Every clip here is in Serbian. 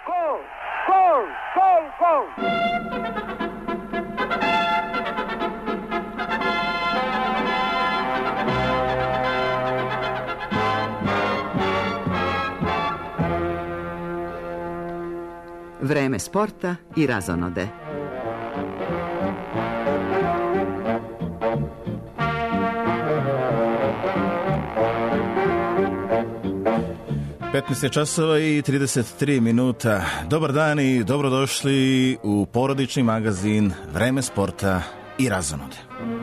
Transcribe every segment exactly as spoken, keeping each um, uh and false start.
Gol! Gol! Gol! Gol! Vreme sporta i razonode. petnaest časova i trideset tri minuta. Dobar dan i dobrodošli u porodični magazin Vreme sporta i razonode.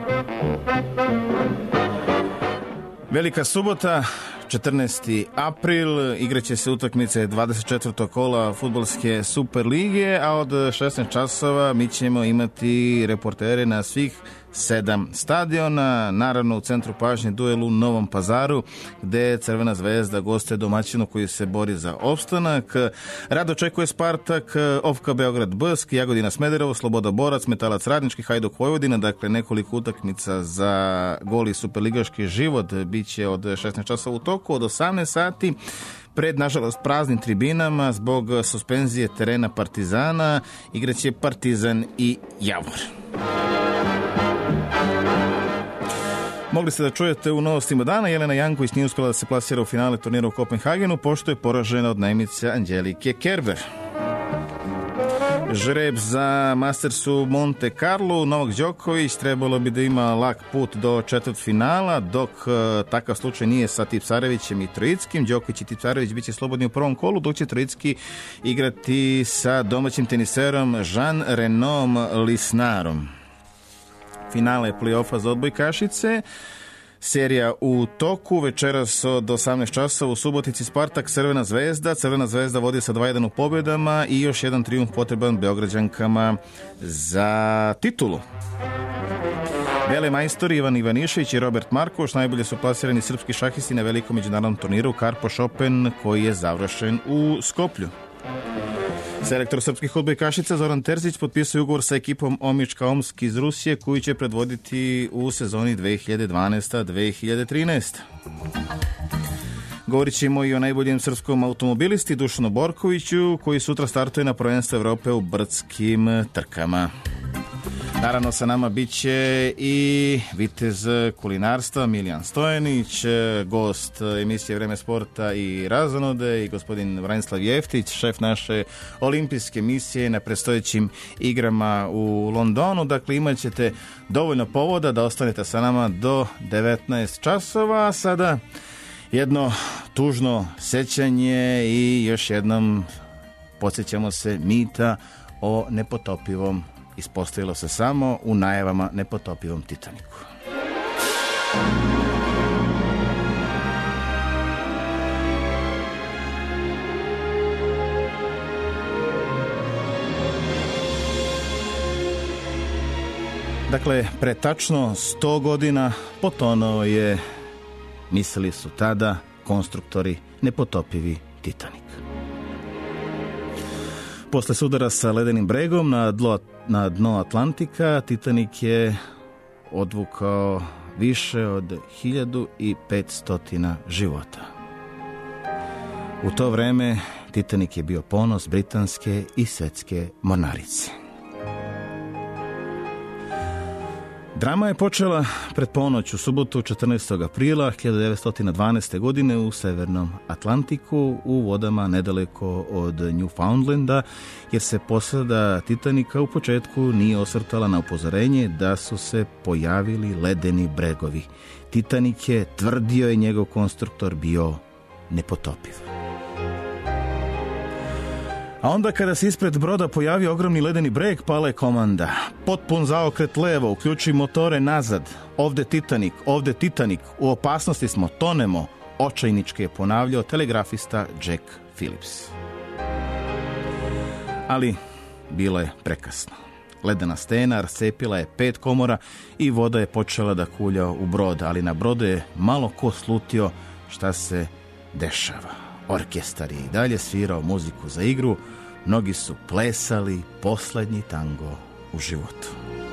Velika subota, četrnaesti april, igraće se utakmice dvadeset četvrtog kola fudbalske Super lige, a od šesnaest časova mi ćemo imati reportere na svih sedam stadiona, naravno u centru pažnje duel u Novom Pazaru, gde Crvena zvezda gostuje domaćinu koji se bori za opstanak. Rad očekuje Spartak, Ofka Beograd Bsk, Jagodina Smederevo, Sloboda Borac, Metalac Radnički, Hajduk Vojvodina, dakle nekoliko utakmica za goli superligaški život biće od šesnaest časova u toku, od osamnaest sati. Pred, nažalost, praznim tribinama zbog suspenzije terena Partizana igraće Partizan i Javor. Mogli ste da čujete u novostima dana, Jelena Janković nije uspjela da se plasira u finale turnira u Kopenhagenu, pošto je poražena od najmice Anđelike Kerber. Žreb za Mastersu Monte Carlo, Novak Đoković trebalo bi da ima lak put do četvrtfinala, dok e, takav slučaj nije sa Tipsarevićem i Trojickim. Đoković i Tipsarević biće slobodni u prvom kolu, dok će Trojicki igrati sa domaćim teniserom Jean-Renom Lisnarom. Finale play-offa za odbojkašice. Serija u toku, večeras od osamnaest časova u Subotici Spartak Crvena zvezda. Crvena zvezda vodi sa dva jedan u pobjedama i još jedan trijumf potreban Beograđankama za titulu. Velemajstori Ivan Ivanišević i Robert Markoš najbolje su plasirani srpski šahisti na velikom međunarodnom turniru Karpoš Open koji je završen u Skoplju. Selektor srpskih odbojkašica Zoran Terzić potpisuje ugovor sa ekipom Omička Omsk iz Rusije koju će predvoditi u sezoni dve hiljade dvanaesta dve hiljade trinaesta. Govorit ćemo i o najboljem srpskom automobilisti Dušanu Borkoviću koji sutra startuje na prvenstvu Evrope u brdskim trkama. Naravno sa nama bit će i vitez kulinarstva Miljan Stojanić, gost emisije Vreme sporta i razonode i gospodin Vranislav Jeftić, šef naše olimpijske misije na predstojećim igrama u Londonu. Dakle, imat ćete dovoljno povoda da ostanete sa nama do devetnaest časova. Sada jedno tužno sećanje i još jednom podsjećamo se mita o nepotopivom, ispostavilo se samo u najavama, nepotopivom Titaniku. Dakle, pre tačno sto godina potonuo je, mislili su tada konstruktori, nepotopivi Titanik. Posle sudara sa ledenim bregom na dno, na dno Atlantika, Titanik je odvukao više od hiljadu petsto života. U to vreme Titanik je bio ponos britanske i svetske mornarice. Drama je počela pred ponoć u subotu četrnaestog aprila hiljadu devetsto dvanaeste. godine u severnom Atlantiku u vodama nedaleko od Newfoundlanda, jer se posada Titanika u početku nije osvrtala na upozorenje da su se pojavili ledeni bregovi. Titanik je, tvrdio je njegov konstruktor, bio nepotopiv. A onda kada se ispred broda pojavio ogromni ledeni breg, pala je komanda. Potpun zaokret levo, uključi motore nazad. Ovde Titanik, ovde Titanik, u opasnosti smo, tonemo, očajnički je ponavljao telegrafista Jack Phillips. Ali bilo je prekasno. Ledena stena rascepila je pet komora i voda je počela da kulja u brod, ali na brodu je malo ko slutio šta se dešava. Orkestar je i dalje svirao muziku za igru, mnogi su plesali poslednji tango u životu.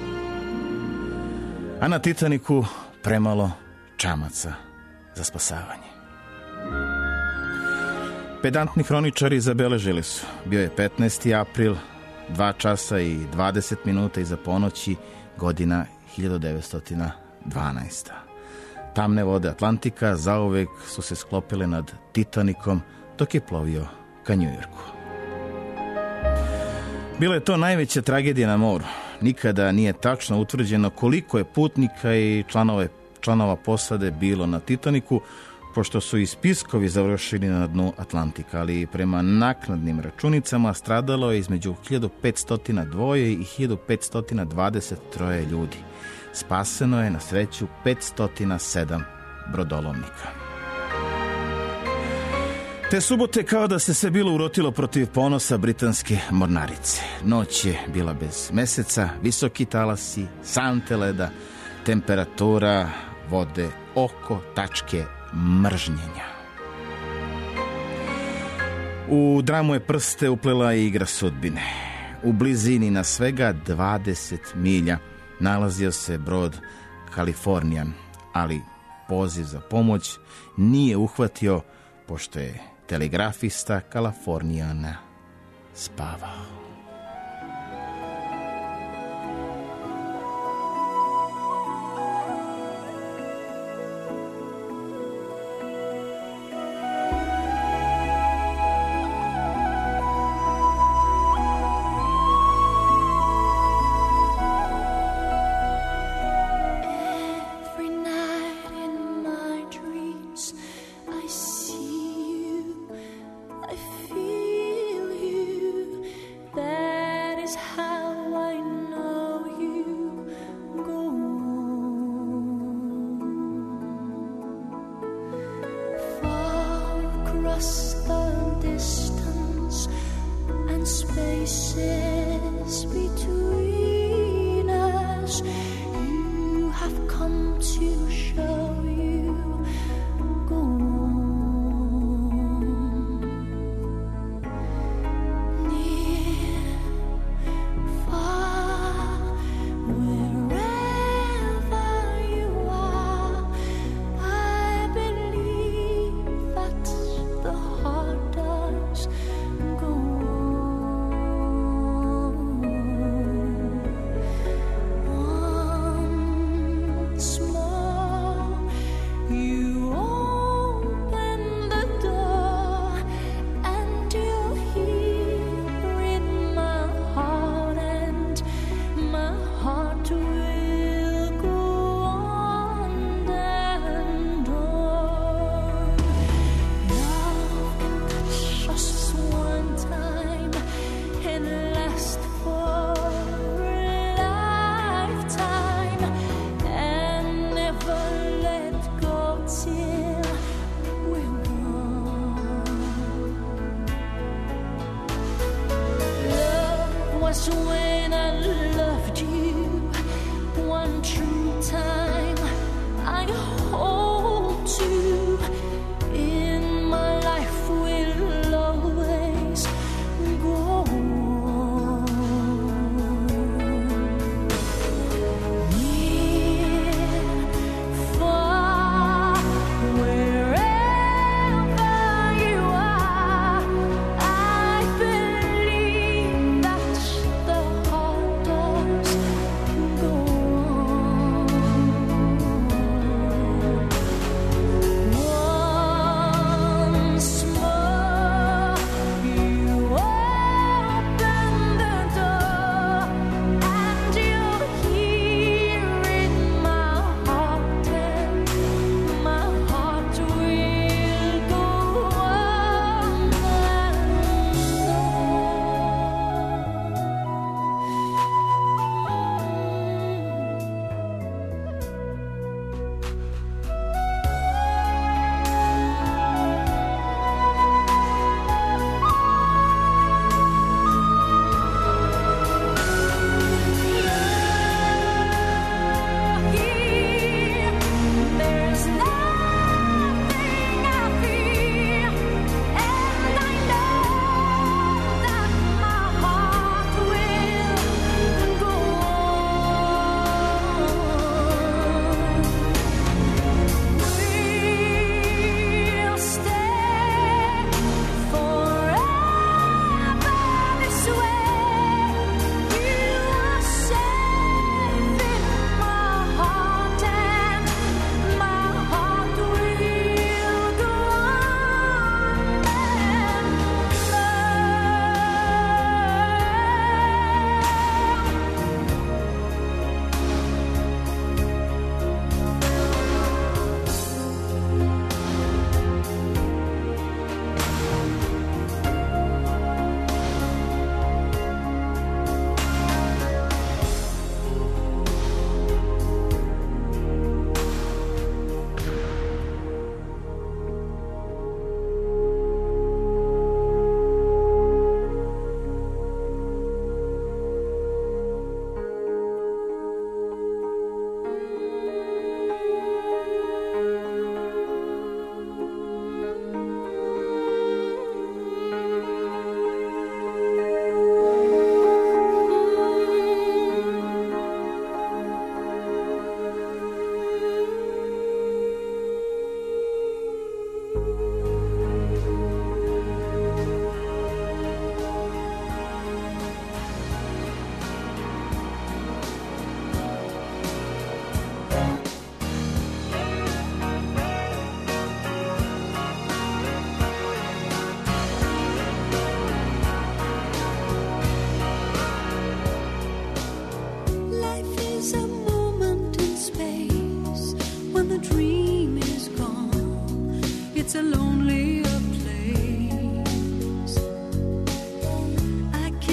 A na Titaniku premalo čamaca za spasavanje. Pedantni hroničari zabeležili su. Bio je petnaesti april, dva časa i dvadeset minuta iza ponoći, godina hiljadu devetsto dvanaesta. Tamne vode Atlantika zauvek su se sklopile nad Titanikom dok je plovio ka Njujorku. Bila je to najveća tragedija na moru. Nikada nije tačno utvrđeno koliko je putnika i članove, članova posade bilo na Titaniku, pošto su i spiskovi završili na dnu Atlantika, ali prema naknadnim računicama stradalo je između hiljadu petsto dva i hiljadu petsto dvadeset tri ljudi. Spaseno je na sreću petsto sedam brodolomnika. Te subote kao da se sve bilo urotilo protiv ponosa britanske mornarice. Noć je bila bez meseca, visoki talasi, sante leda, temperatura vode oko tačke mržnjenja. U dramu je prste uplela i igra sudbine. U blizini na svega dvadeset milja nalazio se brod Kalifornijan, ali poziv za pomoć nije uhvatio, pošto je telegrafista Kalifornijana spavao.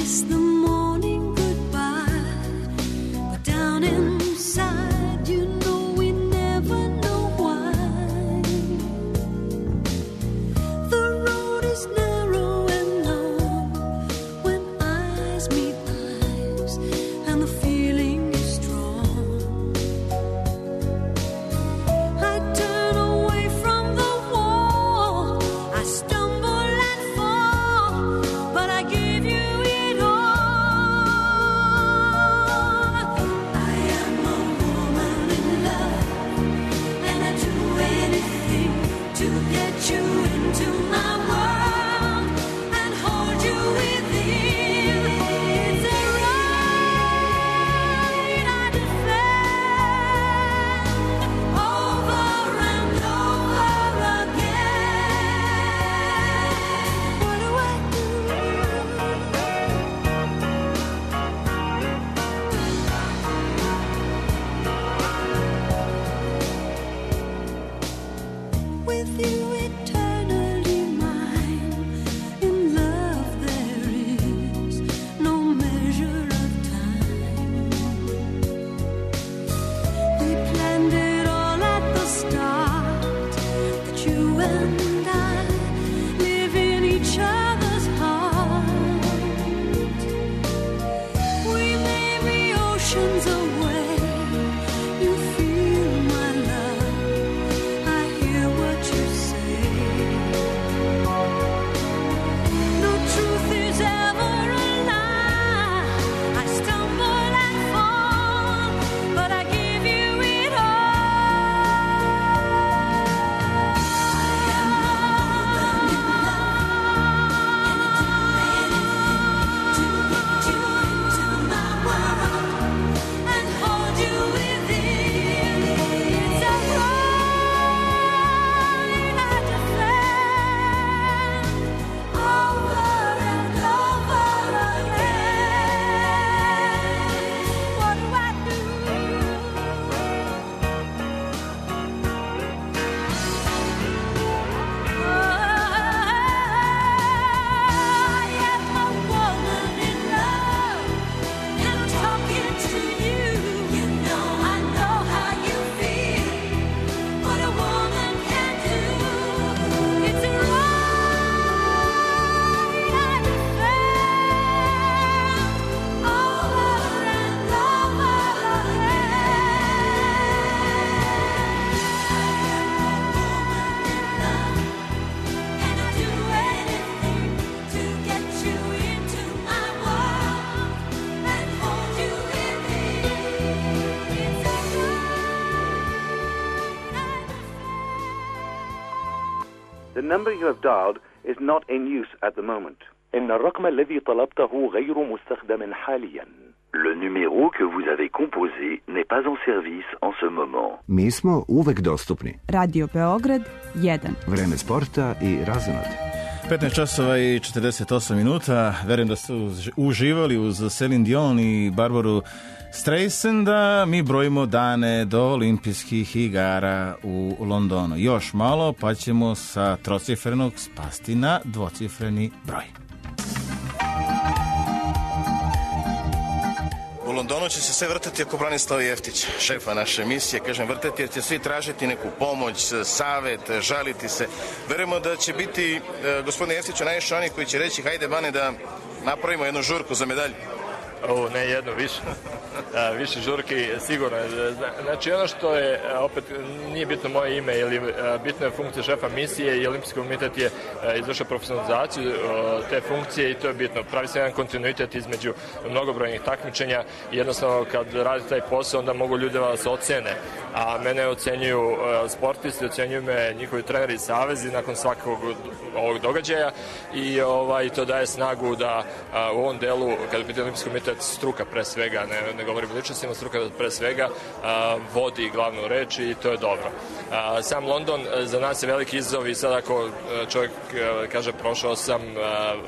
The number you have dialed is not in use at the moment. إن الرقم الذي طلبته غير مستخدم حاليا. Le numéro que vous avez composé n'est pas en service en ce moment. Mi smo uvek dostupni. Radio Beograd jedan. Vreme sporta i razonode. petnaest časova i četrdeset osam minuta. Verujem da ste uživali uz Celine Dion i Barbaru Streisanda. Mi brojimo dane do olimpijskih igara u Londonu. Još malo pa ćemo sa trocifrenog spasti na dvocifreni broj. U Londonu će se sve vrtati oko Branislava Jeftića, šefa naše emisije. Kažem vrtati jer će svi tražiti neku pomoć, savet, žaliti se. Verujemo da će biti e, gospodine Jeftiću najviše oni koji će reći hajde Bane da napravimo jednu žurku za medalju. O, ne jedno, više. A, više žurki, sigurno. Znači, ono što je, opet, nije bitno moje ime, ili bitna je funkcija šefa misije i Olimpijski komitet je izvršao profesionalizaciju te funkcije i to je bitno. Pravi se jedan kontinuitet između mnogobrojnih takmičenja i jednostavno kad radi taj posao, onda mogu ljudi da se ocene. A mene ocenjuju sportisti, ocenjuju me njihovi treneri i savezi nakon svakog ovog događaja i ovaj, to daje snagu da a, u ovom delu, kada je Olimpijski komitet, struka pre svega, ne, ne govorim o ličnostima, struka pre svega a, vodi glavnu reč i to je dobro. A, sam London za nas je veliki izazov i sad ako čovjek a, kaže prošao sam a,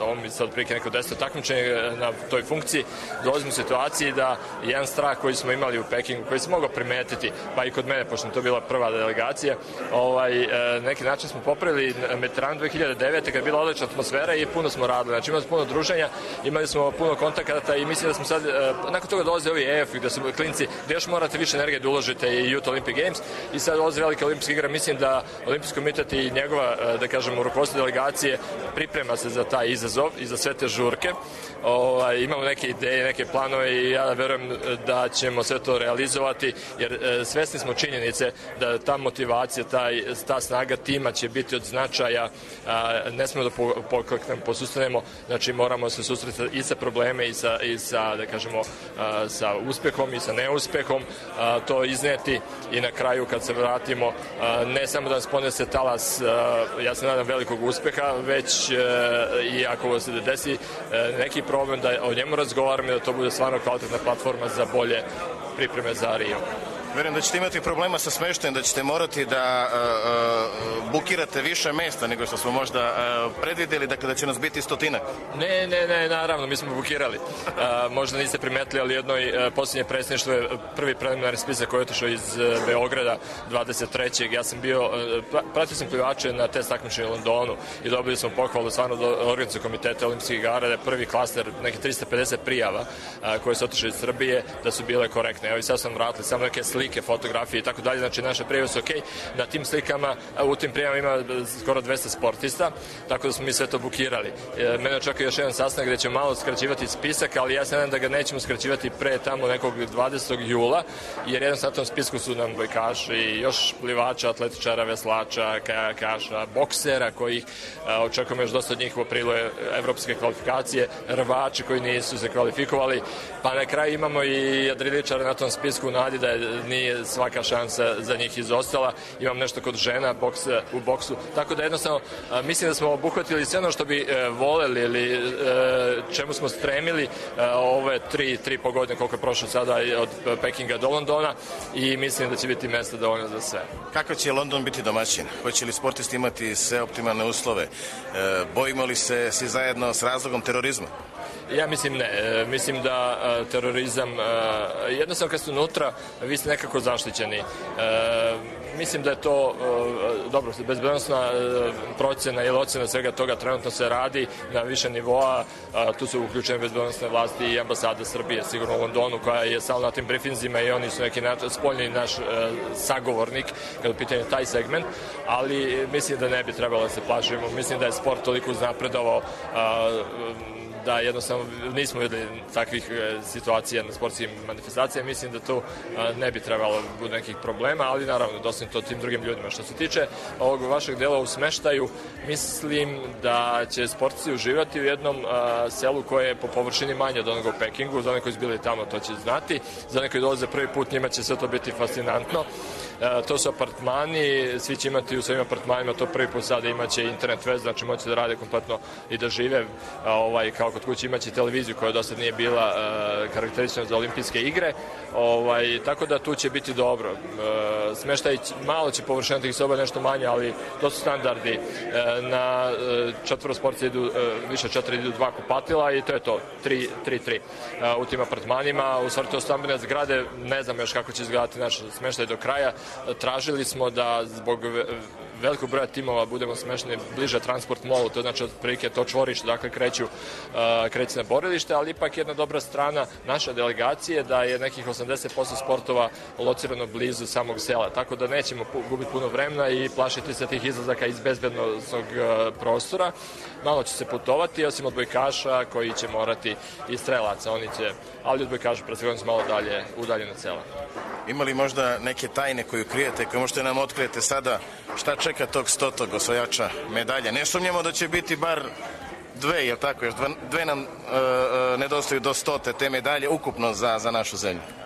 ovo mi sad prike neko deset takmičenje na toj funkciji, dolazimo u situaciji da jedan strah koji smo imali u Pekingu, koji se mogao primetiti, pa i kod mene, pošto to bila prva delegacija, ovaj, neki način smo popravili Mediteran dve hiljade devete kada je bila odlična atmosfera i puno smo radili, znači imali smo puno druženja, imali smo puno kontakata i mislim da smo sad, nakon toga dolaze ovi E F, gde su klinci, gde još morate više energije da uložite i Youth Olympic Games i sad dolaze velike olimpijske igre, mislim da Olimpijski komitet i njegova, da kažemo, rukovodstvo delegacije priprema se za taj izazov i za sve te žurke. Ovaj, imamo neke ideje, neke planove i ja verujem da ćemo sve to realizovati, jer e, svesni smo činjenice da ta motivacija, taj, ta snaga tima će biti od značaja, a, ne smemo da pokleknemo, posustanemo, znači moramo se susretati i sa probleme i sa, i sa da kažemo, a, sa uspehom i sa neuspehom, a, to izneti i na kraju kad se vratimo, a, ne samo da nas ponese talas, a, ja se nadam, velikog uspeha, već a, i ako se desi a, neki problem da o njemu razgovaramo i da to bude stvarno kvalitetna platforma za bolje pripreme za Rio. Verujem da ćete imati problema sa smeštajem, da ćete morati da uh, uh, bukirate više mesta nego što smo možda uh, predvideli, dakle da će nas biti stotinak. Ne, ne, ne, naravno, mi smo bukirali. Uh, možda niste primetili, ali jednoj uh, posljednje predsjedništvo je prvi preliminarni spisak koji je otišao iz uh, Beograda dvadeset trećeg Ja sam bio, uh, pratio sam plivače na test takmičenju u Londonu i dobili smo pohvalu stvarno do organizacije komiteta olimpijskih igara da je prvi klaster, neke trista pedeset prijava uh, koje su otišle iz Srbije, da su bile korektne. Evo i sad sam vratili samo neke slike, fotografije i tako dalje, znači naše prijave su okej. Na tim slikama, u tim prijavama ima skoro dvesta sportista, tako da smo mi sve to bukirali. E, mene očekuje još jedan sastanak gde ćemo malo skraćivati spisak, ali ja se nadam da ga nećemo skraćivati pre tamo nekog dvadesetog jula, jer jednostavno na tom spisku su nam bojkaši i još plivača, atletičara, veslača, kajakaša, boksera kojih očekujemo još dosta od njih u aprilu evropske kvalifikacije, rvači koji nisu se kvalifikovali, pa na kraju imamo i jadriličara na tom spisku u nadi da je, nije svaka šansa za njih izostala. Imam nešto kod žena boks, u boksu, tako da jednostavno a, mislim da smo obuhvatili sve ono što bi e, voleli ili e, čemu smo stremili e, ove tri, tri po godine koliko je prošlo sada od Pekinga do Londona i mislim da će biti mesta dovoljno za sve. Kako će London biti domaćin? Hoće li sportisti imati sve optimalne uslove? E, bojimo li se svi zajedno s razlogom terorizma? Ja mislim ne. E, mislim da a, terorizam, a, jednostavno kad ste unutra, vi ste nekako zaštićeni. E, mislim da je to a, dobro, bezbednosna a, procena ili ocena svega toga trenutno se radi na više nivoa. A, tu su uključene bezbednosne vlasti i ambasada Srbije, sigurno u Londonu, koja je stalno na tim brifinzima i oni su neki nač, spoljni naš a, sagovornik kada je pitanje taj segment, ali mislim da ne bi trebalo da se plašimo. Mislim da je sport toliko uznapredovao a, da jednostavno nismo videli takvih e, situacija na sportskim manifestacijama. Mislim da tu a, ne bi trebalo bude nekih problema, ali naravno dosta to tim drugim ljudima. Što se tiče ovog vašeg dela u smeštaju, mislim da će sportisti uživati u jednom a, selu koje je po površini manje od onoga u Pekingu. Za one koji su bili tamo to će znati, za one koji dolaze prvi put njima će sve to biti fascinantno. E, to su apartmani, svi će imati u svojim apartmanima to prvi put sada, imaće internet vez, znači moći da rade kompletno i da žive a, ovaj, kao kod kuće, imaće televiziju koja do sad nije bila uh, karakteristična za olimpijske igre, ovaj, tako da tu će biti dobro. Uh, smeštaj malo će površina tih soba nešto manje, ali to su standardi. Uh, na uh, četvoro sporta idu, uh, više četiri idu dva kupatila i to je to, tri tri uh, u tim apartmanima. U stvari to stambene zgrade, ne znam još kako će izgledati naš smeštaj do kraja. Uh, tražili smo da zbog velikog broja timova budemo smešteni bliže transport molu, to znači otprilike to čvorište, dakle kreću, uh, kreće na borilište, ali ipak jedna dobra strana naše delegacije da je nekih osamdeset posto sportova locirano blizu samog sela, tako da nećemo gubiti puno vremena i plašiti se tih izlazaka iz bezbednosnog uh, prostora. Malo će se putovati, osim odbojkaša koji će morati i strelaca, oni će, ali odbojkaši predstavljaju se malo dalje, udaljeno od sela. Ima li možda neke tajne koju krijete, koje možete nam otkrijete sada, šta čeka tog stotog osvajača medalje? Ne sumnjamo da će biti bar dve, jel tako? Još dve nam uh, uh, nedostaju do stote te medalje ukupno za, za našu zemlju.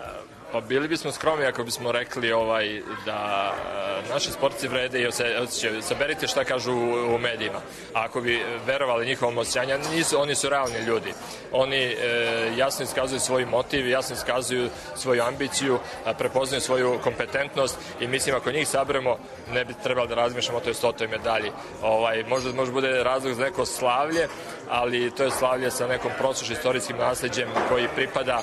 Pa bili bismo skromni ako bismo rekli ovaj, da e, naši sportci vrede i osjećaju. Saberite šta kažu u, u medijima. A ako bi verovali njihovom osjećanju, nisu, oni su realni ljudi. Oni e, jasno iskazuju svoj motiv, jasno iskazuju svoju ambiciju, a, prepoznaju svoju kompetentnost i mislim ako njih saberemo ne bi trebalo da razmišljamo o toj stotoj medalji. Ovaj, možda, možda bude razlog za neko slavlje, ali to je slavlje sa nekom prosječnim istorijskim nasleđem koji pripada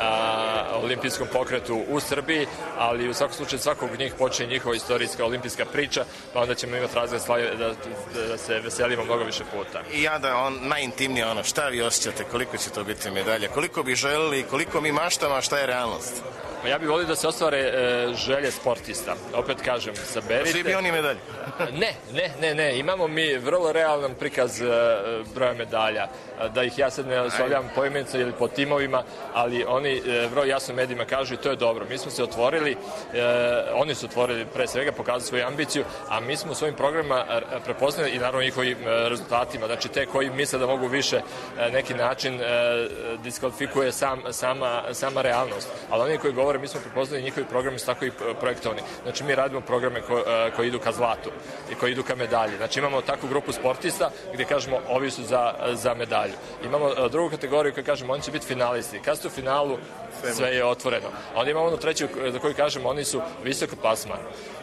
a, olimpijskom pokretu u Srbiji, ali u svakom slučaju svakog njih počinje njihova istorijska olimpijska priča, pa onda ćemo imati razlog slavlje da, da, da se veselimo mnogo više puta. I ja da on najintimnije ono, šta vi osjećate, koliko će to biti medalje, koliko bi želeli, koliko mi maštamo, a šta je realnost? Ja bih volio da se ostvare e, želje sportista. Opet kažem, saberite... Svi bi oni medalje? ne, ne, ne, ne. Imamo mi vrlo realan prikaz e, broja medalja. Da ih ja sad ne oslovljam poimenično ili po timovima, ali oni e, vrlo jasno medijima kažu i to je dobro. Mi smo se otvorili, e, oni su otvorili pre svega, pokazali svoju ambiciju, a mi smo u svojim programima prepoznali i naravno njihovim e, rezultatima. Znači te koji misle da mogu više e, neki način e, diskvalifikuje sam, sama, sama realnost. Ali oni koji govore, mi smo prepoznali njihovi programi su tako i projektovani. Znači mi radimo programe ko, koji idu ka zlatu i koji idu ka medalji. Znači imamo takvu grupu sportista gdje kažemo ovi su za, za medalju. Imamo drugu kategoriju koju kažemo oni će biti finalisti. Kad ste u finalu, sve je otvoreno. A onda imamo onu treću za koju kažemo oni su visoko plasman.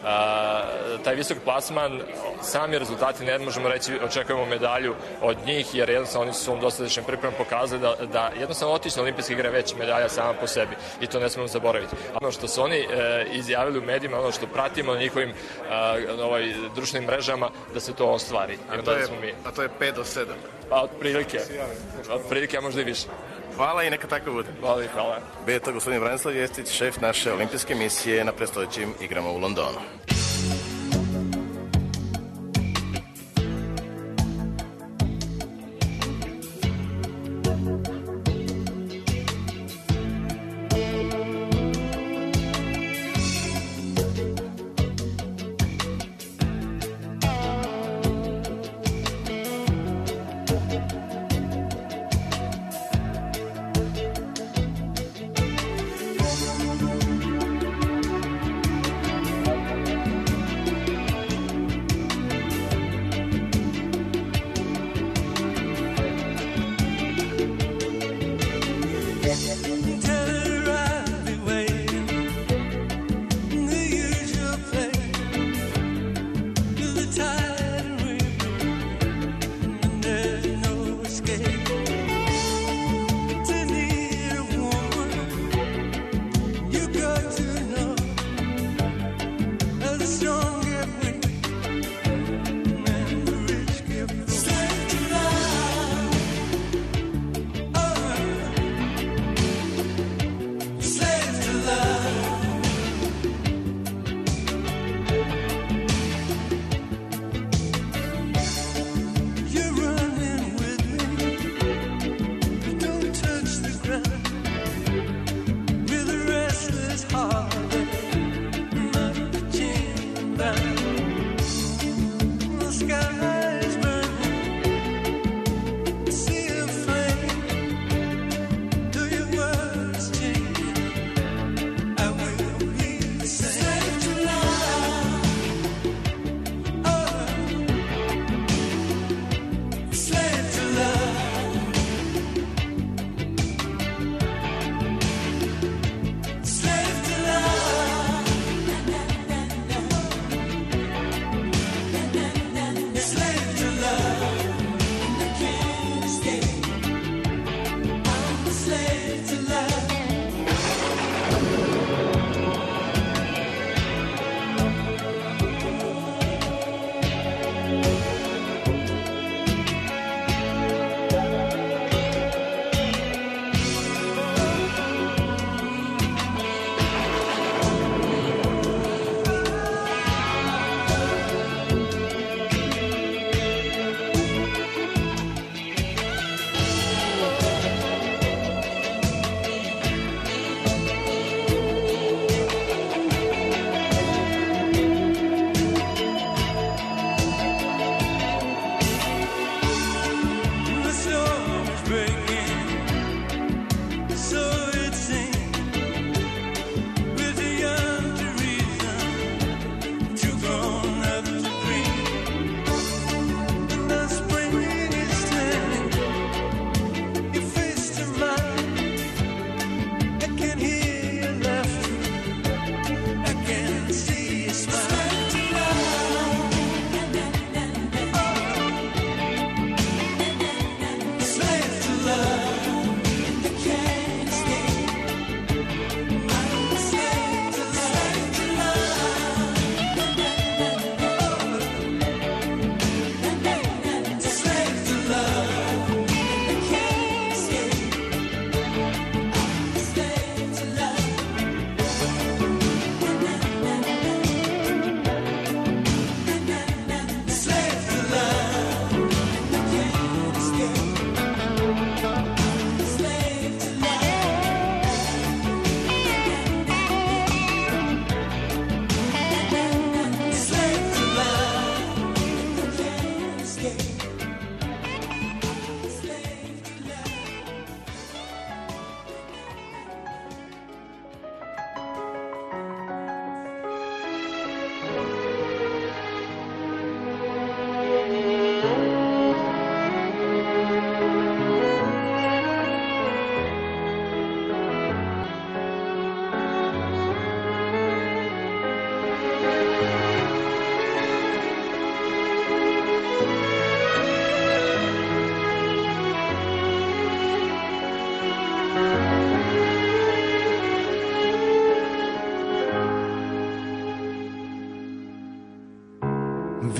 A, taj visok plasman, sami rezultati ne možemo reći očekujemo medalju od njih jer jednostavno oni su svom dosadašnjem pripremom pokazali da, da jednostavno otići na olimpijske igre već medalja sama po sebi i to ne smemo zaboraviti. Ono što su oni e, izjavili u medijima, ono što pratimo na njihovim e, ovaj, društvenim mrežama da se to ostvari. A to, je, mi... a to je pet do sedam? Pa otprilike. Otprilike, a možda i više. Hvala i neka tako bude. Hvala i hvala. Bio je to gospodin Branislav Jestić, šef naše olimpijske misije na predstojećim igrama u Londonu.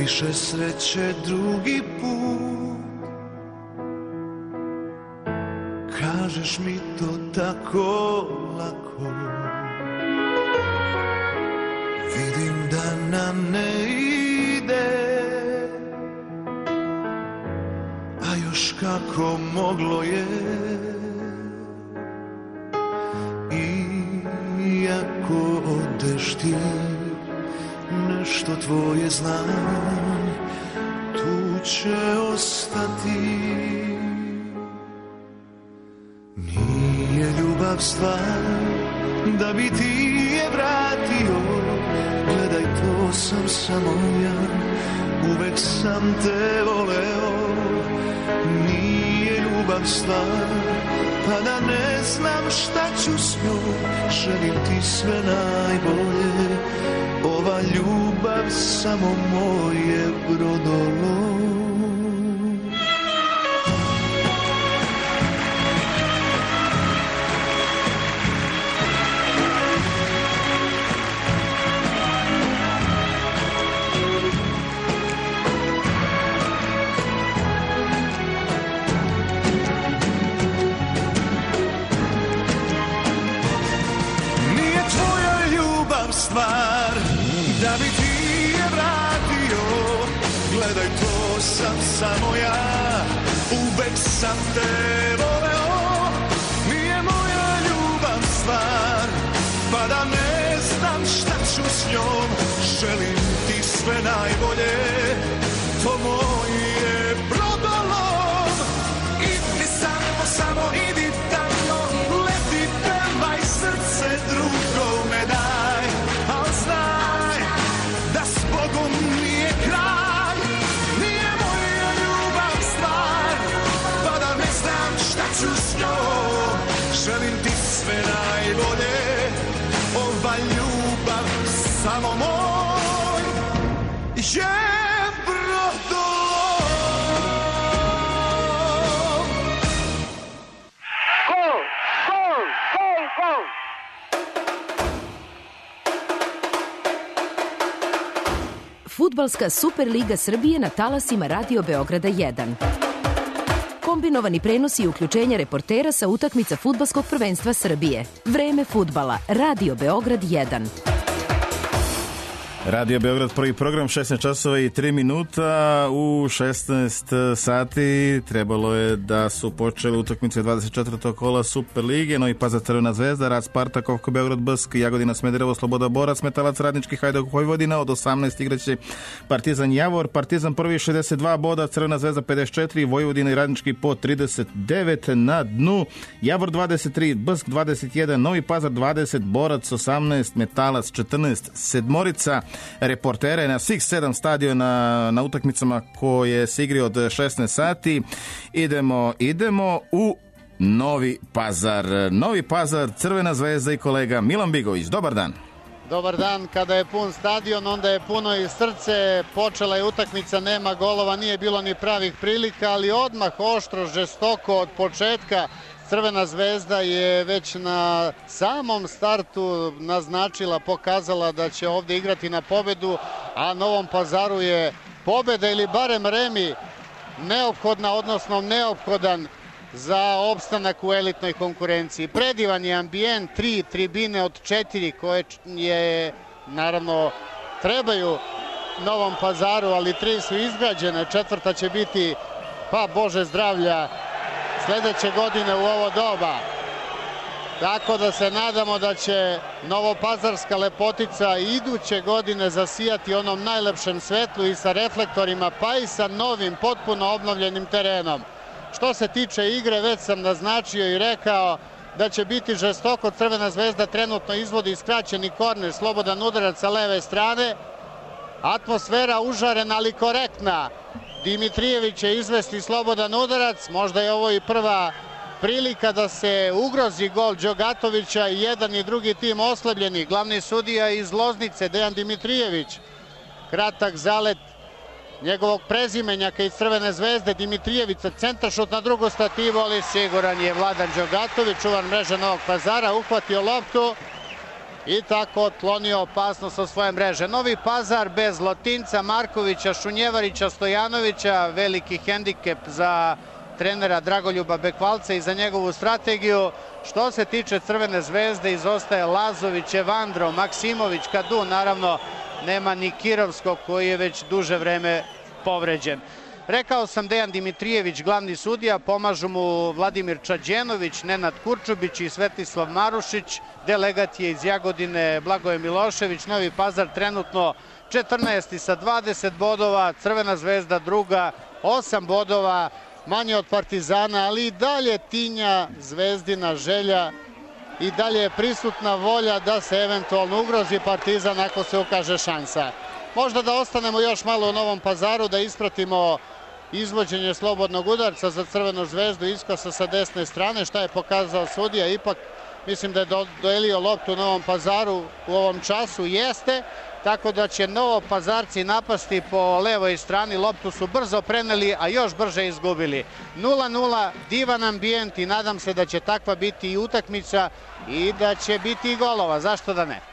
više sreće drugi put. Kažeš mi to tako lako, vidim da nam ne ide, a još kako moglo je. Iako odeš ti, nešto tvoje znam, tu će ostati. Nije ljubav stvar da bi ti je vratio, gledaj to sam samo ja, uvek sam te voleo. Nije ljubav stvar pa da ne znam šta ću s njom, želim ti sve najbolje, ova ljubav samo moje brodolo. Stvar da bi ti je vratio, gledaj to sam samo ja, uvek sam te voleo. Nije moja ljubav stvar pa da ne znam šta ću s njom, želim ti sve najbolje, to moje brodolom. Idi samo, samo idi tamo, leti, pevaj, srce drugome daj, al znaj da s Bogom nije kraj. Nije moja ljubav stvar pa da ne znam šta ću s njom, želim ti sve najbolje, ova ljubav samo moj je brodolom. Gol! Gol! Gol! Gol! Fudbalska Superliga Srbije na talasima Radio Beograda jedan. Kombinovani prenosi i uključenja reportera sa utakmica Fudbalskog prvenstva Srbije. Vreme fudbala. Radio Beograd jedan. Radio Beograd, prvi program, šesnaest časova i tri minuta. U šesnaest sati trebalo je da su počeli utakmice dvadeset četvrtog kola Superlige. Novi Pazar, Crvena zvezda, Rad, Spartak, Ovko, Beograd, Bask, Jagodina, Smederevo, Sloboda, Borac, Metalac, Radnički, Hajduk, Vojvodina. Od osamnaest igraće Partizan, Javor. Partizan prvi šezdeset dva boda, Crvena zvezda pedeset četiri, Vojvodina i Radnički po trideset devet na dnu. Javor dvadeset tri, Bask dvadeset jedan, Novi Pazar dvadeset, Borac osamnaest, Metalac četrnaest. Sedmorica reportera na svih sedam stadiona na utakmicama koje se igri od šesnaest sati. Idemo, idemo u Novi Pazar. Novi Pazar, Crvena zvezda i kolega Milan Bigović. Dobar dan. Dobar dan. Kada je pun stadion, onda je puno i srce. Počela je utakmica, nema golova, nije bilo ni pravih prilika, ali odmah oštro, žestoko od početka. Crvena zvezda je već na samom startu naznačila, pokazala da će ovdje igrati na pobedu, a Novom Pazaru je pobeda ili barem remi neophodna, odnosno neophodan za opstanak u elitnoj konkurenciji. Predivan je ambijent, tri tribine od četiri koje je, naravno, trebaju Novom Pazaru, ali tri su izgrađene, četvrta će biti, pa Bože zdravlja, sljedeće godine u ovo doba. Tako da se nadamo da će novopazarska lepotica iduće godine zasijati onom najlepšem svetlu i sa reflektorima, pa i sa novim, potpuno obnovljenim terenom. Što se tiče igre, već sam naznačio i rekao da će biti žestoko. Crvena zvezda trenutno izvodi skraćeni korner, slobodan udarac sa leve strane. Atmosfera užarena, ali korektna. Dimitrijević će izvesti slobodan udarac, možda je ovo i prva prilika da se ugrozi gol Đogatovića i jedan i drugi tim oslabljeni. Glavni sudija iz Loznice, Dejan Dimitrijević. Kratak zalet njegovog prezimenjaka iz Crvene zvezde, Dimitrijevića, centaršut na drugu stativu, ali siguran je Vladan Đogatović, čuvar mreže Novog Pazara, uhvatio loptu i tako otklonio opasnost od svoje mreže. Novi Pazar bez Lotinca, Markovića, Šunjevarića, Stojanovića, veliki hendikep za trenera Dragoljuba Bekvalca i za njegovu strategiju. Što se tiče Crvene zvezde, izostaje Lazović, Evandro, Maksimović, Kadu, naravno nema ni Kirovskog koji je već duže vreme povređen. Rekao sam Dejan Dimitrijević, glavni sudija, pomažu mu Vladimir Čađenović, Nenad Kurčubić i Svetislav Marušić. Delegat je iz Jagodine Blagoje Milošević. Novi Pazar trenutno četrnaesti sa dvadeset bodova, Crvena zvezda druga, osam bodova, manje od Partizana, ali i dalje tinja Zvezdina želja i dalje je prisutna volja da se eventualno ugrozi Partizan ako se ukaže šansa. Možda da ostanemo još malo u Novom Pazaru, da ispratimo izvođenje slobodnog udarca za Crvenu zvezdu, iskosa sa desne strane, šta je pokazao sudija. Ipak mislim da je dodelio loptu u Novom Pazaru u ovom času, jeste, tako da će Novopazarci napasti po levoj strani. Loptu su brzo preneli, a još brže izgubili. nula nula, divan ambijent i nadam se da će takva biti i utakmica i da će biti i golova, zašto da ne?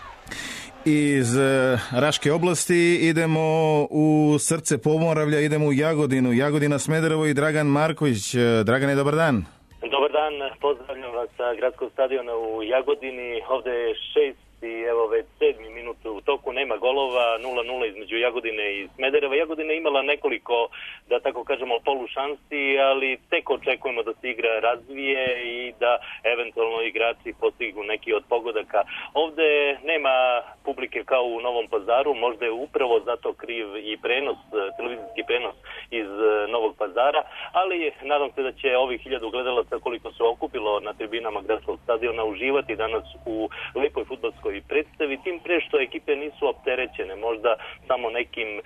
Iz Raške oblasti idemo u srce Pomoravlja, idemo u Jagodinu. Jagodina, Smederevo i Dragan Marković. Dragane, dobar dan. Dobar dan, pozdravljam vas sa gradskog stadiona u Jagodini. Ovde je šest i evo već sedmi minut u toku, nema golova, nula nula između Jagodine i Smedereva. Jagodina je imala nekoliko, da tako kažemo, polušansi, ali tek očekujemo da se igra razvije i da eventualno igrači postignu neki od pogodaka. Ovde nema publike kao u Novom Pazaru, možda je upravo zato kriv i prenos, televizijski prenos iz Novog Pazara, ali nadam se da će ovih hiljadu gledalaca koliko se okupilo na tribinama gradskog stadiona uživati danas u lepoj fudbalskoj i predstavi, tim pre što ekipe nisu opterećene, možda samo nekim e,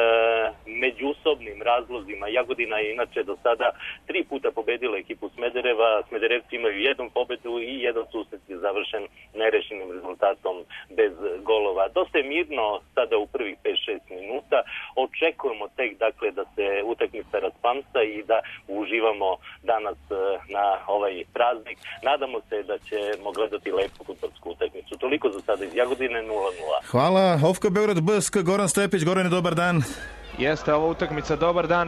međusobnim razlozima. Jagodina je inače do sada tri puta pobedila ekipu Smedereva, Smederevci imaju jednu pobedu i jedan susret je završen nerešenim rezultatom bez golova. Dosta je mirno sada u prvih pet šest minuta, očekujemo tek dakle da se utakmica raspamsa i da uživamo danas na ovaj praznik. Nadamo se da ćemo gledati lepu fudbalsku utakmicu. Toliko za sada iz Jagodine, nula nula. Hvala. Ofka Beograd B S K, Goran Stepić. Gorane, dobar dan. Jeste, ova utakmica dobar dan.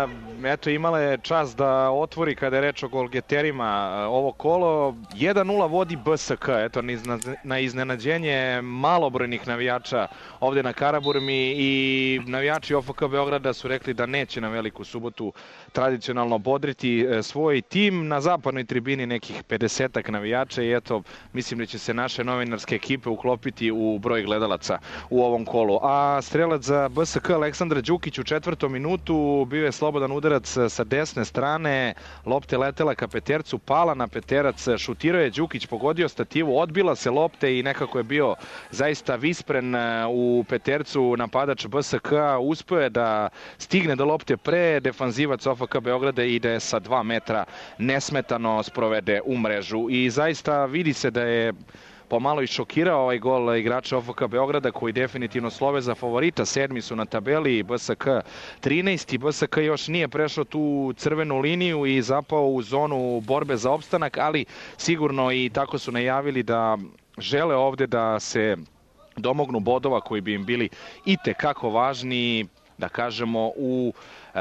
Eto, imala je čas da otvori kada je reč o golgeterima ovo kolo. jedan nula vodi B S K, eto, na iznenađenje malobrojnih navijača ovde na Karaburmi i navijači O F K Beograda su rekli da neće na Veliku subotu tradicionalno bodriti svoj tim. Na zapadnoj tribini nekih pedesetak navijača i eto, mislim da će se naše novinarske ekipe uklopiti u broj gledalaca u ovom kolu. A strelac za B S K Aleksandar Đukić u četvrtom minutu, bio je slobodan udarac sa desne strane, lopte letela ka Petercu, pala na Peterac, šutirao je Đukić, pogodio stativu, odbila se lopte i nekako je bio zaista vispren u Petercu napadač B S K, uspeo je da stigne do lopte pre defanzivac O F K Beograda i da je sa dva metra nesmetano sprovede u mrežu i zaista vidi se da je pomalo i šokirao ovaj gol igrača O F K Beograda koji definitivno slove za favorita. Sedmi su na tabeli, B S K trinaesti. B S K još nije prešao tu crvenu liniju i zapao u zonu borbe za opstanak, ali sigurno i tako su najavili da žele ovde da se domognu bodova koji bi im bili itekako važni, da kažemo, u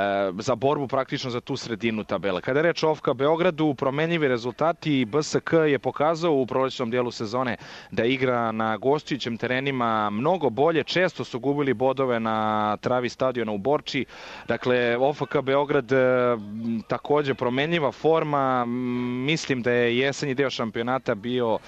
za borbu praktično za tu sredinu tabele. Kada je reč o O F K Beogradu, promenljivi rezultati, B S K je pokazao u prolećnom dijelu sezone da igra na gostujućim terenima mnogo bolje, često su gubili bodove na travi stadiona u Borči. Dakle, O F K Beograd takođe promenljiva forma, mislim da je jesenji deo šampionata bio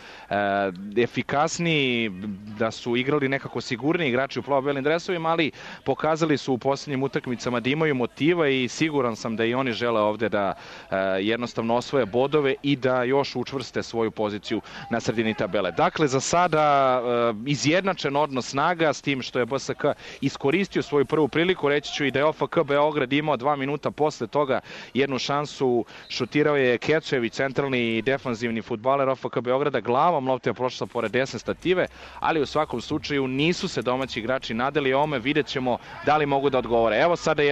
efikasniji, da su igrali nekako sigurniji igrači u plavo-belim dresovima, ali pokazali su u posljednjim utakmicama da imaju motiva i siguran sam da i oni žele ovde da e, jednostavno osvoje bodove i da još učvrste svoju poziciju na sredini tabele. Dakle, za sada e, izjednačen odnos snaga s tim što je B S K iskoristio svoju prvu priliku. Reći ću i da je O F K Beograd imao dva minuta posle toga jednu šansu, šutirao je Kečević, centralni i defanzivni fudbaler O F K Beograda, glavom lopta je prošla pored desne stative, ali u svakom slučaju nisu se domaći igrači nadali ovome, vidjet ćemo da li mogu da odgovore. Evo sada jednog napada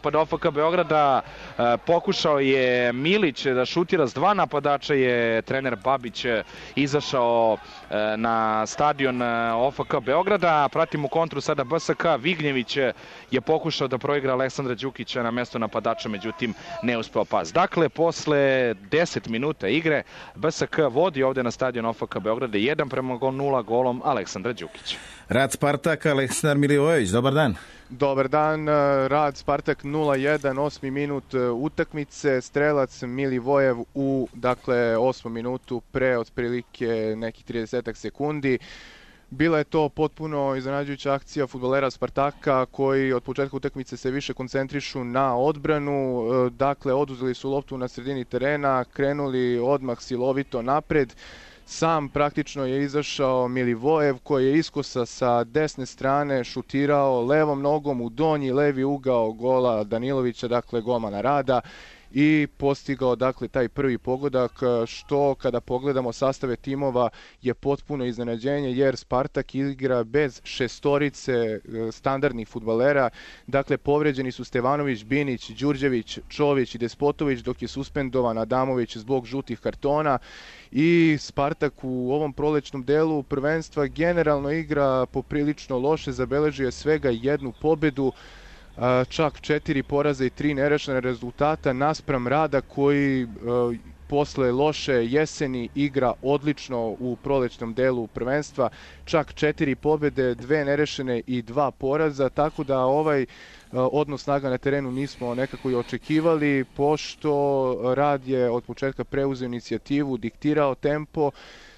napad O F K Beograda. Pokušao je Milić da šutira s dva napadača, je trener Babić izašao na stadion O F K Beograda. Pratimo kontru sada B S K. Vignjević je pokušao da proigra Aleksandra Đukića na mesto napadača, međutim ne uspeo pas. Dakle, posle deset minuta igre B S K vodi ovde na stadion O F K Beograda jedan prema nula golom Aleksandra Đukića. Rad Spartak, Aleksandar Milivojević, dobar dan. Dobar dan, Rad Spartak nula jedan, osmi minut utakmice, strelac Milivojev u, dakle, osmom minutu pre otprilike nekih trideset sekundi. Bila je to potpuno iznenađujuća akcija fudbalera Spartaka koji od početka utakmice se više koncentrišu na odbranu, dakle oduzeli su loptu na sredini terena, krenuli odmah silovito napred. Sam praktično je izašao Milivojev koji je iskosa sa desne strane šutirao levom nogom u donji levi ugao gola Danilovića, dakle golmana Rada, i postigao dakle taj prvi pogodak, što kada pogledamo sastave timova je potpuno iznenađenje, jer Spartak igra bez šestorice standardnih fudbalera. Dakle, povređeni su Stevanović, Binić, Đurđević, Čović i Despotović, dok je suspendovan Adamović zbog žutih kartona. I Spartak u ovom prolećnom delu prvenstva generalno igra poprilično loše, zabeležio je svega jednu pobedu, čak četiri poraza i tri nerešene rezultata naspram Rada koji posle loše jeseni igra odlično u prolećnom delu prvenstva, čak četiri pobede, dve nerešene i dva poraza, tako da ovaj odnos snaga na terenu nismo nekako i očekivali, pošto Rad je od početka preuzeo inicijativu, diktirao tempo,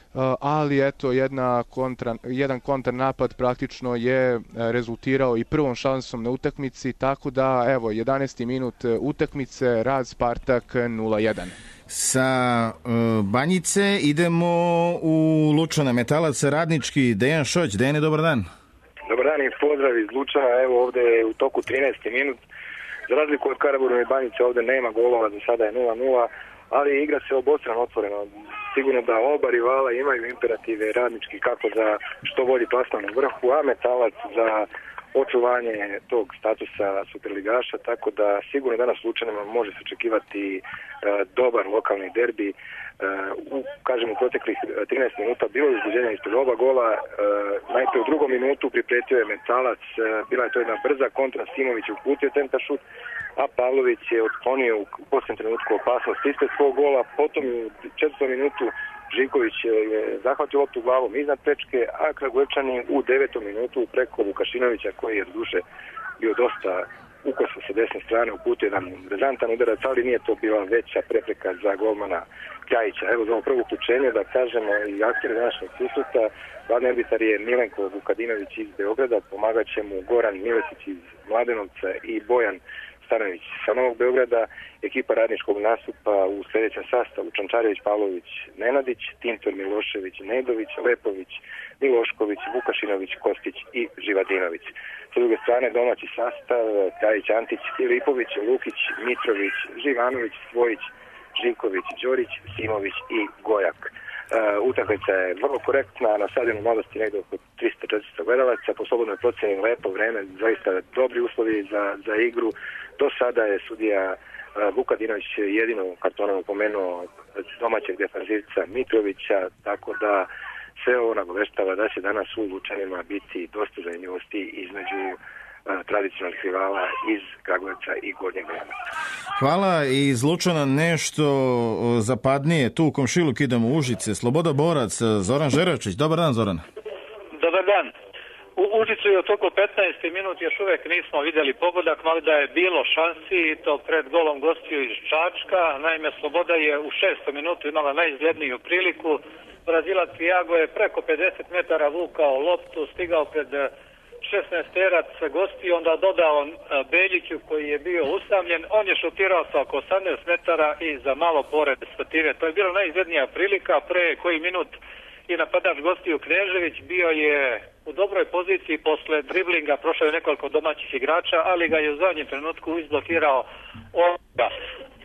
ali eto jedna kontra, jedan kontranapad praktično je rezultirao i prvom šansom na utakmici, tako da evo jedanaesti minut utakmice, Rad Spartak nula jedan. Sa uh, Banjice idemo u Lučane, Metalac Radnički, Dejan Šoć. Dejane, dobar dan. Dobar dan i pozdrav iz Lučana, evo ovde je u toku trinaesti minut. Za razliku od Karaburma i Banjice ovde nema golova, za sada je nula nula, ali igra se obostrano otvoreno. Sigurno da oba rivala imaju imperative Radnički kako za što bolji plasman u vrhu, a Metalac za očuvanje tog statusa superligaša, tako da sigurno danas u Lučanima može se očekivati e, dobar lokalni derbi. E, u, kažem, u proteklih trinaest minuta bilo je uzbuđenja ispred oba gola. E, najpre u drugom minutu pripretio je Metalac, e, bila je to jedna brza kontra, Simović je uputio centar šut, a Pavlović je otklonio u posljednjem trenutku opasnost ispred svog gola, potom u četvrtom minutu Živković je zahvatio loptu glavom iznad prečke, a Kragujevčani u devetom minutu preko Vukašinovića, koji je duše bio dosta ukosa sa desne strane, uputio jedan rezantan udarac, ali nije to bila veća prepreka za golmana Kljajića. Evo za ovo prvo uključenje da kažemo i aktere današnjeg susreta. Glavni arbitar je Milenko Vukadinović iz Beograda, pomagat će mu Goran Miletić iz Mladenovca i Bojan Stanović sa Novog Beograda. Ekipa Radničkog nastupa u sljedećem sastavu: Čančarević, Pavlović, Nenadić, Tintor, Milošević, Nedović, Lepović, Milošković, Vukašinović, Kostić i Živadinović. Sa druge strane domaći sastav: Kljajić, Antić, Filipović, Lukić, Mitrović, Živanović, Svojić, Živković, Đorić, Simović i Gojak. Uh, utakmica je vrlo korektna, na stadionu Mladosti negdje oko trista do četiristo gledalaca, po slobodnoj procjeni lepo vreme, zaista dobri uslovi za, za igru. Do sada je sudija uh, Vukadinović jedino kartonom opomenuo domaćeg defanzivca Mitrovića, tako da sve ovo nagoveštava da će danas u Lučanima biti dosta zanimljivosti između tradicionalnih rivala iz Kragujevca i Gornjeg Milanovca. Hvala. I iz Lučana nešto zapadnije, tu u komšiluk idemo u Užice. Sloboda Borac, Zoran Žeračić. Dobar dan, Zoran. Dobar dan. U Užicu je u toku petnaesti minut još uvek nismo vidjeli pogodak, mali da je bilo šansi, to pred golom gostiju iz Čačka. Naime, Sloboda je u šestom minutu imala najizgledniju priliku. Brazilac Iago je preko pedeset metara vukao loptu, stigao pred šesnaesterac gosti, onda dodao Beljiću koji je bio usamljen. On je šutirao sa oko osamnaest metara i za malo pored stative. To je bila najizglednija prilika. Pre koji minut i napadač gostiju Knežević bio je u dobroj poziciji, posle driblinga prošao je nekoliko domaćih igrača, ali ga je u zadnjem trenutku izblokirao Olga.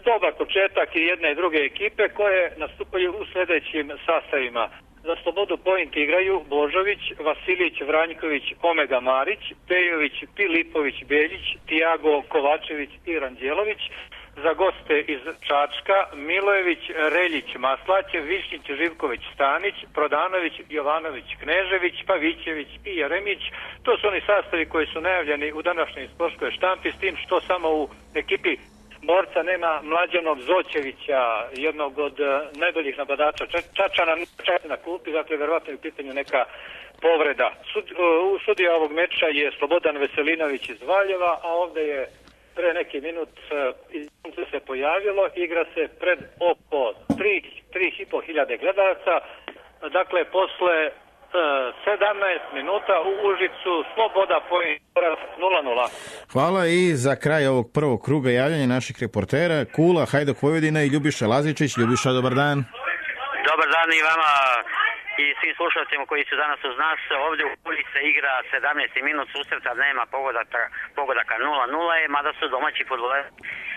dobar početak i jedne i druge ekipe koje nastupaju u sljedećim sastavima. Za Slobodu Point igraju Božović, Vasilić, Vranjković, Omega Marić, Pejović, Pilipović, Beljić, Tiago Kovačević i Ranđelović. Za goste iz Čačka Milojević, Reljić, Maslać, Višnjić, Živković, Stanić, Prodanović, Jovanović, Knežević, Pavićević i Jeremić. To su oni sastavi koji su najavljeni u današnjoj sportskoj štampi, s tim što samo u ekipi borca nema Mlađanog Zoćevića, jednog od najboljih napadača Čačana, čak na klupi, dakle verovatno je u pitanju neka povreda. Sud, u sudija ovog meča je Slobodan Veselinović iz Valjeva, a ovde je pre neki minut uh, se pojavilo, igra se pred oko tri i po hiljade gledalaca, dakle posle uh, sedamnaest minuta u Užicu Sloboda Point nula nula. Hvala i za kraj ovog prvog kruga javljanja naših reportera Kula, Hajduk Vojvodina i Ljubiša Lazičić. Ljubiša, dobar dan. Dobar dan i vama i svim slušalcima koji su danas uz nas. Ovdje u Kuli se igra sedamnaesti minut susreta, nema pogodaka, pogodaka nula nula je, mada su domaći fudbaleri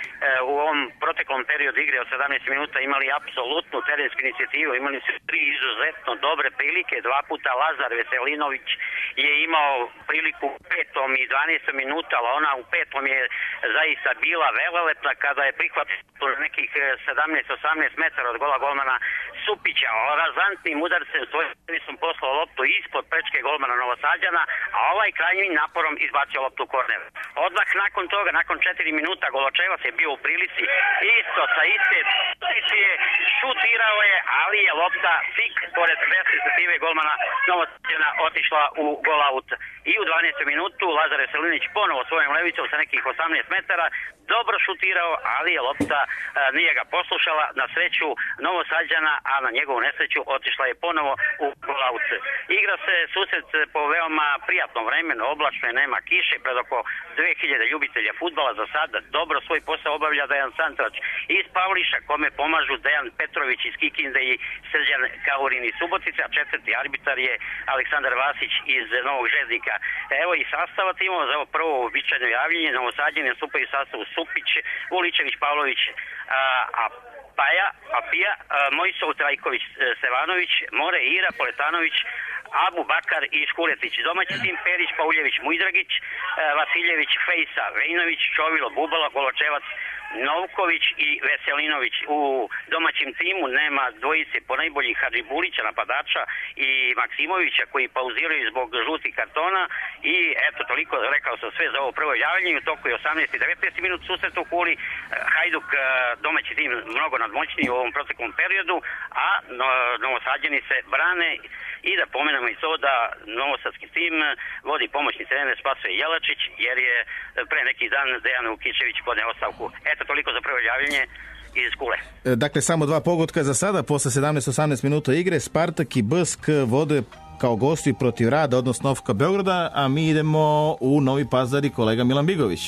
u ovom proteklom periodu igre od sedamnaest minuta imali apsolutnu terensku inicijativu, imali su tri izuzetno dobre prilike, dva puta Lazar Veselinović je imao priliku u petom i dvanaestom minuta, ali ona u petom je zaista bila velelepna kada je prihvatila nekih sedamnaest osamnaest metara od gola golmana Supića, razantnim udarcem svojim tenisom poslao loptu ispod prečke golmana Novosađana, a ovaj krajnjim naporom izbacio loptu u korner. Odmah nakon toga, nakon četiri minuta, Goločevac je bio u prilici, isto sa iste pozicije, šutirao je, ali je lopta fik pored destruktive golmana Novosađana otišla u gol aut. I u dvanaestom minutu Lazar Veselinović ponovo svojom levicom sa nekih osamnaest metara dobro šutirao, ali je lopta a, nije ga poslušala, na sreću Novosađana, a na njegovu nesreću otišla je ponovo u gol aut. Igra se susret po veoma prijatnom vremenu, oblačno je, nema kiše, pred oko dve hiljade ljubitelja fudbala. Za sada dobro svoj posao obavlja Dejan Santrač iz Pavliša, kome pomažu Dejan Petrović iz Kikinde i Srđan Kaurin iz Subotice, a četvrti arbitar je Aleksandar Vasić iz Novog Željeznika. Evo i sastava timova za ovo prvo uobičajeno javljenje. Novosađani nastupaju u sastavu Supić, Vuličević, Pavlović, a, a Paja, Apija, Mojsov, Trajković, Stevanović, More, Ira, Poletanović, Abu Bakar i Škuretić. Domaći tim Perić, Pauljević, Mujdragić, Vasiljević, Fejsa, Vejnović, Čovilo, Bubala, Goločevac, Novković i Veselinović. U domaćem timu nema dvojice ponajboljih Hadžibulića, napadača, i Maksimovića koji pauziraju zbog žutih kartona. I eto, toliko, rekao sam sve za ovo prvo javljanje. U toku je osamnaesti i devetnaesti minut susret u Kuli. Hajduk, domaći tim, mnogo nadmoćniji u ovom proteklom periodu, a Novosađani se brane. I da pomenemo i to da novosadski tim vodi pomoćni trener Spasoje Jelačić, jer je pre neki dan Dejan Vukičević podneo ostavku. Eto, toliko za prvo javljanje iz Kule. Dakle, samo dva pogotka za sada, posle sedamnaest osamnaest minuta igre. Spartak i B S K vode kao gosti protiv Rada, odnosno Ofka Beograda, a mi idemo u Novi Pazar i kolega Milan Bigović.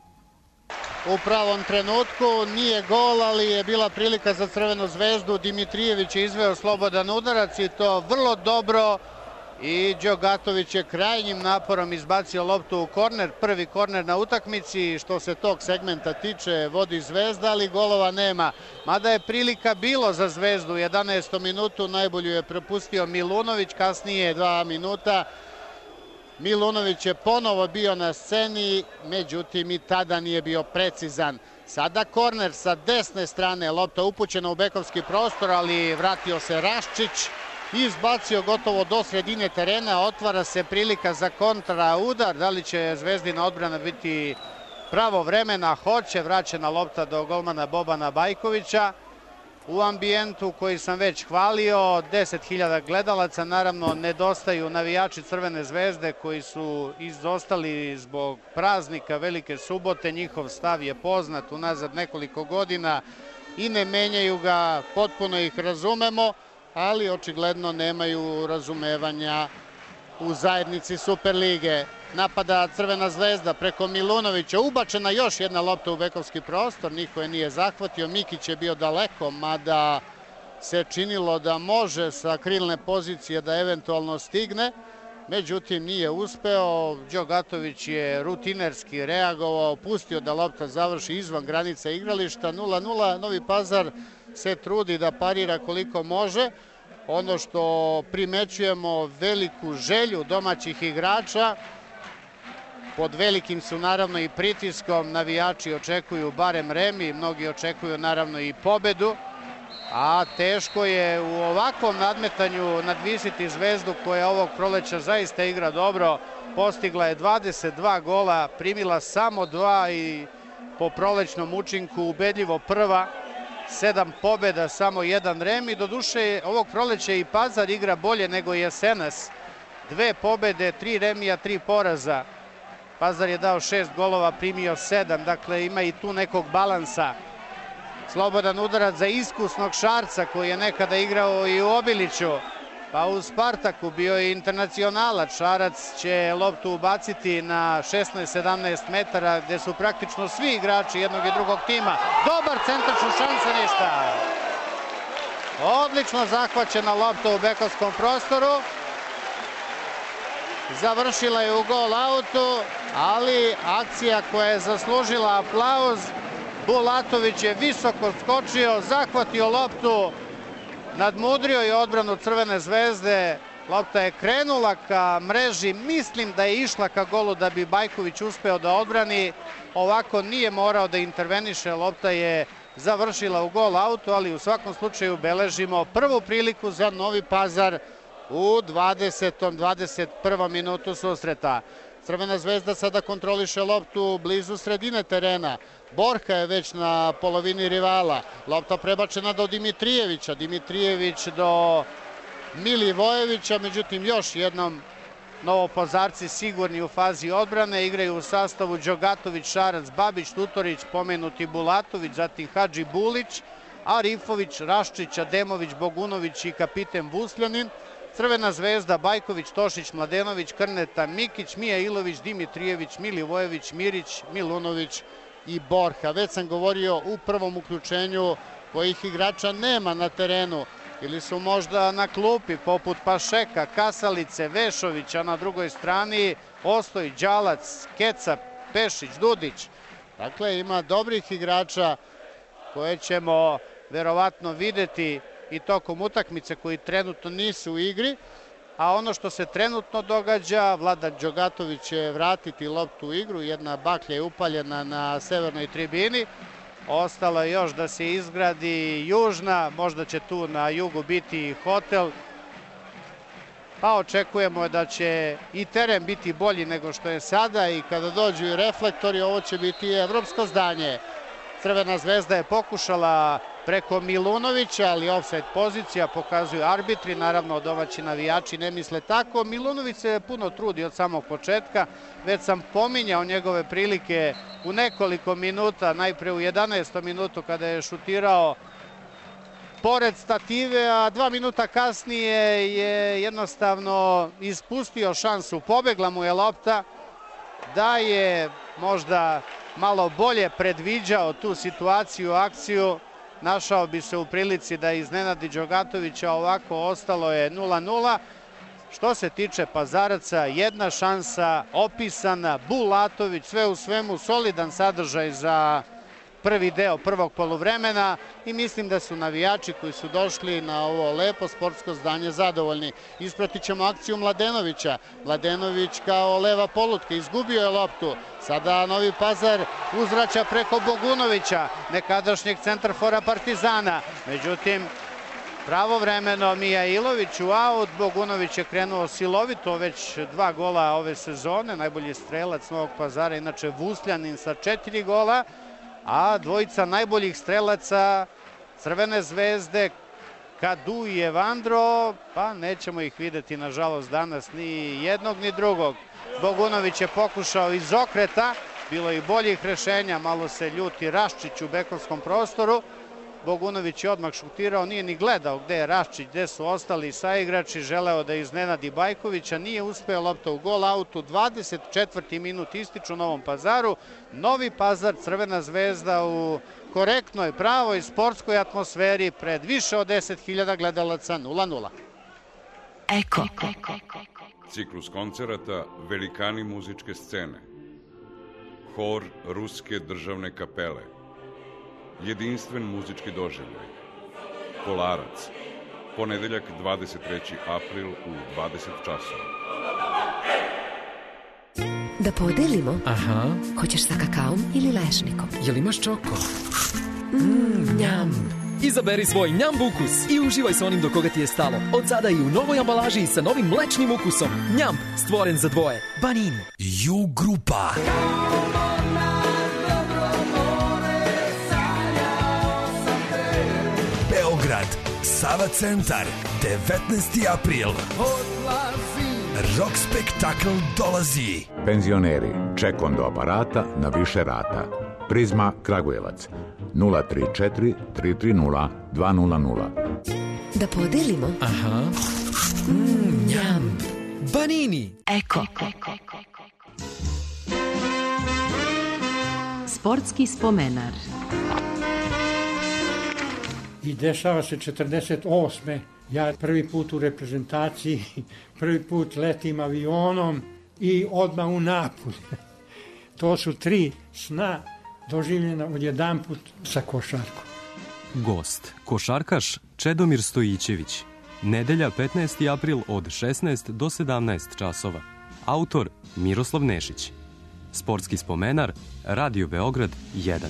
U pravom trenutku nije gol, ali je bila prilika za Crvenu zvezdu. Dimitrijević je izveo slobodan udarac i to vrlo dobro. I Đogatović je krajnjim naporom izbacio loptu u korner. Prvi korner na utakmici, što se tog segmenta tiče, vodi Zvezda, ali golova nema. Mada je prilika bilo za Zvezdu u jedanaestom minutu, najbolju je propustio Milunović, kasnije dva minuta. Milunović je ponovo bio na sceni, međutim i tada nije bio precizan. Sada korner sa desne strane, lopta upućena u bekovski prostor, ali vratio se Raščić i izbacio gotovo do sredine terena. Otvara se prilika za kontra udar. Da li će Zvezdina odbrana biti pravovremena? Hoće. Vraćena lopta do golmana Bobana Bajkovića. U ambijentu koji sam već hvalio, deset hiljada gledalaca, naravno nedostaju navijači Crvene zvezde koji su izostali zbog praznika Velike subote. Njihov stav je poznat unazad nekoliko godina i ne menjaju ga, potpuno ih razumemo, ali očigledno nemaju razumevanja u zajednici Superlige. Napada Crvena zvezda preko Milunovića, ubačena još jedna lopta u bekovski prostor, niko je nije zahvatio, Mikić je bio daleko, mada se činilo da može sa krilne pozicije da eventualno stigne. međutim nije uspeo. Đogatović je rutinerski reagovao, pustio da lopta završi izvan granica igrališta. nula nula, Novi Pazar se trudi da parira koliko može. Ono što primećujemo, veliku želju domaćih igrača. Pod velikim su naravno i pritiskom, navijači očekuju barem remi, mnogi očekuju naravno i pobedu, a teško je u ovakvom nadmetanju nadvisiti Zvezdu koja ovog proleća zaista igra dobro. Postigla je dvadeset dva gola, primila samo dva i po prolećnom učinku ubedljivo prva. Sedam pobjeda, samo jedan remi. Doduše, ovog proleća i Pazar igra bolje nego Jesenas. Dve pobjede, tri remija, tri poraza. Pazar je dao šest golova, primio sedam, dakle ima i tu nekog balansa. Slobodan udarac za iskusnog Šarca koji je nekada igrao i u Obiliću, pa u Spartaku bio je internacionalac. Šarac će loptu ubaciti na šesnaest sedamnaest metara gde su praktično svi igrači jednog i drugog tima. Dobar centar, šanse ništa. Odlično zahvaćena lopta u bekovskom prostoru. Završila je u gol autu, ali akcija koja je zaslužila aplauz. Bulatović je visoko skočio, zahvatio loptu, nadmudrio je odbranu Crvene Zvezde. Lopta je krenula ka mreži, mislim da je išla ka golu da bi Bajković uspeo da odbrani. Ovako nije morao da interveniše, lopta je završila u gol autu, ali u svakom slučaju beležimo prvu priliku za Novi Pazar u dvadesetom dvadeset prvom minutu susreta. Crvena Zvezda sada kontroliše loptu blizu sredine terena. Borka je već na polovini rivala. Lopta prebačena do Dimitrijevića. Dimitrijević do Milivojevića, međutim još jednom Novopazarci sigurni u fazi odbrane. Igraju u sastavu Đogatović, Šarac, Babić, Tutorić, pomenuti Bulatović, zatim Hadži Bulić, Arifović, Raščić, Ademović, Bogunović i kapiten Vusljanin. Crvena Zvezda, Bajković, Tošić, Mladenović, Krneta, Mikić, Mija Ilović, Dimitrijević, Milivojević, Mirić, Milunović i Borha. Već sam govorio u prvom uključenju kojih igrača nema na terenu ili su možda na klupi poput Pašeka, Kasalice, Vešovića, na drugoj strani Ostoj, Đalac, Keca, Pešić, Dudić. Dakle, ima dobrih igrača koje ćemo verovatno videti i tokom utakmice koji trenutno nisu u igri, a ono što se trenutno događa, Vladan Đogatović će vratiti loptu u igru, jedna baklja je upaljena na severnoj tribini, ostalo je još da se izgradi južna, možda će tu na jugu biti hotel, pa očekujemo da će i teren biti bolji nego što je sada i kada dođu i reflektori, ovo će biti evropsko zdanje. Crvena Zvezda je pokušala preko Milunovića, ali ofsajd pozicija, pokazuju arbitri, naravno domaći navijači ne misle tako. Milunović se puno trudi od samog početka, već sam pominjao njegove prilike u nekoliko minuta, najpre u jedanaestom minutu kada je šutirao pored stative, a dva minuta kasnije je jednostavno ispustio šansu, pobegla mu je lopta, da je možda malo bolje predviđao tu situaciju, akciju, našao bi se u prilici da iznenadi Đogatovića, ovako ostalo je nula nula. Što se tiče Pazaraca, jedna šansa opisana, Bulatović, sve u svemu solidan sadržaj za prvi deo prvog poluvremena i mislim da su navijači koji su došli na ovo lepo sportsko zdanje zadovoljni. Ispratit ćemo akciju Mladenovića. Mladenović kao leva polutka, izgubio je loptu. Sada Novi Pazar uzvraća preko Bogunovića, nekadašnjeg centarfora Partizana. Međutim, pravovremeno Mija Ilović u aut, Bogunović je krenuo silovito, već dva gola ove sezone, najbolji strelac Novog Pazara, inače Vusljanin sa četiri gola, a dvojica najboljih strelaca Crvene Zvezde, Kadu i Evandro, pa nećemo ih videti nažalost danas ni jednog ni drugog. Bogunović je pokušao iz okreta, bilo i boljih rešenja, malo se ljuti Raščić u bekovskom prostoru. Bogunović je odmah šutirao, nije ni gledao gde je Raščić, gde su ostali saigrači, želeo da iznenadi Bajkovića, nije uspeo, lopta u gol autu, dvadeset četvrti minut ističu Novom Pazaru. Novi Pazar, Crvena Zvezda u korektnoj, pravoj, sportskoj atmosferi pred više od deset hiljada gledalaca, nula nula. Eko. Ciklus koncerata Velikani muzičke scene, Hor Ruske državne kapele, Jedinstven muzički doživljaj, Kolarac, ponedeljak dvadeset treći april u dvadeset časova. Da podelimo? Aha. Hoćeš sa kakaom ili lešnikom? Jel imaš čoko? Mmm, njam. Izaberi svoj njam ukus i uživaj sa onim do koga ti je stalo. Od sada i u novoj ambalaži sa novim mlečnim ukusom. Njam, stvoren za dvoje. Banin. Ju grupa. Beograd, Sava centar, devetnaesti april. Rock spektakl dolazi. Penzioneri, ček do aparata na više rata. Prizma Kragujevac, nula tri četiri tri tri nula dva nula nula. Da podelimo? Aha. Mmm, njam. Banini. Eko. Sportski spomenar. I dešava se četrdeset osme Ja prvi put u reprezentaciji, prvi put letim avionom i odmah u Napulj. To su tri sna doživljena odjedanput sa košarkom. Gost, košarkaš Čedomir Stojićević. Nedelja petnaesti april od šesnaest do sedamnaest časova. Autor Miroslav Nešić. Sportski spomenar Radio Beograd jedan.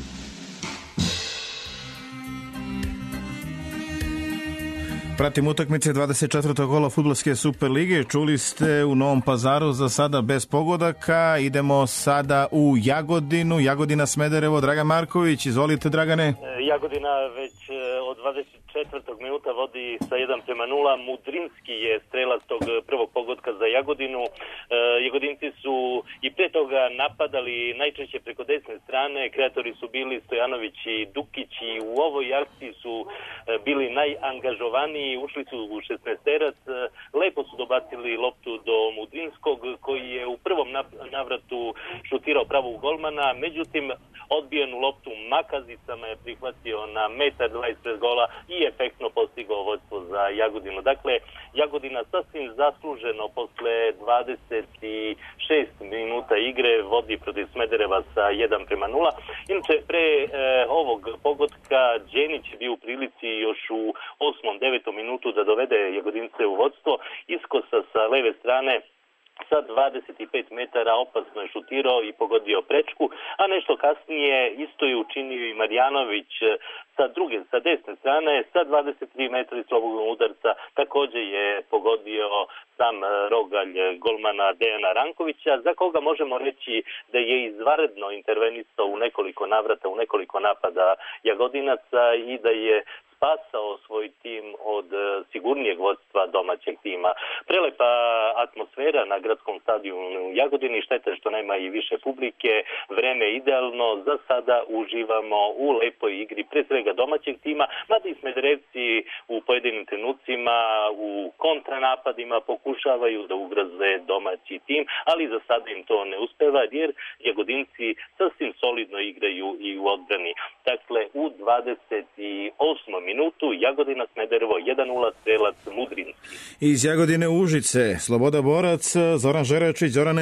Pratim utakmice dvadeset četvrtog kola fudbalske Super lige. Čuli ste u Novom Pazaru za sada bez pogodaka. Idemo sada u Jagodinu. Jagodina Smederevo, Dragan Marković. Izvolite, Dragane. Jagodina već od dvadeset četvrtog minuta vodi sa jedan prema nula. Mudrinski je strelac tog prvog pogotka za Jagodinu. Jagodinci su i pre toga napadali najčešće preko desne strane. Kreatori su bili Stojanović i Dukić i u ovoj akciji su bili najangažovaniji. Ušli su u šesnaesterac, lepo su dobacili loptu do Mudrinskog koji je u prvom navratu šutirao pravog golmana, međutim odbijenu loptu Makazicama je prihvatio na metar dvadeset pred gola i efektno postigao vodstvo za Jagodinu. Dakle, Jagodina sasvim zasluženo posle dvadeset šest minuta igre vodi protiv Smedereva sa jedan prema nula. Inače, pre e, ovog pogotka Đenić je bio u prilici još u osmom devetom minutu da dovede Jagodince u vodstvo. Iskosa sa leve strane sa dvadeset pet metara opasno je šutirao i pogodio prečku, a nešto kasnije isto je učinio i Marjanović sa druge, sa desne strane, sa dvadeset tri metra slobodnog udarca također je pogodio sam rogalj golmana Dejana Rankovića, za koga možemo reći da je izvanredno intervenisao u nekoliko navrata, u nekoliko napada Jagodinaca i da je spasao svoj tim od sigurnijeg vodstva domaćeg tima. Prelepa atmosfera na gradskom stadionu u Jagodini, šteta što nema i više publike, vreme je idealno, za sada uživamo u lepoj igri, pre svega domaćeg tima, mada i Smederevci u pojedinim trenucima, u kontranapadima pokušavaju da ugroze domaći tim, ali za sada im to ne uspeva, jer Jagodinci sasvim solidno igraju i u odbrani. Dakle, u dvadeset osmom minutu Jagodina Smederevo jedan nula, strelac Mudrinski. Iz Jagodine Užice, Sloboda Borac, Zoran Žeračić. Zorane?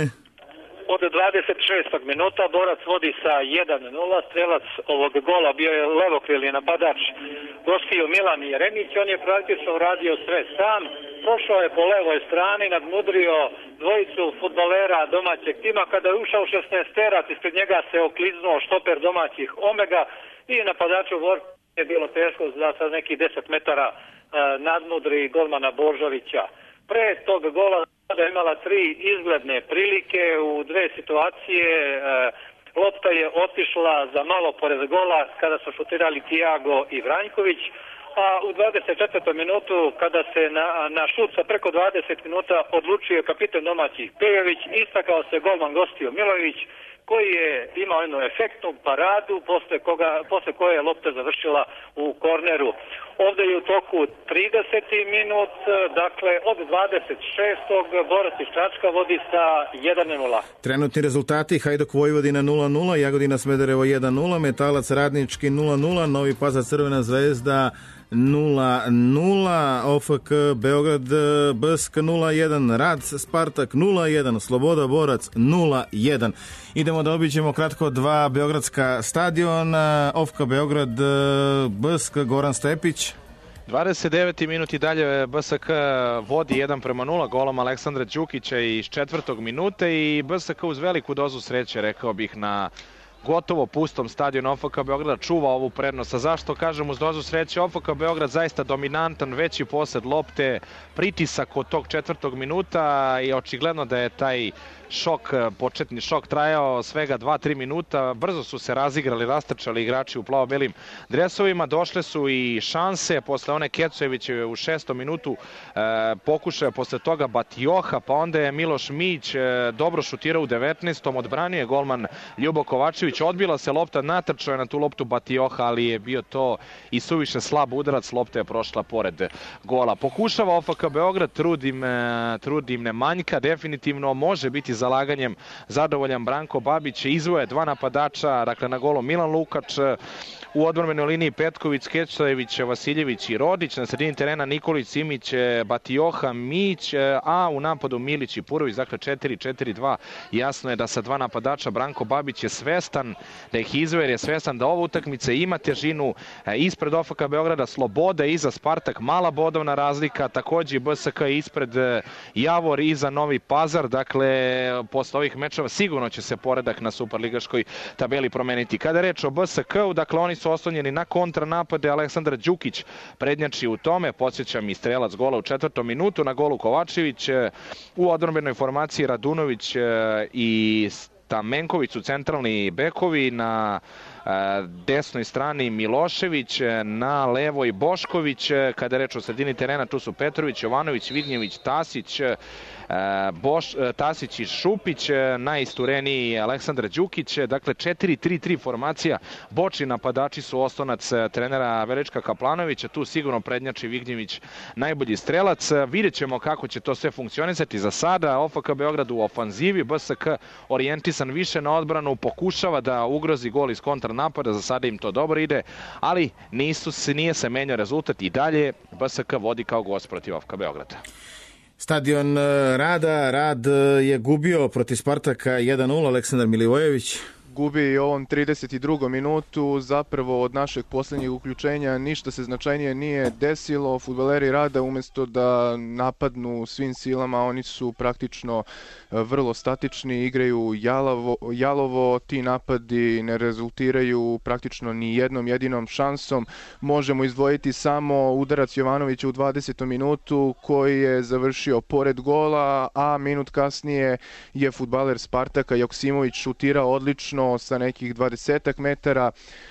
Od dvadeset šestog minuta Borac vodi sa jedan nula, strelac ovog gola bio je levokrilni napadač gostiju Milan Jeremić, on je praktično uradio sve sam, prošao je po levoj strani, nadmudrio dvojicu fudbalera domaćeg tima, kada je ušao šesnaesterac, ispred njega se okliznuo štoper domaćih Omega i napadaču Vorca je bilo teško da sa nekih deset metara uh, nadmudri golmana Božovića. Pre tog gola da je imala tri izgledne prilike u dve situacije. Uh, lopta je otišla za malo pored gola kada su šutirali Tiago i Vranjković, a u dvadeset četvrtom minutu kada se na, na šut sa preko dvadeset minuta odlučio kapitan domaćih Pejović, istakao se golman gostio Milović, koji je imao jednu efektnu paradu posle, koga, posle koje je lopta završila u korneru. Ovde je u toku trideseti minut, dakle od dvadeset šestog Borac iz Čačka vodi sa jedan nula. Trenutni rezultati: Hajduk Vojvodina nula nula, Jagodina Smederevo jedan nula, Metalac Radnički nula nula, Novi Pazar Crvena Zvezda nula nula, O F K Beograd B S K nula jedan, Rad Spartak nula jedan, Sloboda Borac nula jedan. Idemo da obiđemo kratko dva beogradska stadiona. O F K Beograd B S K Goran Stepić. dvadeset deveti minut i dalje B S K vodi jedan prema nula golom Aleksandra Đukića iz četvrtog minuta i B S K uz veliku dozu sreće, rekao bih, na gotovo pustom stadionu O F K Beograda čuva ovu prednost. A zašto kažem uz dozu sreće? O F K Beograd zaista dominantan, veći posed lopte, pritisak od tog četvrtog minuta i očigledno da je taj šok, početni šok trajao svega dva tri minuta. Brzo su se razigrali, rastrčali igrači u plavo-belim dresovima. Došle su i šanse posle one Kecojevićeve u šestom minutu, e, pokušaja posle toga Batioha, pa onda je Miloš Mić e, dobro šutirao u devetnaestom, odbranio je golman Ljubo Kovačević, odbila se lopta, natrčao je na tu loptu Batioha, ali je bio to i suviše slab udarac, lopta je prošla pored gola. Pokušava O F K Beograd, trudim, e, trudim ne manjka, definitivno može biti zalaganjem zadovoljan Branko Babić, izvoje dva napadača, dakle na golu Milan Lukač, u odbranbenoj liniji Petković, Kecojević, Vasiljević i Rodić, na sredini terena Nikolić, Simić, Batioha, Mić, a u napadu Milić i Purović, dakle četiri četiri dva. Jasno je da sa dva napadača Branko Babić je svestan da ih izvoje, je svestan da ova utakmica ima težinu. Ispred O F K Beograda Sloboda, iza Spartak mala bodovna razlika, takođe B S K ispred Javor, iza Novi Pazar, dakle posle ovih mečeva sigurno će se poredak na superligaškoj tabeli promeniti. Kada je reč o B S K-u, dakle oni su oslonjeni na kontranapade, Aleksandar Đukić prednjači u tome, podsjećam i strelac gola u četvrtom minutu, na golu Kovačević, u odbrambenoj formaciji Radunović i Stamenković su centralni bekovi, na desnoj strani Milošević, na levoj Bošković, kada je reč o sredini terena tu su Petrović, Jovanović, Vidnjević, Tasić, Boš, Tasić i Šupić, najistureniji Aleksandar Đukić, dakle četiri tri tri formacija, bočni napadači su oslonac trenera Velička Kaplanovića, tu sigurno prednjači Vignjević najbolji strelac. Vidjet ćemo kako će to sve funkcionisati. Za sada O F K Beograd u ofanzivi, B S K orijentisan više na odbranu, pokušava da ugrozi gol iz kontranapada, za sada im to dobro ide, ali nisu se, nije se menjao rezultat i dalje B S K vodi kao gost protiv O F K Beograda. Stadion Rada, Rad je gubio protiv Spartaka jedan nula, Aleksandar Milivojević. Gubi i ovom trideset drugom minutu, zapravo od našeg posljednjeg uključenja ništa se značajnije nije desilo. Fudbaleri Rada umesto da napadnu svim silama, oni su praktično vrlo statični, igraju jalovo, jalovo, ti napadi ne rezultiraju praktično ni jednom jedinom šansom. Možemo izdvojiti samo udarac Jovanovića u dvadesetom minutu koji je završio pored gola, a minut kasnije je fudbaler Spartaka Joksimović šutirao odlično sa nekih dvadesetak metara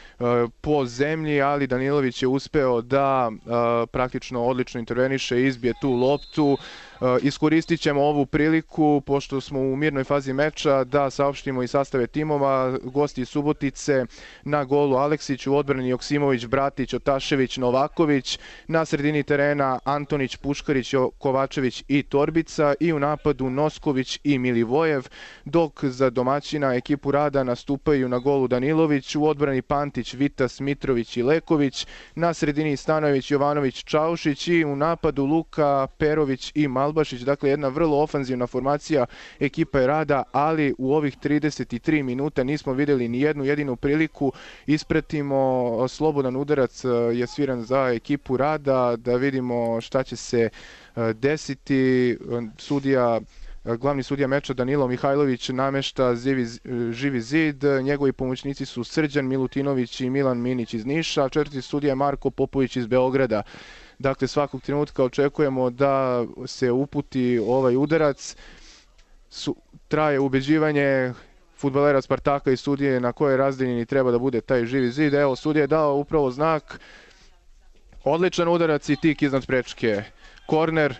po zemlji, ali Danilović je uspeo da praktično odlično interveniše i izbije tu loptu. Iskoristit ćemo ovu priliku, pošto smo u mirnoj fazi meča, da saopštimo i sastave timova. Gosti iz Subotice: na golu Aleksić, u odbrani Joksimović, Bratić, Otašević, Novaković, na sredini terena Antonić, Puškarić, Kovačević i Torbica, i u napadu Nosković i Milivojev, dok za domaćina ekipu Rada nastupaju na golu Danilović, u odbrani Pantić, Vitas, Mitrović i Leković, na sredini Stanojević, Jovanović, Čaušić, i u napadu Luka, Perović i Malbašić. Dakle, jedna vrlo ofanzivna formacija ekipa Rada, ali u ovih trideset tri minuta nismo videli ni jednu jedinu priliku. Ispratimo, slobodan udarac je sviran za ekipu Rada, da vidimo šta će se desiti. Sudija Glavni sudija meča Danilo Mihajlović namešta zivi, živi zid, njegovi pomoćnici su Srđan Milutinović i Milan Minić iz Niša, četvrti sudija Marko Popović iz Beograda. Dakle, svakog trenutka očekujemo da se uputi ovaj udarac. Su, traje ubeđivanje fudbalera Spartaka i sudije na kojoj razdaljini treba da bude taj živi zid. Evo, sudija je dao upravo znak. Odličan udarac i tik iznad prečke. Korner,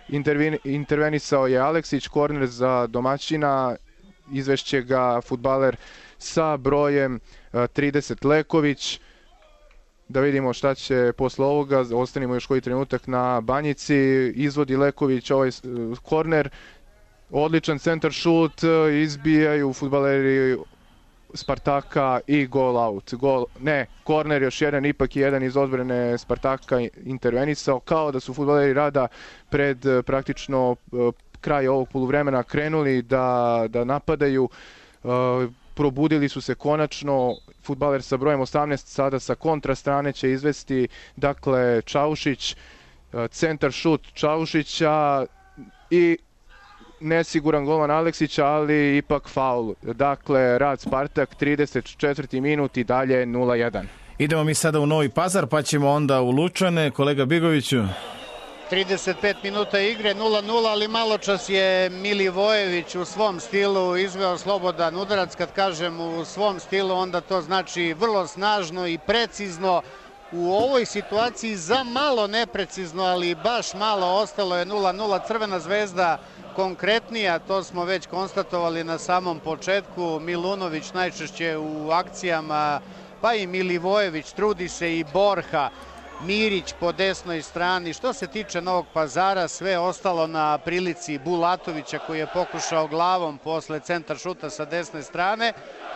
intervenisao je Aleksić, korner za domaćina, izvešće ga fudbaler sa brojem trideset Leković. Da vidimo šta će posle ovoga, ostanimo još koji trenutak na Banjici, izvodi Leković ovaj korner, odličan centar šut, izbijaju fudbaleri Spartaka i gol out. Gol, ne, korner još jedan, ipak je jedan iz odbrane Spartaka intervenisao, kao da su fudbaleri Rada pred praktično kraj ovog poluvremena krenuli da, da napadaju. Probudili su se konačno, fudbaler sa brojem osamnaest sada sa kontra strane će izvesti, dakle, Čaušić, centar šut Čaušića i nesiguran golman Aleksića, ali ipak faul. Dakle, Rad Spartak, trideset četvrti minut i dalje nula jedan. Idemo mi sada u Novi Pazar, pa ćemo onda u Lučane. Kolega Bigoviću. trideset pet minuta igre, nula nula, ali malo čas je Milivojević u svom stilu izveo slobodan udarac. Kad kažem u svom stilu, onda to znači vrlo snažno i precizno. U ovoj situaciji za malo neprecizno, ali baš malo, ostalo je nula nula. Crvena zvezda konkretnija, to smo već konstatovali na samom početku. Milunović najčešće u akcijama, pa i Milivojević, trudi se i Borha. Mirić po desnoj strani. Što se tiče Novog Pazara, sve ostalo na prilici Bulatovića koji je pokušao glavom posle centar šuta sa desne strane.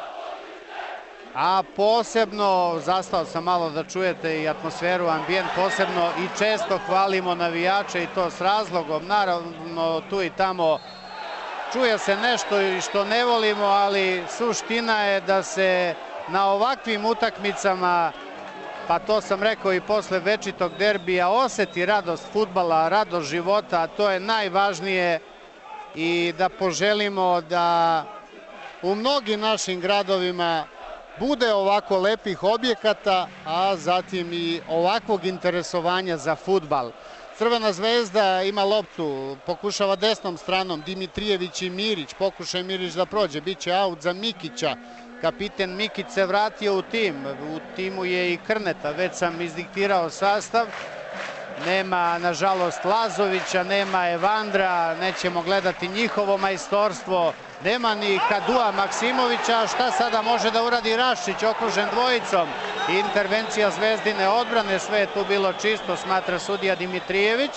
A posebno, zastao sam malo da čujete i atmosferu, ambijent, posebno i često hvalimo navijače i to s razlogom. Naravno, tu i tamo čuje se nešto i što ne volimo, ali suština je da se na ovakvim utakmicama, pa to sam rekao i posle večitog derbija, oseti radost fudbala, radost života, a to je najvažnije, i da poželimo da u mnogim našim gradovima bude ovako lepih objekata, a zatim i ovakvog interesovanja za fudbal. Crvena zvezda ima loptu, pokušava desnom stranom, Dimitrijević i Mirić, pokušaj Mirić da prođe, bit će aut za Mikića. Kapiten Mikić se vratio u tim, u timu je i Krneta, već sam izdiktirao sastav. Nema, nažalost, Lazovića, nema Evandra, nećemo gledati njihovo majstorstvo, nema ni Kadua Maksimovića. Šta sada može da uradi Rašić, okružen dvojicom? Intervencija Zvezdine odbrane, sve je tu bilo čisto, smatra sudija Dimitrijević.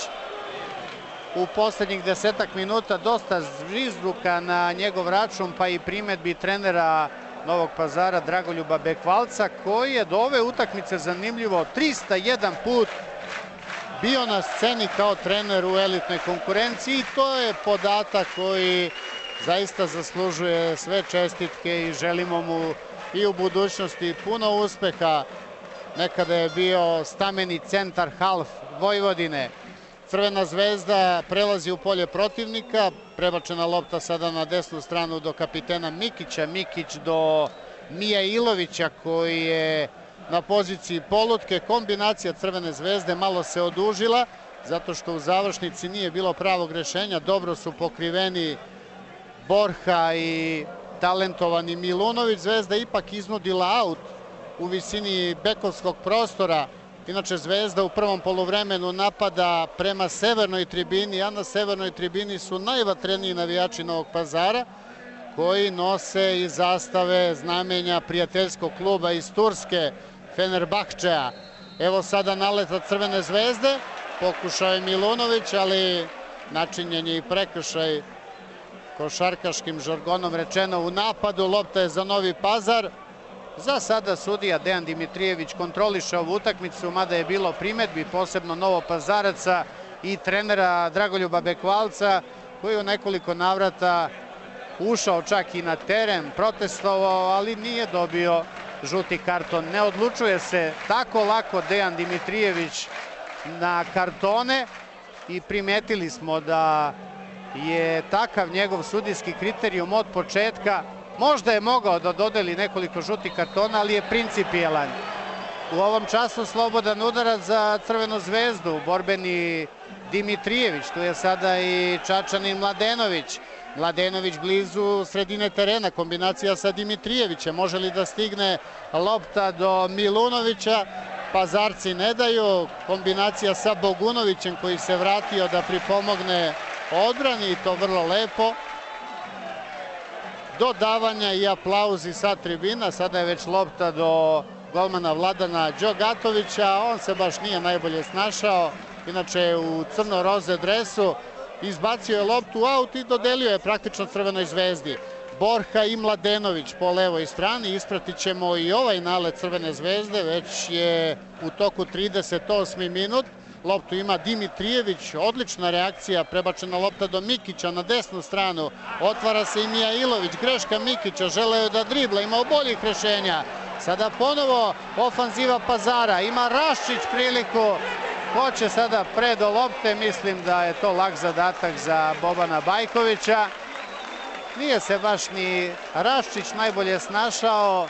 U poslednjih desetak minuta dosta zvižduka na njegov račun, pa i primetbi trenera Novog Pazara Dragoljuba Bekvalca, koji je do ove utakmice, zanimljivo, trista jedan put bio na sceni kao trener u elitnoj konkurenciji, i to je podatak koji zaista zaslužuje sve čestitke i želimo mu i u budućnosti puno uspeha. Nekada je bio stameni centar half Vojvodine. Crvena zvezda prelazi u polje protivnika, prebačena lopta sada na desnu stranu do kapitena Mikića, Mikić do Mija Ilovića koji je na poziciji polutke. Kombinacija Crvene zvezde malo se odužila zato što u završnici nije bilo pravog rešenja. Dobro su pokriveni Borha i talentovani Milunović. Zvezda ipak iznudila aut u visini bekovskog prostora. Inače, Zvezda u prvom poluvremenu napada prema severnoj tribini, a na severnoj tribini su najvatreniji navijači Novog Pazara, koji nose i zastave znamenja prijateljskog kluba iz Turske, Fenerbahčeja. Evo sada naleta Crvene zvezde, pokušao je Milunović, ali načinjen je i prekršaj, košarkaškim žargonom rečeno, u napadu. Lopta je za Novi Pazar. Za sada sudija Dejan Dimitrijević kontroliše ovu utakmicu, mada je bilo primetbi, posebno Novopazaraca i trenera Dragoljuba Bekvalca, koji u nekoliko navrata ušao čak i na teren, protestovao, ali nije dobio žuti karton. Ne odlučuje se tako lako Dejan Dimitrijević na kartone i primetili smo da je takav njegov sudijski kriterijum od početka. Možda je mogao da dodeli nekoliko žutih kartona, ali je principijelan. U ovom času slobodan udarac za Crvenu zvezdu, borbeni Dimitrijević, tu je sada i Čačanin Mladenović. Mladenović blizu sredine terena, kombinacija sa Dimitrijevićem. Može li da stigne lopta do Milunovića? Pazarci ne daju. Kombinacija sa Bogunovićem koji se vratio da pripomogne odbrani i to vrlo lepo. dodavanja i aplauzi sa tribina. Sada je već lopta do golmana Vladana Đogatovića, on se baš nije najbolje snašao, inače je u crno-roze dresu, izbacio je loptu u aut i dodelio je praktično Crvenoj zvezdi. Borha i Mladenović po levoj strani, ispratit ćemo i ovaj nalet Crvene zvezde, već je u toku trideset osmi minut. Loptu ima Dimitrijević, odlična reakcija, prebačena lopta do Mikića na desnu stranu, otvara se i Mijailović, greška Mikića, želeo je da dribla, imao boljih rešenja. Sada ponovo ofanziva Pazara, ima Raščić priliku, hoće sada pre do lopte, mislim da je to lak zadatak za Bobana Bajkovića. Nije se baš ni Raščić najbolje snašao,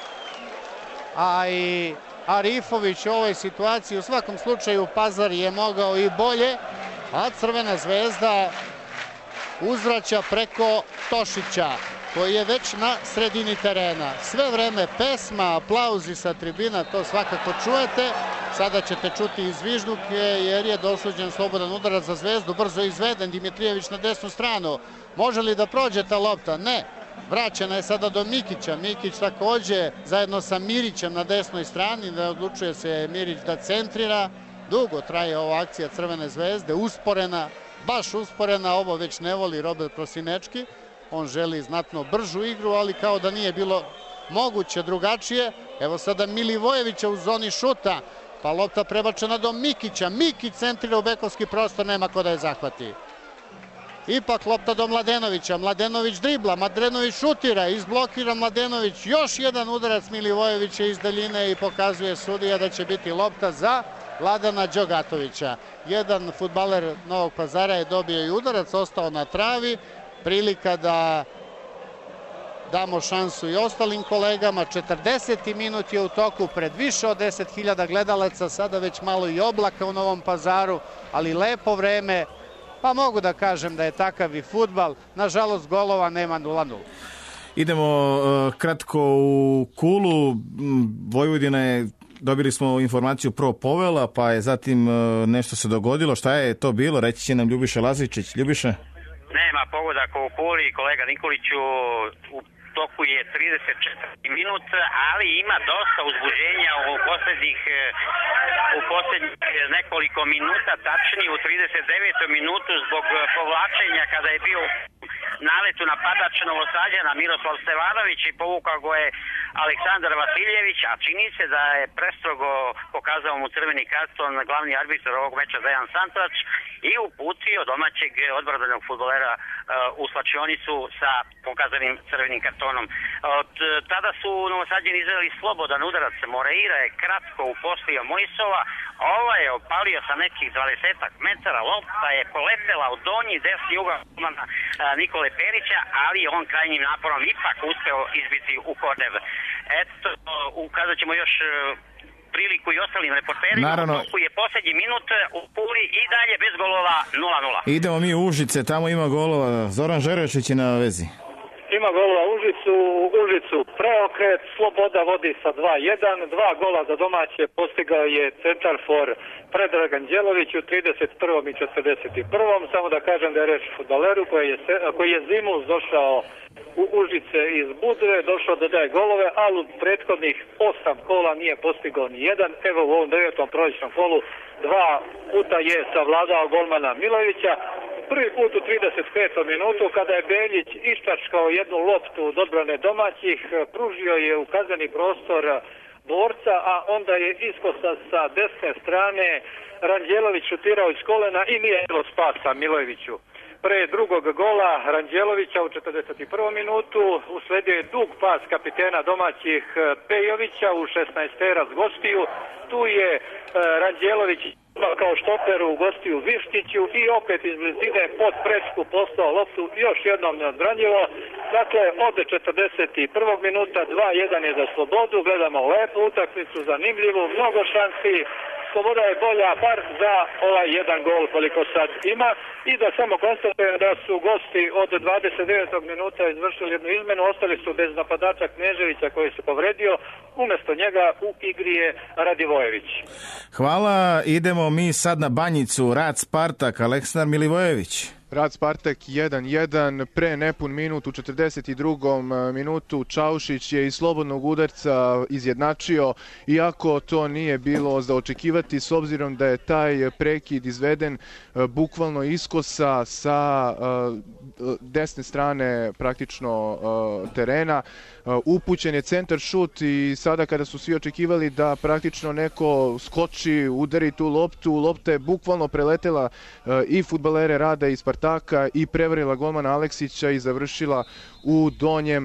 a i Arifović u ovoj situaciji. U svakom slučaju Pazar je mogao i bolje, a Crvena zvezda uzvraća preko Tošića, koji je već na sredini terena. Sve vreme pesma, aplauzi sa tribina, to svakako čujete. Sada ćete čuti i zvižduke jer je dosuđen slobodan udarac za Zvezdu, brzo izveden Dimitrijević na desnu stranu. Može li da prođe ta lopta? Ne. Vraćena je sada do Mikića. Mikić takođe zajedno sa Mirićem na desnoj strani, da odlučuje se Mirić da centrira. Dugo traje ova akcija Crvene zvezde, usporena, baš usporena, ovo već ne voli Robert Prosinečki. On želi znatno bržu igru, ali kao da nije bilo moguće drugačije. Evo sada Milivojevića u zoni šuta, pa lopta prebačena do Mikića. Mikić centrira u bekovski prostor, nema ko da je zahvati. Ipak lopta do Mladenovića, Mladenović dribla, Mladenović šutira, izblokira Mladenović, još jedan udarac Milivojevića iz daljine i pokazuje sudija da će biti lopta za Vladana Đogatovića. Jedan fudbaler Novog Pazara je dobio i udarac, ostao na travi, prilika da damo šansu i ostalim kolegama. četrdeseti minut je u toku, pred više od deset hiljada gledalaca, sada već malo i oblaka u Novom Pazaru, ali lepo vreme. Pa mogu da kažem da je takav i fudbal. Nažalost, golova nema nula nula. Idemo uh, kratko u Kulu. Vojvodina je, dobili smo informaciju, prvo povela, pa je zatim uh, nešto se dogodilo. Šta je to bilo? Reći će nam Ljubiša Lazičić. Ljubiša? Nema pogodaka u Kuli, kolega Nikoliću. U toku je trideset četvrti minut, ali ima dosta uzbuđenja u posljednjih u posljednjih nekoliko minuta, tačnije u trideset devetoj minutu zbog povlačenja kada je bio naletu napadač Novosađana Miroslav Stevanović i povukao go je Aleksandar Vasiljević, a čini se da je prestrogo pokazao mu crveni karton glavni arbitar ovog meča Dejan Santrač i uputio domaćeg odbrambenog fudbalera u slačionicu sa pokazanim crvenim kartonom. Od tada su Novosađani izveli slobodan udarac. Moreira je kratko upostio Mojsova, ova je opalio sa nekih dvadesetak metara, lopta je poletela u donji desni ugao Nikole Perića, ali on krajnjim naporom ipak uspeo izbiti u korner. Eto, ukazat ćemo još priliku i ostalim reporterima. Naravno. U je posljednji minut u Puli i dalje bez golova nula nula. Idemo mi u Užice, tamo ima golova. Zoran Žerešić je na vezi. Ima golova Užicu, Užicu preokret, Sloboda vodi sa dva jedan, dva gola za domaće postigao je centar for Predrag Anđelović u trideset prvom i četrdeset prvom Samo da kažem da je reč o fudbaleru koji je, koji je zimus došao u Užice iz Budve, došao da daje golove, ali u prethodnih osam kola nije postigao ni jedan. Evo u ovom devetom prolećnom kolu dva puta je savladao golmana Milovića. Prvi put u trideset petom minutu kada je Beljić iščačkao jednu loptu od odbrane domaćih, pružio je u kazneni prostor borca, a onda je iskosa sa desne strane Ranđelović šutirao iz kolena i nije bilo spasa Milojeviću. Pre drugog gola Ranđelovića u četrdeset prvom minutu usledio je dug pas kapitena domaćih Pejovića u šesnaesterac gostiju. Tu je e, Ranđelović kao štoper u gostiju Vištiću i opet iz blizine pod prečku poslao loptu još jednom neodbranjivo. Dakle, od četrdeset prvog minuta dva jedan je za Slobodu. Gledamo lepu utakmicu, zanimljivu, mnogo šansi. Sloboda je bolja bar za ovaj jedan gol koliko sad ima. I da samo konstatujem da su gosti od dvadeset devetog minuta izvršili jednu izmenu, ostali su bez napadača Kneževića koji se povredio, umjesto njega u igri je Radivojević. Hvala, idemo mi sad na Banjicu, Rad Spartak, Aleksandar Milivojević. Rad Spartak jedan jedan, pre nepun minut u četrdeset drugom minutu Čaušić je iz slobodnog udarca izjednačio, iako to nije bilo za očekivati s obzirom da je taj prekid izveden bukvalno iskosa sa desne strane praktično terena. Upućen je centar šut i sada kada su svi očekivali da praktično neko skoči, udari tu loptu, lopta je bukvalno preletela i fudbalere Rada i Spartaka i prevarila golmana Aleksića i završila u donjem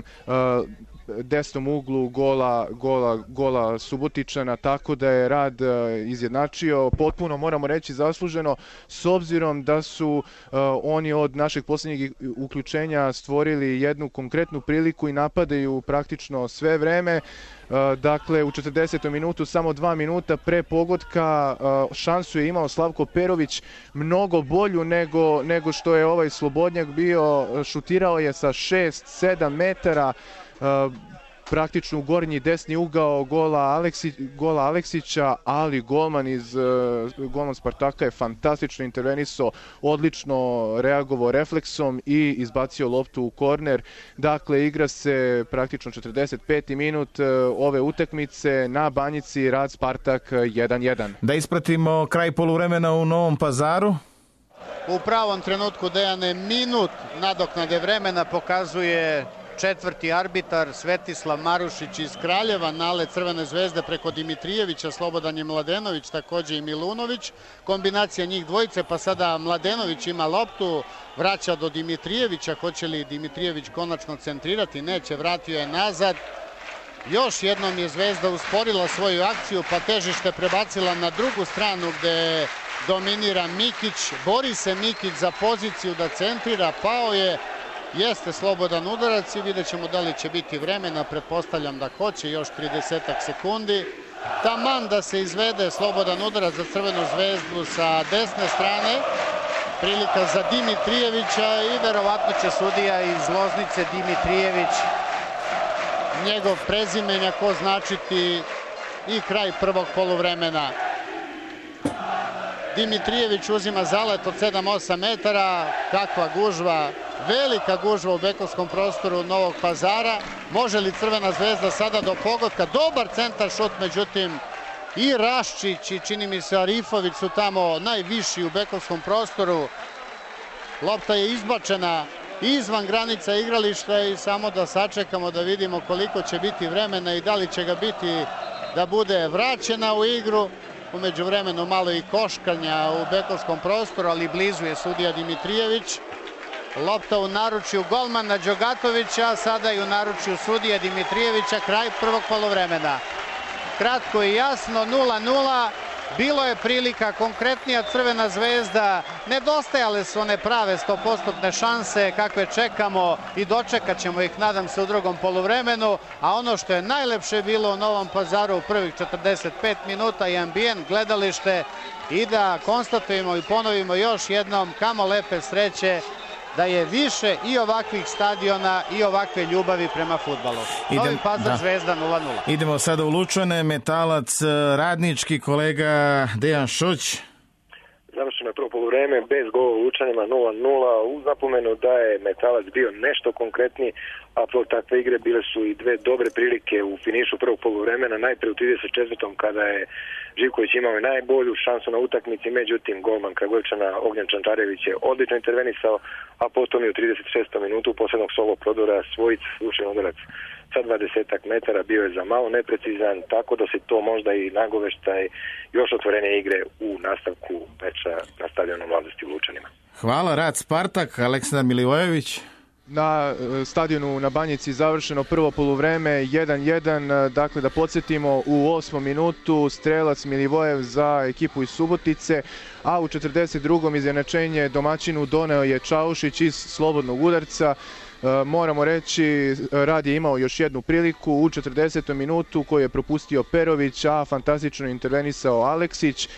desnom uglu gola, gola, gola Subotičana, tako da je Rad izjednačio potpuno, moramo reći, zasluženo, s obzirom da su uh, oni od našeg posljednjeg uključenja stvorili jednu konkretnu priliku i napadaju praktično sve vreme. Uh, dakle, u četrdesetom minutu, samo dva minuta pre pogotka, uh, šansu je imao Slavko Perović, mnogo bolju nego, nego što je ovaj Slobodnjak bio, šutirao je sa šest sedam metara, Uh, praktično u gornji desni ugao gola, Aleksi, gola Aleksića, ali golman iz uh, golman Spartaka je fantastično intervenisao, odlično reagovao refleksom i izbacio loptu u korner. Dakle, igra se praktično četrdeset peti minut uh, ove utakmice na Banjici, Rad Spartak jedan jedan. Da ispratimo kraj poluvremena u Novom Pazaru. U pravom trenutku, Dejane, minut nadoknade vremena pokazuje četvrti arbitar Svetislav Marušić iz Kraljeva, nalet Crvene zvezde preko Dimitrijevića, Slobodan je Mladenović, takođe i Milunović. Kombinacija njih dvojice, pa sada Mladenović ima loptu, vraća do Dimitrijevića. Hoće li Dimitrijević konačno centrirati? Neće, vratio je nazad. Još jednom je Zvezda usporila svoju akciju, pa težište prebacila na drugu stranu gde dominira Mikić. Bori se Mikić za poziciju da centrira, pao je. Jeste slobodan udarac i vidjet ćemo da li će biti vremena, pretpostavljam da hoće, još tridesetak sekundi. Taman da se izvede slobodan udarac za Crvenu zvezdu sa desne strane, prilika za Dimitrijevića i verovatno će sudija iz Loznice Dimitrijević, njegov prezimenja, ko značiti i kraj prvog poluvremena. Dimitrijević uzima zalet od sedam osam metara, kakva gužva, velika gužva u bekovskom prostoru Novog Pazara. Može li Crvena zvezda sada do pogotka? Dobar centar šut, međutim i Raščić i čini mi se Arifović su tamo najviši u bekovskom prostoru. Lopta je izbačena izvan granica igrališta i samo da sačekamo da vidimo koliko će biti vremena i da li će ga biti da bude vraćena u igru. U međuvremenu malo i koškanja u bekovskom prostoru, ali blizu je sudija Dimitrijević. Lopta u naručju golmana Đogatovića, sada i u naručju sudija Dimitrijevića, kraj prvog poluvremena. Kratko i jasno, nula nula. Bilo je prilika, konkretnija Crvena zvezda, nedostajale su one prave sto posto šanse kakve čekamo i dočekat ćemo ih, nadam se, u drugom poluvremenu, a ono što je najlepše bilo u Novom Pazaru u prvih četrdeset pet minuta i ambijent, gledalište, i da konstatujemo i ponovimo još jednom kamo lepe sreće da je više i ovakvih stadiona i ovakve ljubavi prema fudbalu. Novi Pazar, da. Zvezda nula nula. Idemo sada u Lučane, Metalac Radnički, kolega Dejan Šoć. Završeno je prvo poluvreme bez gola u Lučanima nula nula, uz napomenu da je Metalac bio nešto konkretniji, a pro takve igre bile su i dve dobre prilike u finišu prvog poluvremena, najpre u trideset četvrtom kada je Živković imao i najbolju šansu na utakmici, međutim golman Kragujevčana Ognjen Čančarević je odlično intervenisao, a potom i u trideset šestom minutu poslednog solo prodora Svojic slučajno udarac sa dvadesetak metara bio je za malo neprecizan, tako da se to možda i nagoveštaj još otvorene igre u nastavku meča na stadionu Mladosti u Lučanima. Hvala, Rad Spartak, Aleksandar Milivojević. Na stadionu na Banjici završeno prvo poluvreme jedan jedan, dakle da podsjetimo u osmom minutu strelac Milivojev za ekipu iz Subotice, a u četrdeset drugom izjednačenje domaćinu doneo je Čaušić iz slobodnog udarca. Moramo reći, Rad je imao još jednu priliku u četrdesetom minutu koju je propustio Perović, a fantastično intervenisao Aleksić.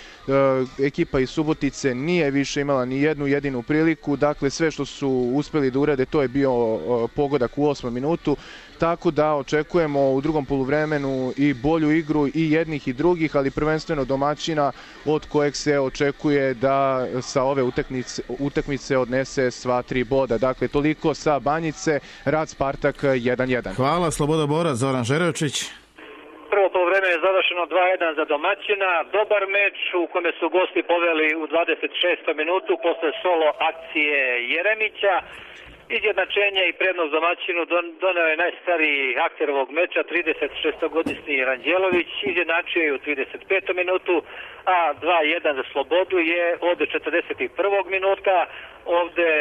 Ekipa iz Subotice nije više imala ni jednu jedinu priliku, dakle sve što su uspeli da urade to je bio pogodak u osmom minutu. tako da očekujemo u drugom poluvremenu i bolju igru i jednih i drugih, ali prvenstveno domaćina od kojeg se očekuje da sa ove utakmice, utakmice odnese sva tri boda. Dakle, toliko sa Banjice, Rad Spartak jedan jedan. Hvala, Sloboda Borac, Zoran Žerevčić. Prvo poluvreme je završeno dva jedan za domaćina. Dobar meč u kome su gosti poveli u dvadeset šestoj minutu posle solo akcije Jeremića. Izjednačenje i prednost domaćinu doneo je najstariji akter ovog meča, trideset šestogodišnji Ranđelović. Izjednačio je u trideset petoj minutu, a dva jedan za Slobodu je od četrdeset prvog minuta. Ovde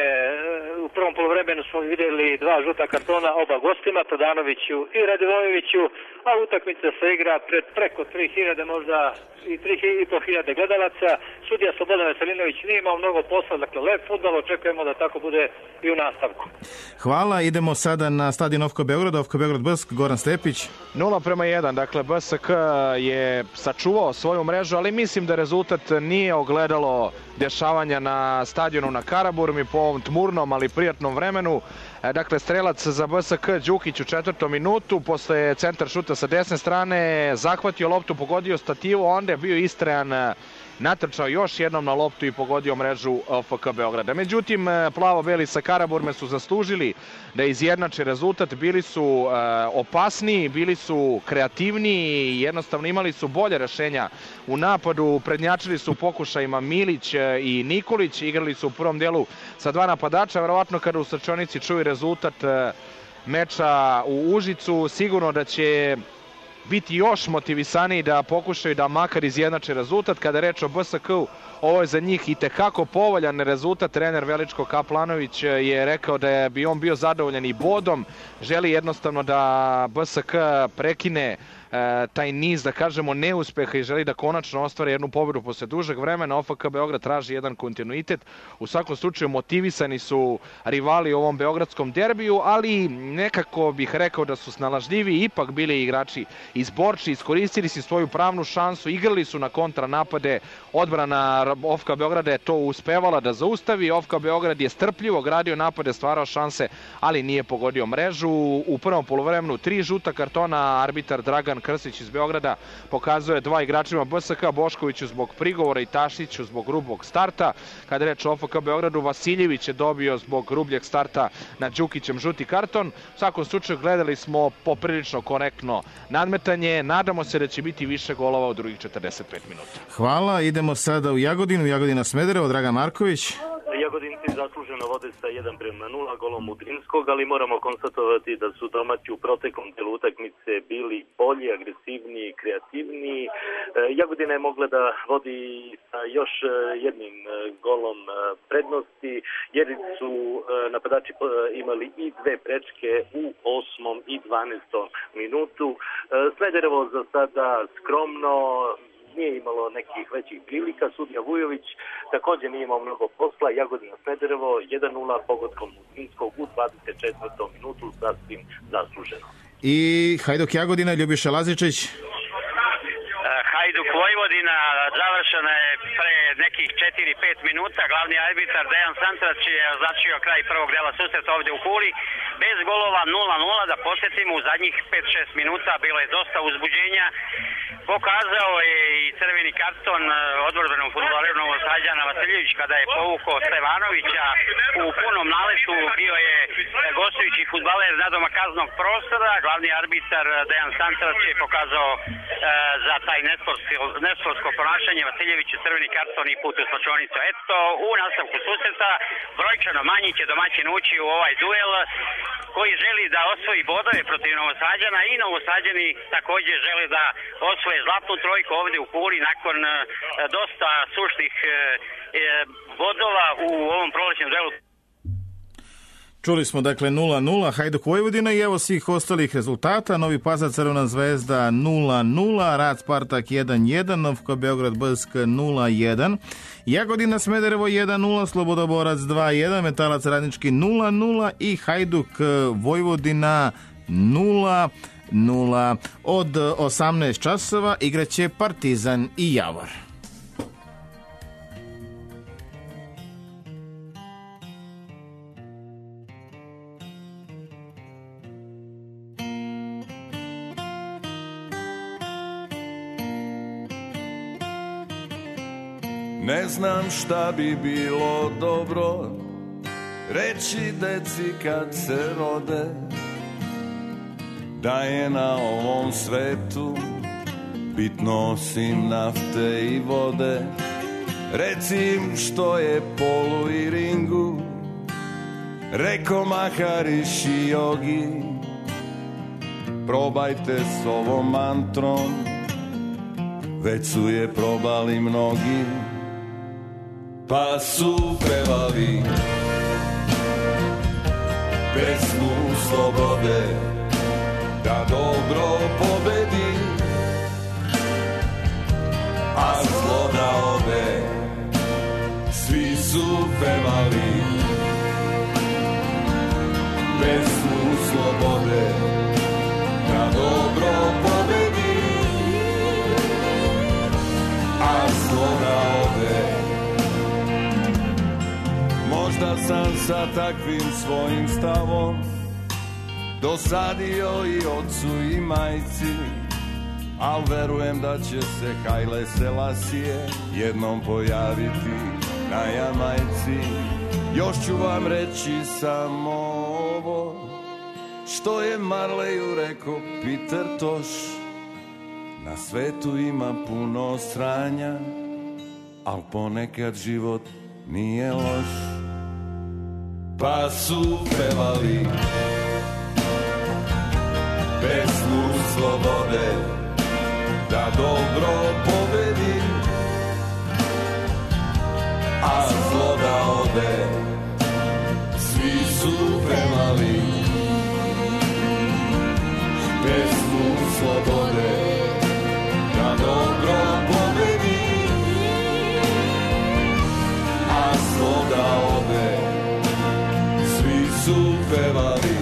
u prvom poluvremenu smo vidjeli dva žuta kartona oba gostima, Todanoviću i Radivojeviću, a utakmica se igra pred preko tri hiljade, možda i tri i po hiljade gledalaca. Sudija Slobodan Veselinović nije imao mnogo posla, dakle lep fudbal, očekujemo da tako bude i u nastavku. Hvala, idemo sada na stadion Ofka Beograd, Ofka Beograd B S K, Goran Stepić. nula prema jedan, dakle B S K je sačuvao svoju mrežu, ali mislim da rezultat nije ogledalo dešavanja na stadionu na Karaburmi po ovom tmurnom, ali prijatnom vremenu. Dakle, strelac za B S K Đukić u četvrtom minutu, posle centar šuta sa desne strane, zahvatio loptu, pogodio stativu, onda je bio istrajan, natrčao još jednom na loptu i pogodio mrežu F K Beograda. Međutim, plavo-beli sa Karaburme su zaslužili da izjednače rezultat, bili su e, opasniji, bili su kreativniji, jednostavno imali su bolje rešenja u napadu, prednjačili su u pokušajima Milić i Nikolić, igrali su u prvom delu sa dva napadača, verovatno kada u srčanici čuju rezultat e, meča u Užicu, sigurno da će biti još motivisaniji da pokušaju da makar izjednače rezultat. Kada je reč o B S K-u, ovo je za njih i tekako povoljan rezultat. Trener Veličko Kaplanović je rekao da je bi on bio zadovoljan i bodom. Želi jednostavno da B S K prekine e, taj niz, da kažemo, neuspeha i želi da konačno ostvari jednu pobedu posle dužeg vremena. O F K Beograd traži jedan kontinuitet. U svakom slučaju motivisani su rivali u ovom beogradskom derbiju, ali nekako bih rekao da su snalažljivi ipak bili igrači izborči, iskoristili su svoju pravnu šansu, igrali su na kontranapade, odbrana O F K Beograda je to uspevala da zaustavi. O F K Beograd je strpljivo gradio napade, stvarao šanse, ali nije pogodio mrežu. U prvom poluvremenu tri žuta kartona, arbitar Dragan Krstić iz Beograda pokazuje dva igračima B S K, Boškoviću zbog prigovora i Tašiću zbog grubog starta. Kada je reč o O F K Beogradu, Vasiljević je dobio zbog grubljeg starta na Đukićem žuti karton. U svakom slučaju gledali smo poprilično korektno nadmetanje. Nadamo se da će biti više golova u drugih četrdeset pet minuta. Hvala, idemo sada u Jagodinu, Jagodina Smederevo, Dragan Marković. Jagodinci zasluženo vode sa jedan prema nula golom Mudrinskog, ali moramo konstatovati da su domaći u proteklom delu utakmice bili bolji, agresivniji, kreativniji. Jagodina je mogla da vodi sa još jednim golom prednosti, jer su napadači imali i dve prečke u osmom i dvanaestom minutu. Smederevo za sada skromno, nije imalo nekih većih prilika. Sudija Vujović također nije imao mnogo posla. Jagodina Smederevo jedan nula pogodkom Mudrinskog u dvadeset četvrtom minutu, sasvim zasluženo. I Hajduk Jagodina, Ljubiša Lazičić. Hajduk Vojvodina završena je pre nekih četiri pet minuta. Glavni arbitar Dejan Santrac je označio kraj prvog dela susreta ovdje u Kuli. Bez golova nula nula, da podsjetimo, u zadnjih pet šest minuta bilo je dosta uzbuđenja. Pokazao je i crveni karton odborbenom fudbaleru Novosađana Vasiljević kada je povukao Stevanovića u punom naletu. Bio je gostujući fudbaler nadoma kaznog prostora. Glavni arbitar Dejan Santrac je pokazao e, za taj nesportsko ponašanje Vasiljeviću crveni karton i put u slačionicu. Eto, u nastavku susreta brojčano manji će domaćin ući u ovaj duel koji želi da osvoji bodove protiv Novosađana i Novosađani također žele da osvoje zlatnu trojku ovdje u Kuli nakon e, dosta sušnih e, bodova u ovom prolećnom duelu. Čuli smo dakle nula nula Hajduk Vojvodina i evo svih ostalih rezultata. Novi Pazar Crvena zvezda nula nula, Rad Spartak jedan jedan, F K Beograd B S K nula jedan, Jagodina Smederevo jedan nula, Sloboda Borac dva jedan, Metalac Radnički nula nula i Hajduk Vojvodina nula nula. Od osamnaest časova igraće Partizan i Javor. Ne znam šta bi bilo dobro reći deci kad se rode, da je na ovom svetu bitno osim nafte i vode. Reci im što je polu i ringu, reko Maharishi Yogi. Probajte s ovom mantrom, već su je probali mnogi, pa su pevali pesmu slobode, da dobro pobedi, a zlo da ode. Svi su pevali pesmu slobode, da dobro pobedi, a zlo da ode. Možda sam sa takvim svojim stavom dosadio i ocu i majci, al verujem da će se Haile Selasije jednom pojaviti na Jamajci. Još ću vam reći samo ovo što je Marleyu rekao Peter Tosh: na svetu ima puno sranja, al ponekad život nije loš. Pa su pevali pesmu slobode, da dobro pobedi, a zlo da ode. Svi su pevali pesmu slobode, da dobro pobedi, a zlo da ode. Svi su pevali.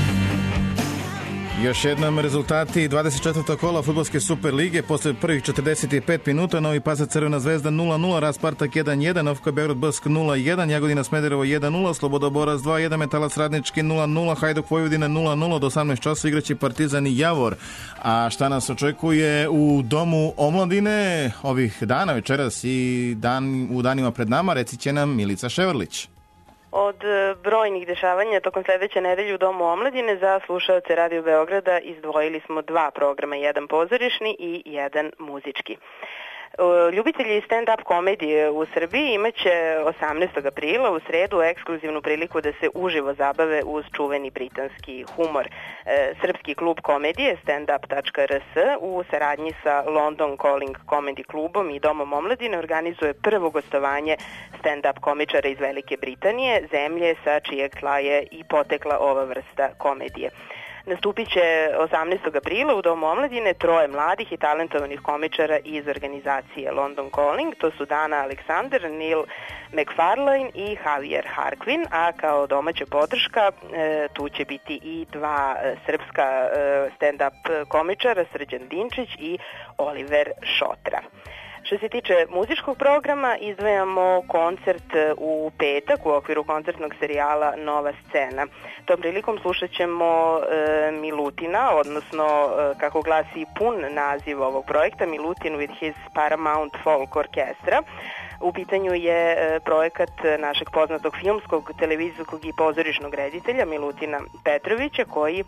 Još jednom rezultati dvadeset četvrtog kola fudbalske Super lige. Posle prvih četrdeset pet minuta Novi Pazar Crvena zvezda nula nula, Ras Spartak jedan jedan, Ofka Beograd B S K nula jedan, Jagodina Smederevo jedan nula, Sloboda Borac dva jedan, Metalac Radnički nula nula, Hajduk Vojvodina nula nula. Do osamnaest časova igraće Partizan i Javor. A šta nas očekuje u Domu omladine ovih dana, večeras i dan, u danima pred nama, reci će nam Milica Ševrlić. Od brojnih dešavanja tokom sledeće nedelje u Domu omladine za slušaoce Radio Beograda izdvojili smo dva programa, jedan pozorišni i jedan muzički. Ljubitelji stand-up komedije u Srbiji imaće osamnaestog aprila u sredu ekskluzivnu priliku da se uživo zabave uz čuveni britanski humor. Srpski klub komedije standup tačka r s u saradnji sa London Calling Comedy klubom i Domom omladine organizuje prvo gostovanje stand-up komičara iz Velike Britanije, zemlje sa čijeg tla je i potekla ova vrsta komedije. Nastupit će osamnaestog aprila u Domu omladine troje mladih i talentovanih komičara iz organizacije London Calling. To su Dana Aleksander, Neil McFarlane i Javier Harquin, a kao domaća podrška e, tu će biti i dva e, srpska e, stand-up komičara, Srđan Dinčić i Oliver Šotra. Što se tiče muzičkog programa, izdvajamo koncert u petak u okviru koncertnog serijala Nova scena. Tom prilikom slušat ćemo e, Milutina, odnosno e, kako glasi pun naziv ovog projekta, Milutin with his Paramount Folk Orchestra. U pitanju je e, projekat našeg poznatog filmskog, televizijskog i pozorišnog reditelja Milutina Petrovića, koji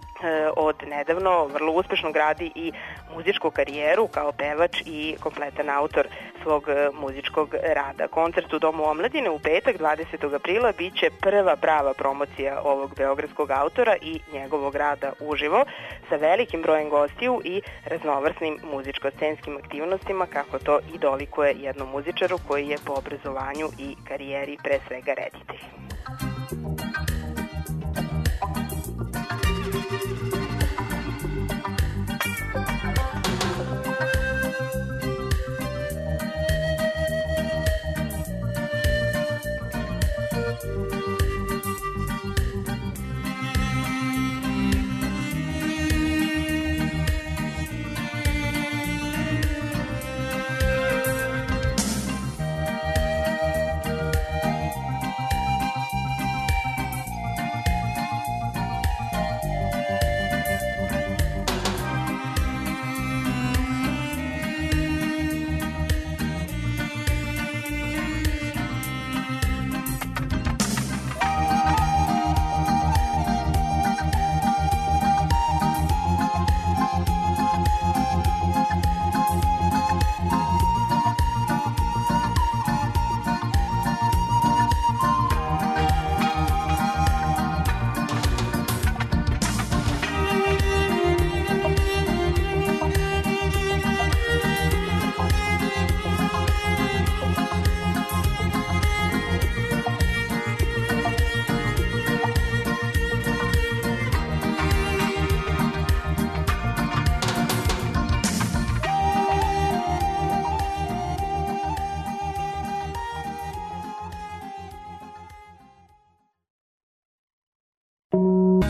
od nedavno vrlo uspešno gradi i muzičku karijeru kao pevač i kompletan autor svog muzičkog rada. Koncert u Domu omladine u petak dvadesetog aprila biće prva prava promocija ovog beogradskog autora i njegovog rada uživo sa velikim brojem gostiju i raznovrsnim muzičko-scenskim aktivnostima, kako to i dolikuje jednom muzičaru koji je po obrazovanju i karijeri pre svega reditelj.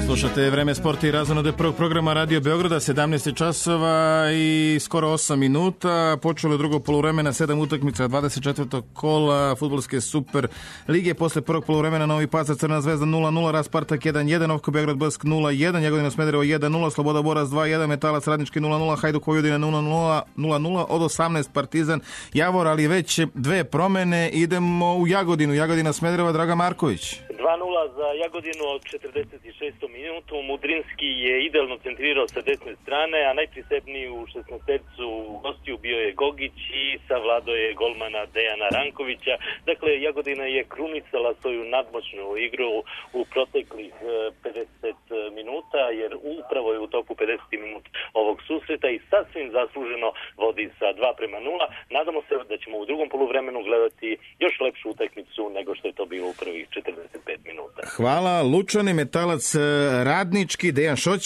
Slušate Vreme sporta i razonode prvog programa Radio Beograda, sedamnaest časova i skoro osam minuta. Počelo je drugo poluvremena, sedam utakmica dvadeset četvrtog kola fudbalske Super lige. Posle prvog poluvremena Novi Pazar Crvena zvezda nula nula, Ras Spartak jedan jedan, Novko Beograd Bask nula jedan, Jagodina Smederevo jedan nula, Sloboda Borac dva jedan, Metalac Radnički nula nula, Hajduk Vojvodina nula nula, od osamnaest Partizan Javor, ali već dve promene. Idemo u Jagodinu. Jagodina Smederevo, Draga Marković. dva nula za Jagodinu od četrdeset šestom minutu. Mudrinski je idealno centrirao sa desne strane, a najprisebniji u šesnaestercu gostiju bio je Gogić i savladao je golmana Dejana Rankovića. Dakle, Jagodina je krunisala svoju nadmoćnu igru u proteklih pedeset minuta, jer upravo je u toku pedeset minut ovog susreta i sasvim zasluženo vodi sa dva prema nula. Nadamo se da ćemo u drugom poluvremenu gledati još lepšu utakmicu nego što je to bilo u prvih četrdeset pet minuta. Hvala. Lučani, Metalac Radnički, Dejan Šoć.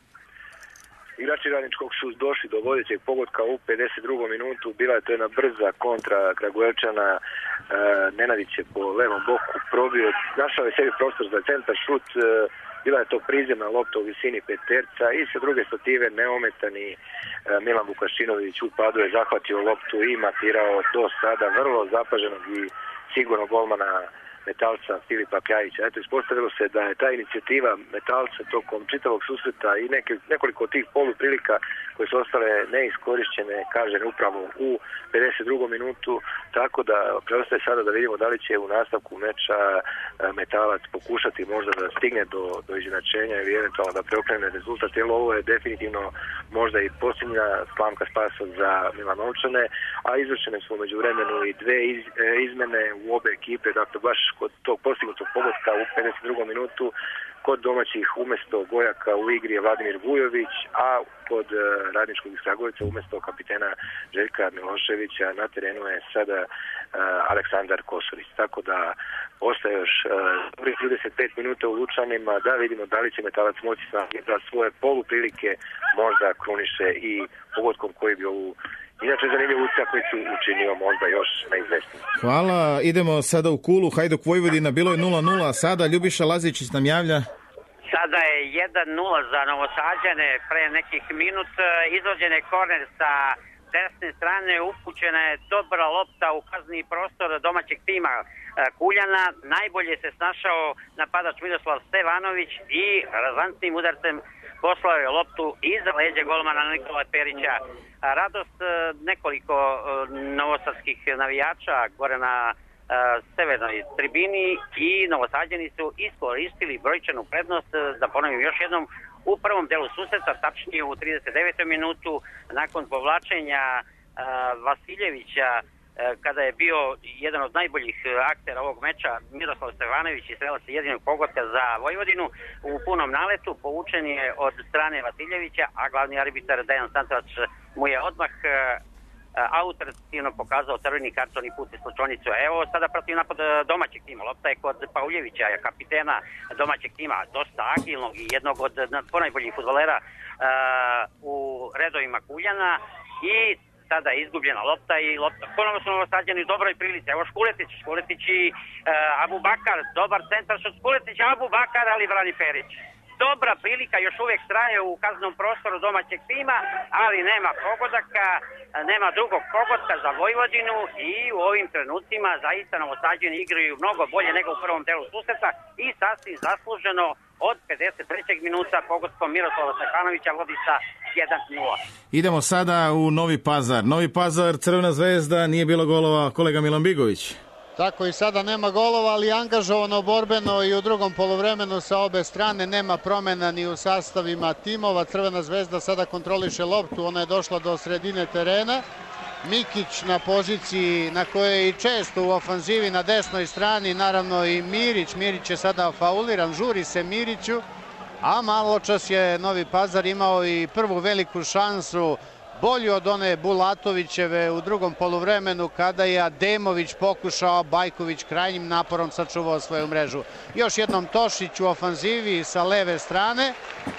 Igrači Radničkog su došli do vodećeg pogotka u pedeset drugom minutu. Bila je to jedna brza kontra Kragujevčana. E, Nenadić je po levom boku probio, našao je sebi prostor za centar šut. E, bila je to prizemna lopta u visini peterca i sa druge stative neometani e, Milan Vukašinović u padu je zahvatio loptu i matirao do sada vrlo zapaženog i sigurno golmana Metalca Filipa Kljajića. Eto, ispostavilo se da je ta inicijativa Metalca tokom čitavog susreta i neke, nekoliko tih poluprilika koje su ostale neiskorišćene, kažem, upravo u pedeset drugom minutu, tako da preostaje sada da vidimo da li će u nastavku meča Metalac pokušati možda da stigne do, do izjednačenja ili eventualno da preokrene rezultat, jer ovo je definitivno možda i posljednja slamka spasa za Milanovčane, a izvršene su umeđu vremenu i dve iz, izmene u obe ekipe, dakle baš kod tog postignutog pogotka u pedeset drugom minutu kod domaćih umjesto Gojaka u igri je Vladimir Vujović, a kod uh, Radničkog iz Kragujevca umjesto kapitena Željka Miloševića na terenu je sada uh, Aleksandar Kosorić. Tako da ostaje još uh, trideset pet minuta u Lučanima da vidimo da li će Metalac moći da svoje poluprilike možda kruniše i pogodkom koji bi ovu inače zanimljivu utakmicu učinio možda još neizvesnije. Hvala. Idemo sada u Kulu. Hajduk Vojvodina, bilo je nula nula, sada Ljubiša Lazičić nam javlja. Sada je jedan nula za Novosađane, pre nekih minut izvođen je korner sa desne strane, upućena je dobra lopta u kazni prostor domaćeg tima Kuljana. Najbolje se snašao napadač Miroslav Stevanović i razantnim udarcem poslao je loptu iza leđa golmana Nikola Perića. Radost nekoliko novosadskih navijača gore na severnoj tribini i Novosađani su iskoristili brojčanu prednost, da ponovim još jednom, u prvom delu susreta, tačnije u trideset devetoj minutu, nakon povlačenja Vasiljevića, kada je bio jedan od najboljih aktera ovog meča, Miroslav Stevanović i strelac jedinog pogotka za Vojvodinu u punom naletu, povučen je od strane Vasiljevića, a glavni arbitar Dejan Stantovac mu je odmah autoritativno pokazao crveni karton i put iz slučajnicu. Evo sada protiv napad domaćeg tima. Lopta je kod Pauljevića, kapitena domaćeg tima, dosta agilnog i jednog od ponajboljih fudbalera uh, u redovima Kuljana, i sada je izgubljena lopta i lopta. Ponovno su Novosađani u dobroj prilici. Evo Škuletić, Škuletić i uh, Abu Bakar, dobar centar šut Škuletić, Abu Bakar, ali brani Perić. Dobra prilika, još uvijek traje u kaznom prostoru domaćeg tima, ali nema pogodaka, nema drugog pogotka za Vojvodinu i u ovim trenucima zaista Novosađani igraju mnogo bolje nego u prvom delu susreta i sasvim zasluženo od pedeset trećeg minuta pogotkom Miroslava Stefanovića vodi sa jedan nula. Idemo sada u Novi Pazar. Novi Pazar, Crvena zvezda, nije bilo golova, kolega Milan Bigović. Tako i sada nema golova, ali angažovano borbeno i u drugom poluvremenu sa obe strane, nema promjena ni u sastavima timova. Crvena zvezda sada kontroliše loptu, ona je došla do sredine terena. Mikić na poziciji na kojoj je i često u ofanzivi na desnoj strani, naravno i Mirić. Mirić je sada fauliran, žuri se Miriću, a malo čas je Novi Pazar imao i prvu veliku šansu, bolju od one Bulatovićeve u drugom poluvremenu, kada je Ademović pokušao, Bajković krajnjim naporom sačuvao svoju mrežu. Još jednom Tošić u ofanzivi sa leve strane.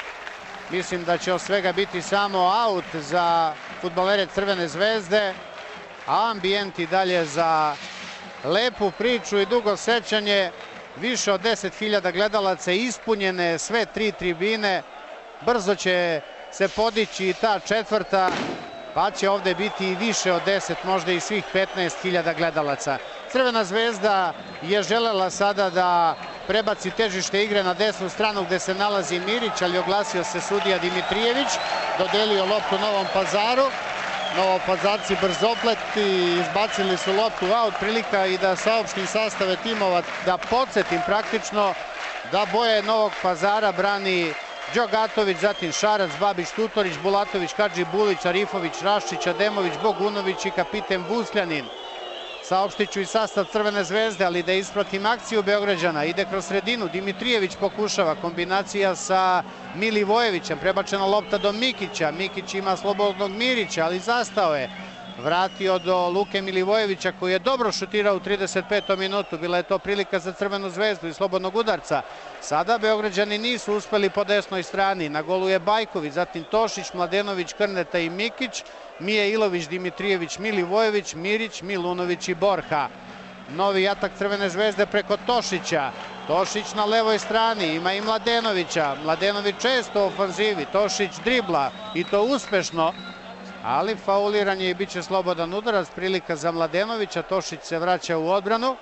Mislim da će od svega biti samo aut za fudbalere Crvene zvezde, a ambijent i dalje za lepu priču i dugo sećanje više od deset hiljada gledalaca, ispunjene sve tri tribine. Brzo će se podići i ta četvrta, pa će ovde biti i više od deset, možda i svih petnaest hiljada gledalaca. Crvena zvezda je želela sada da prebaci težište igre na desnu stranu gde se nalazi Mirić, ali oglasio se sudija Dimitrijević, dodelio loptu Novom Pazaru. Novopazarci brzopleti, izbacili su loptu u aut, prilika i da saopštim sastave timova, da podsjetim praktično da boje Novog Pazara brani Đogatović, zatim Šarac, Babić, Tutorić, Bulatović, Kadži Bulić, Arifović, Raščić, Ademović, Bogunović i kapiten Busljanin. Saopštit ću i sastav Crvene zvezde, ali da ispratim akciju Beograđana. Ide kroz sredinu, Dimitrijević pokušava, kombinacija sa Milivojevićem, prebačena lopta do Mikića. Mikić ima slobodnog Mirića, ali zastao je. Vratio do Luke Milivojevića koji je dobro šutirao u trideset petom minutu. Bila je to prilika za Crvenu zvezdu i slobodnog udarca. Sada Beograđani nisu uspeli po desnoj strani. Na golu je Bajković, zatim Tošić, Mladenović, Krneta i Mikić. Mije Ilović, Dimitrijević, Milivojević, Mirić, Milunović i Borha. Novi atak Crvene zvezde preko Tošića. Tošić na levoj strani, ima i Mladenovića. Mladenović često u ofanzivi, Tošić dribla i to uspešno. Ali fauliran je i bit će slobodan udarac, prilika za Mladenovića. Tošić se vraća u odbranu.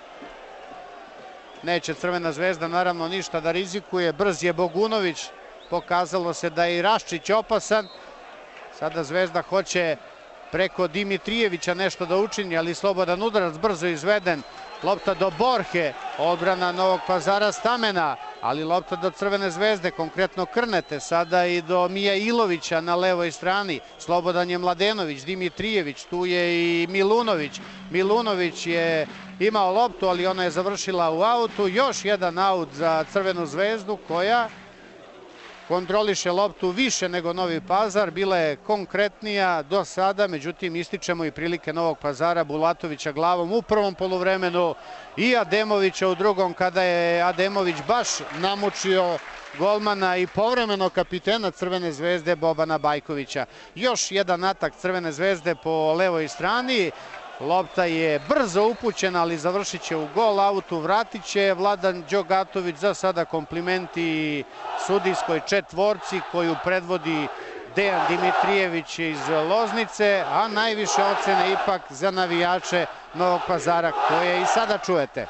Neće Crvena zvezda naravno ništa da rizikuje. Brz je Bogunović. Pokazalo se da je i Raščić opasan. Sada Zvezda hoće preko Dimitrijevića nešto da učini, ali slobodan udarac brzo izveden. Lopta do Borhe, odbrana Novog Pazara Stamena, ali lopta do Crvene zvezde, konkretno Krnete, sada i do Mija Ilovića na levoj strani. Slobodan je Mladenović, Dimitrijević, tu je i Milunović. Milunović je imao loptu, ali ona je završila u autu. Još jedan aut za Crvenu zvezdu koja kontroliše loptu više nego Novi Pazar, bila je konkretnija do sada, međutim ističemo i prilike Novog Pazara, Bulatovića glavom u prvom poluvremenu i Ademovića u drugom, kada je Ademović baš namučio golmana i povremeno kapitena Crvene zvezde Bobana Bajkovića. Još jedan atak Crvene zvezde po levoj strani. Lopta je brzo upućena, ali završit će u gol autu, vratit će Vladan Đogatović. Za sada komplimenti sudijskoj četvorci koju predvodi Dejan Dimitrijević iz Loznice, a najviše ocene ipak za navijače Novog Pazara koje i sada čujete.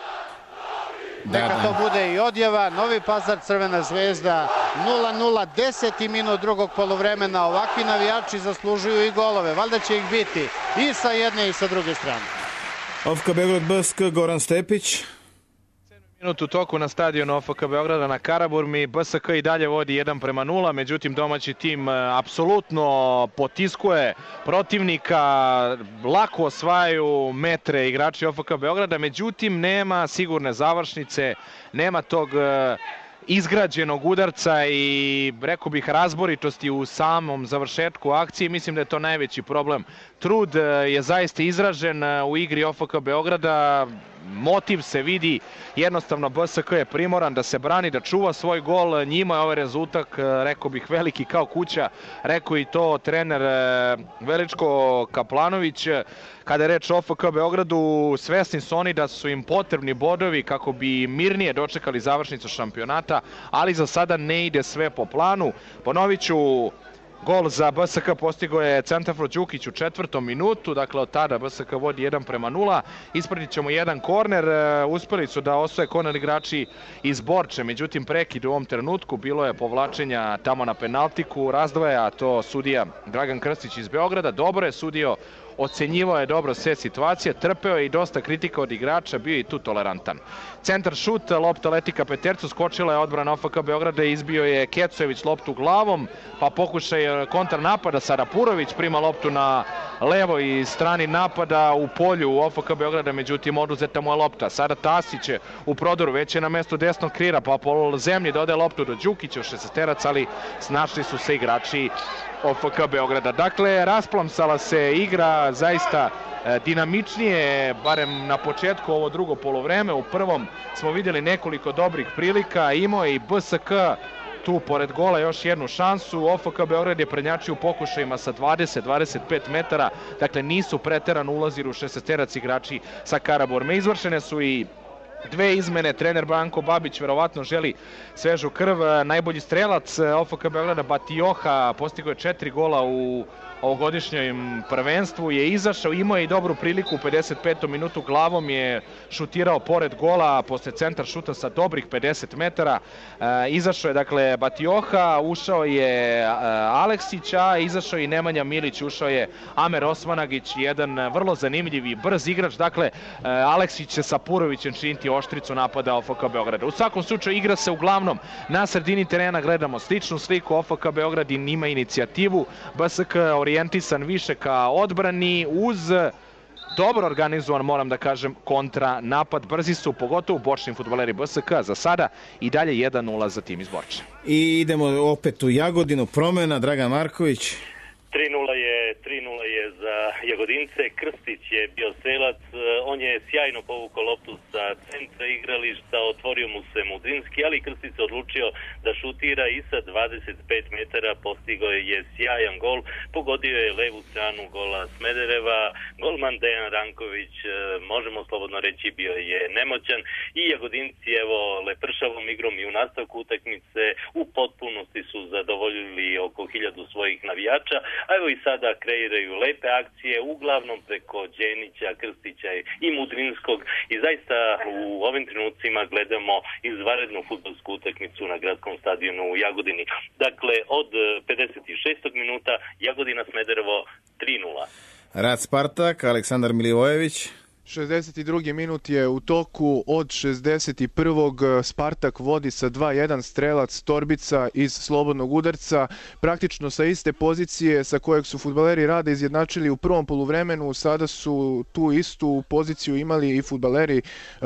Neka to bude i odjava. Novi Pazar, Crvena zvezda nula nula, deseti minut drugog poluvremena. Ovakvi navijači zaslužuju i golove. Valjda će ih biti i sa jedne i sa druge strane. O F K Beograd B S K, Goran Stepić. Minut u toku na stadionu O F K Beograda na Karaburmi. B S K i dalje vodi jedan prema nula, međutim domaći tim apsolutno potiskuje protivnika, lako osvajaju metre igrači O F K Beograda, međutim nema sigurne završnice, nema tog izgrađenog udarca i rekao bih razboritosti u samom završetku akcije. Mislim da je to najveći problem. Trud je zaista izražen u igri O F K Beograda, motiv se vidi, jednostavno B S K je primoran da se brani, da čuva svoj gol. Njima je ovaj rezultat, rekao bih, veliki kao kuća, rekao i to trener Veličko Kaplanović. Kada je reč o O F K Beogradu, svesni su oni da su im potrebni bodovi kako bi mirnije dočekali završnicu šampionata, ali za sada ne ide sve po planu. Ponovit ću, gol za B S K postigao je Centafro Đukić u četvrtom minutu, dakle od tada B S K vodi jedan prema nula. Ispratit ćemo jedan korner, uspeli su da osvoje korner igrači iz Borče, međutim prekid u ovom trenutku, bilo je povlačenja tamo na penaltiku, razdvaja to sudija Dragan Krstić iz Beograda, dobro je sudio, ocenjivao je dobro sve situacije, trpeo je i dosta kritika od igrača, bio je i tu tolerantan. Centar šut, lopta leti ka Petercu, skočila je odbrana O F K Beograda, izbio je Kecojević loptu glavom, pa pokušaj kontar napada, sada Purović prima loptu na levoj strani napada u polju u O F K Beograda, međutim oduzeta mu je lopta. Sada Tasić u prodoru, već je na mestu desnog krira, pa po zemlji dodaje loptu do Đukića u šestesterac, ali snašli su se igrači O F K Beograda. Dakle, rasplamsala se igra zaista dinamičnije, barem na početku ovo drugo polovreme. U prvom smo vidjeli nekoliko dobrih prilika, imao je i B S K tu pored gola još jednu šansu. O F K Beograd je prednjačio u pokušajima sa dvadeset do dvadeset pet metara, dakle nisu preterano ulazili u šestesterac igrači sa Karaburme. Izvršene su i dve izmene, trener Branko Babić verovatno želi svežu krv. Najbolji strelac O F K Beograda Batioha postigao je četiri gola u ovogodišnjem prvenstvu, je izašao, imao je i dobru priliku u pedeset petom minutu, glavom je šutirao pored gola posle centar šuta sa dobrih pedeset metara. E, izašao je dakle Batioha, ušao je e, Aleksić, a izašao i Nemanja Milić, ušao je Amer Osmanagić, jedan vrlo zanimljiv i brz igrač. Dakle, e, Aleksić će sa Purovićem činiti oštricu napada O F K Beograda. U svakom slučaju igra se uglavnom na sredini terena, gledamo sličnu sliku, O F K Beograd ima inicijativu, B S K orijentisan više ka odbrani uz dobro organizovan, moram da kažem, kontra napad. Brzi su, pogotovo bočni fudbaleri B S K, za sada i dalje jedan nula za tim iz Borče. I idemo opet u Jagodinu, promena, Dragan Marković. tri nula je, tri nula je za Jagodince, Krstić je bio strelac, on je sjajno povukao loptu sa centra igrališta, otvorio mu se Mudrinski, ali Krstić se odlučio da šutira i sa dvadeset pet metara postigao je sjajan gol, pogodio je levu stranu gola Smedereva, golman Dejan Ranković, možemo slobodno reći, bio je nemoćan i Jagodinci, evo, lepršavom igrom i u nastavku utakmice u potpunosti su zadovoljili oko hiljadu svojih navijača, a evo i sada kreiraju lepe akcije, uglavnom preko Đenića, Krstića i Mudrinskog i zaista u ovim trenucima gledamo izvanrednu fudbalsku utakmicu na gradskom stadionu u Jagodini. Dakle, od pedeset šestog minuta Jagodina Smederevo tri nula. Rad Spartak, Aleksandar Milivojević. šezdeset drugi minut je u toku, od šezdeset prvog Spartak vodi sa dva jedan, strelac Torbica iz slobodnog udarca, praktično sa iste pozicije sa kojeg su fudbaleri Rada izjednačili u prvom poluvremenu, sada su tu istu poziciju imali i fudbaleri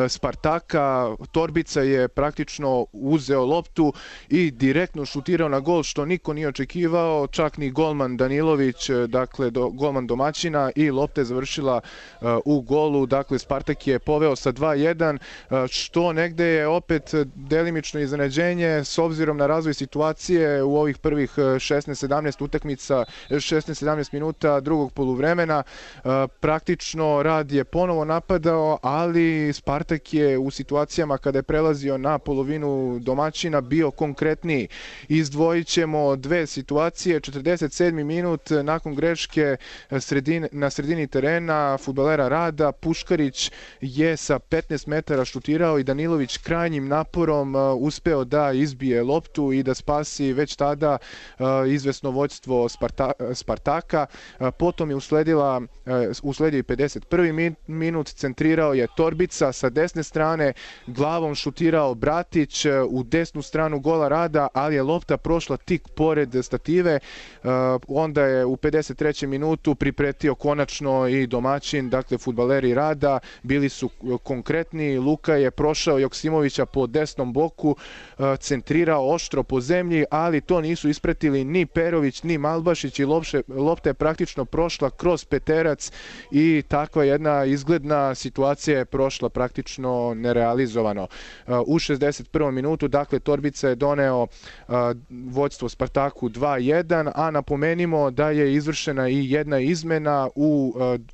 Spartaka. Torbica je praktično uzeo loptu i direktno šutirao na gol, što niko nije očekivao, čak ni golman Danilović, dakle do, golman domaćina, i lopta je završila u golu. Dakle, Spartak je poveo sa dva jedan, što negde je opet delimično iznenađenje s obzirom na razvoj situacije u ovih prvih šesnaest sedamnaest utakmica, šesnaest sedamnaest minuta drugog poluvremena. Praktično Rad je ponovo napadao, ali Spartak je u situacijama kada je prelazio na polovinu domaćina bio konkretniji. Izdvojit ćemo dve situacije. četrdeset sedmi minut, nakon greške sredine, na sredini terena fudbalera Rada, Puškarić je sa petnaest metara šutirao i Danilović krajnjim naporom uspeo da izbije loptu i da spasi već tada izvesno vođstvo Sparta, Spartaka. Potom je usledila, usledio i pedeset prvi minut, centrirao je Torbica sa desne strane, glavom šutirao Bratić u desnu stranu gola Rada, ali je lopta prošla tik pored stative. Onda je u pedeset trećem minutu pripretio konačno i domaćin, dakle fudbaleri Rada, bili su konkretni. Luka je prošao Joksimovića po desnom boku, centrirao oštro po zemlji, ali to nisu ispratili ni Perović ni Malbašić i lopše, lopta je praktično prošla kroz peterac i takva jedna izgledna situacija je prošla praktično nerealizovano. U šezdeset prvom minutu, dakle, Torbica je doneo vođstvo Spartaku dva jedan, a napomenimo da je izvršena i jedna izmena u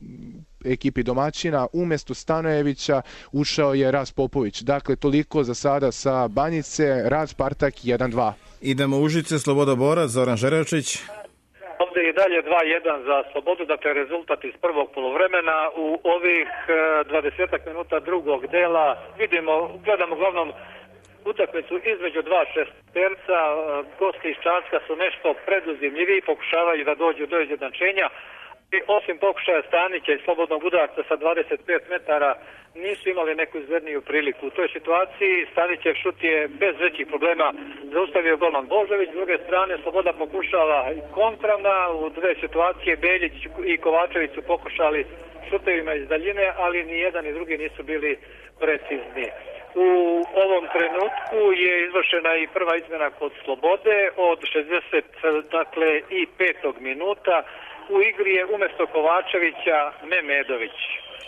ekipi domaćina. Umesto Stanojevića ušao je Ras Popović. Dakle, toliko za sada sa Banjice. Rad Spartak jedan dva. Idemo u Užice, Sloboda Borac, Zoran Žerevčić. Ovde je dalje dva jedan za Slobodu, dakle rezultat iz prvog polovremena. U ovih dvadesetak minuta drugog dela vidimo, gledamo uglavnom utakmicu između dva šesterca. Gosti iz Čačka su nešto preduzimljiviji, pokušavaju da dođu do izjednačenja. I osim pokušaja Stanića i slobodnog udarca sa dvadeset pet metara nisu imali neku izgledniju priliku. U toj situaciji Stanićev šut je bez većih problema zaustavio golman Božović. S druge strane Sloboda pokušala i kontrana. U dve situacije Beljić i Kovačević su pokušali šutevima iz daljine, ali ni jedan ni drugi nisu bili precizni. U ovom trenutku je izvršena i prva izmena kod Slobode od šezdeset dakle i petog minuta. U igri je umesto Kovačevića Memedović.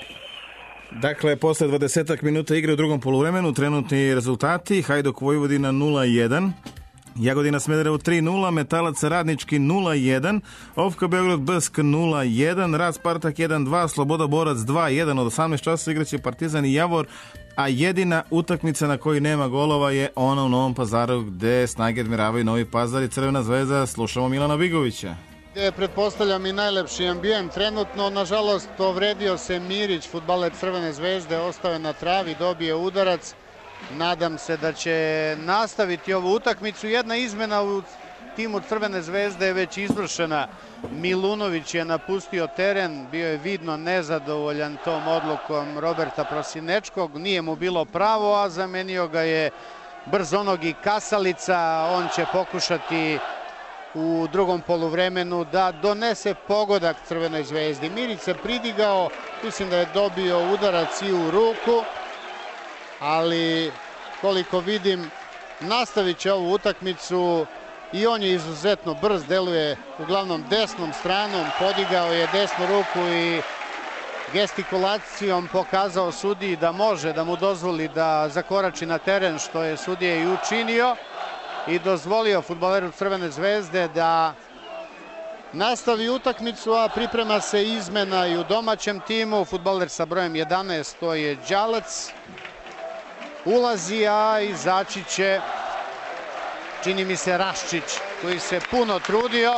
Dakle, posle dvadesetak minuta igre u drugom poluvremenu, trenutni rezultati: Hajduk Vojvodina nula jedan, Jagodina Smederevo tri nula, Metalac Radnički nula jedan, O F K Beograd B S K nula jedan, Rad Spartak jedan dva, Sloboda Borac dva jedan, od osamnaest časova igraće Partizan i Javor, a jedina utakmica na kojoj nema golova je ona u Novom Pazaru gde snage admiravaju Novi Pazar i Crvena zvezda. Slušamo Milana Bigovića. Je, pretpostavljam, i najlepši ambijent trenutno. Nažalost, povredio se Mirić, fudbaler Crvene zvezde, ostao je na travi, dobije udarac. Nadam se da će nastaviti ovu utakmicu. Jedna izmena u timu Crvene zvezde je već izvršena. Milunović je napustio teren, bio je vidno nezadovoljan tom odlukom Roberta Prosinečkog. Nije mu bilo pravo, a zamenio ga je brzonogi Kasalica. On će pokušati u drugom poluvremenu da donese pogodak Crvenoj zvezdi. Mirić se pridigao, mislim da je dobio udarac i u ruku, ali koliko vidim nastavit će ovu utakmicu i on je izuzetno brz, deluje uglavnom desnom stranom, podigao je desnu ruku i gestikulacijom pokazao sudiji da može da mu dozvoli da zakorači na teren, što je sudija i učinio, i dozvolio fudbaleru Crvene zvezde da nastavi utakmicu, a priprema se izmena i u domaćem timu. Fudbaler sa brojem jedanaest, to je Đalac, ulazi, a izaći će, čini mi se, Raščić, koji se puno trudio.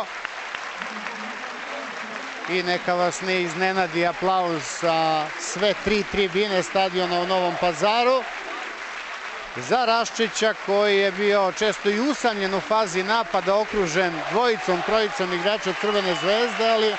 I neka vas ne iznenadi aplauz sa sve tri tribine stadiona u Novom Pazaru za Raščića, koji je bio često i usamljen u fazi napada, okružen dvojicom, trojicom igrača Crvene zvezde, ali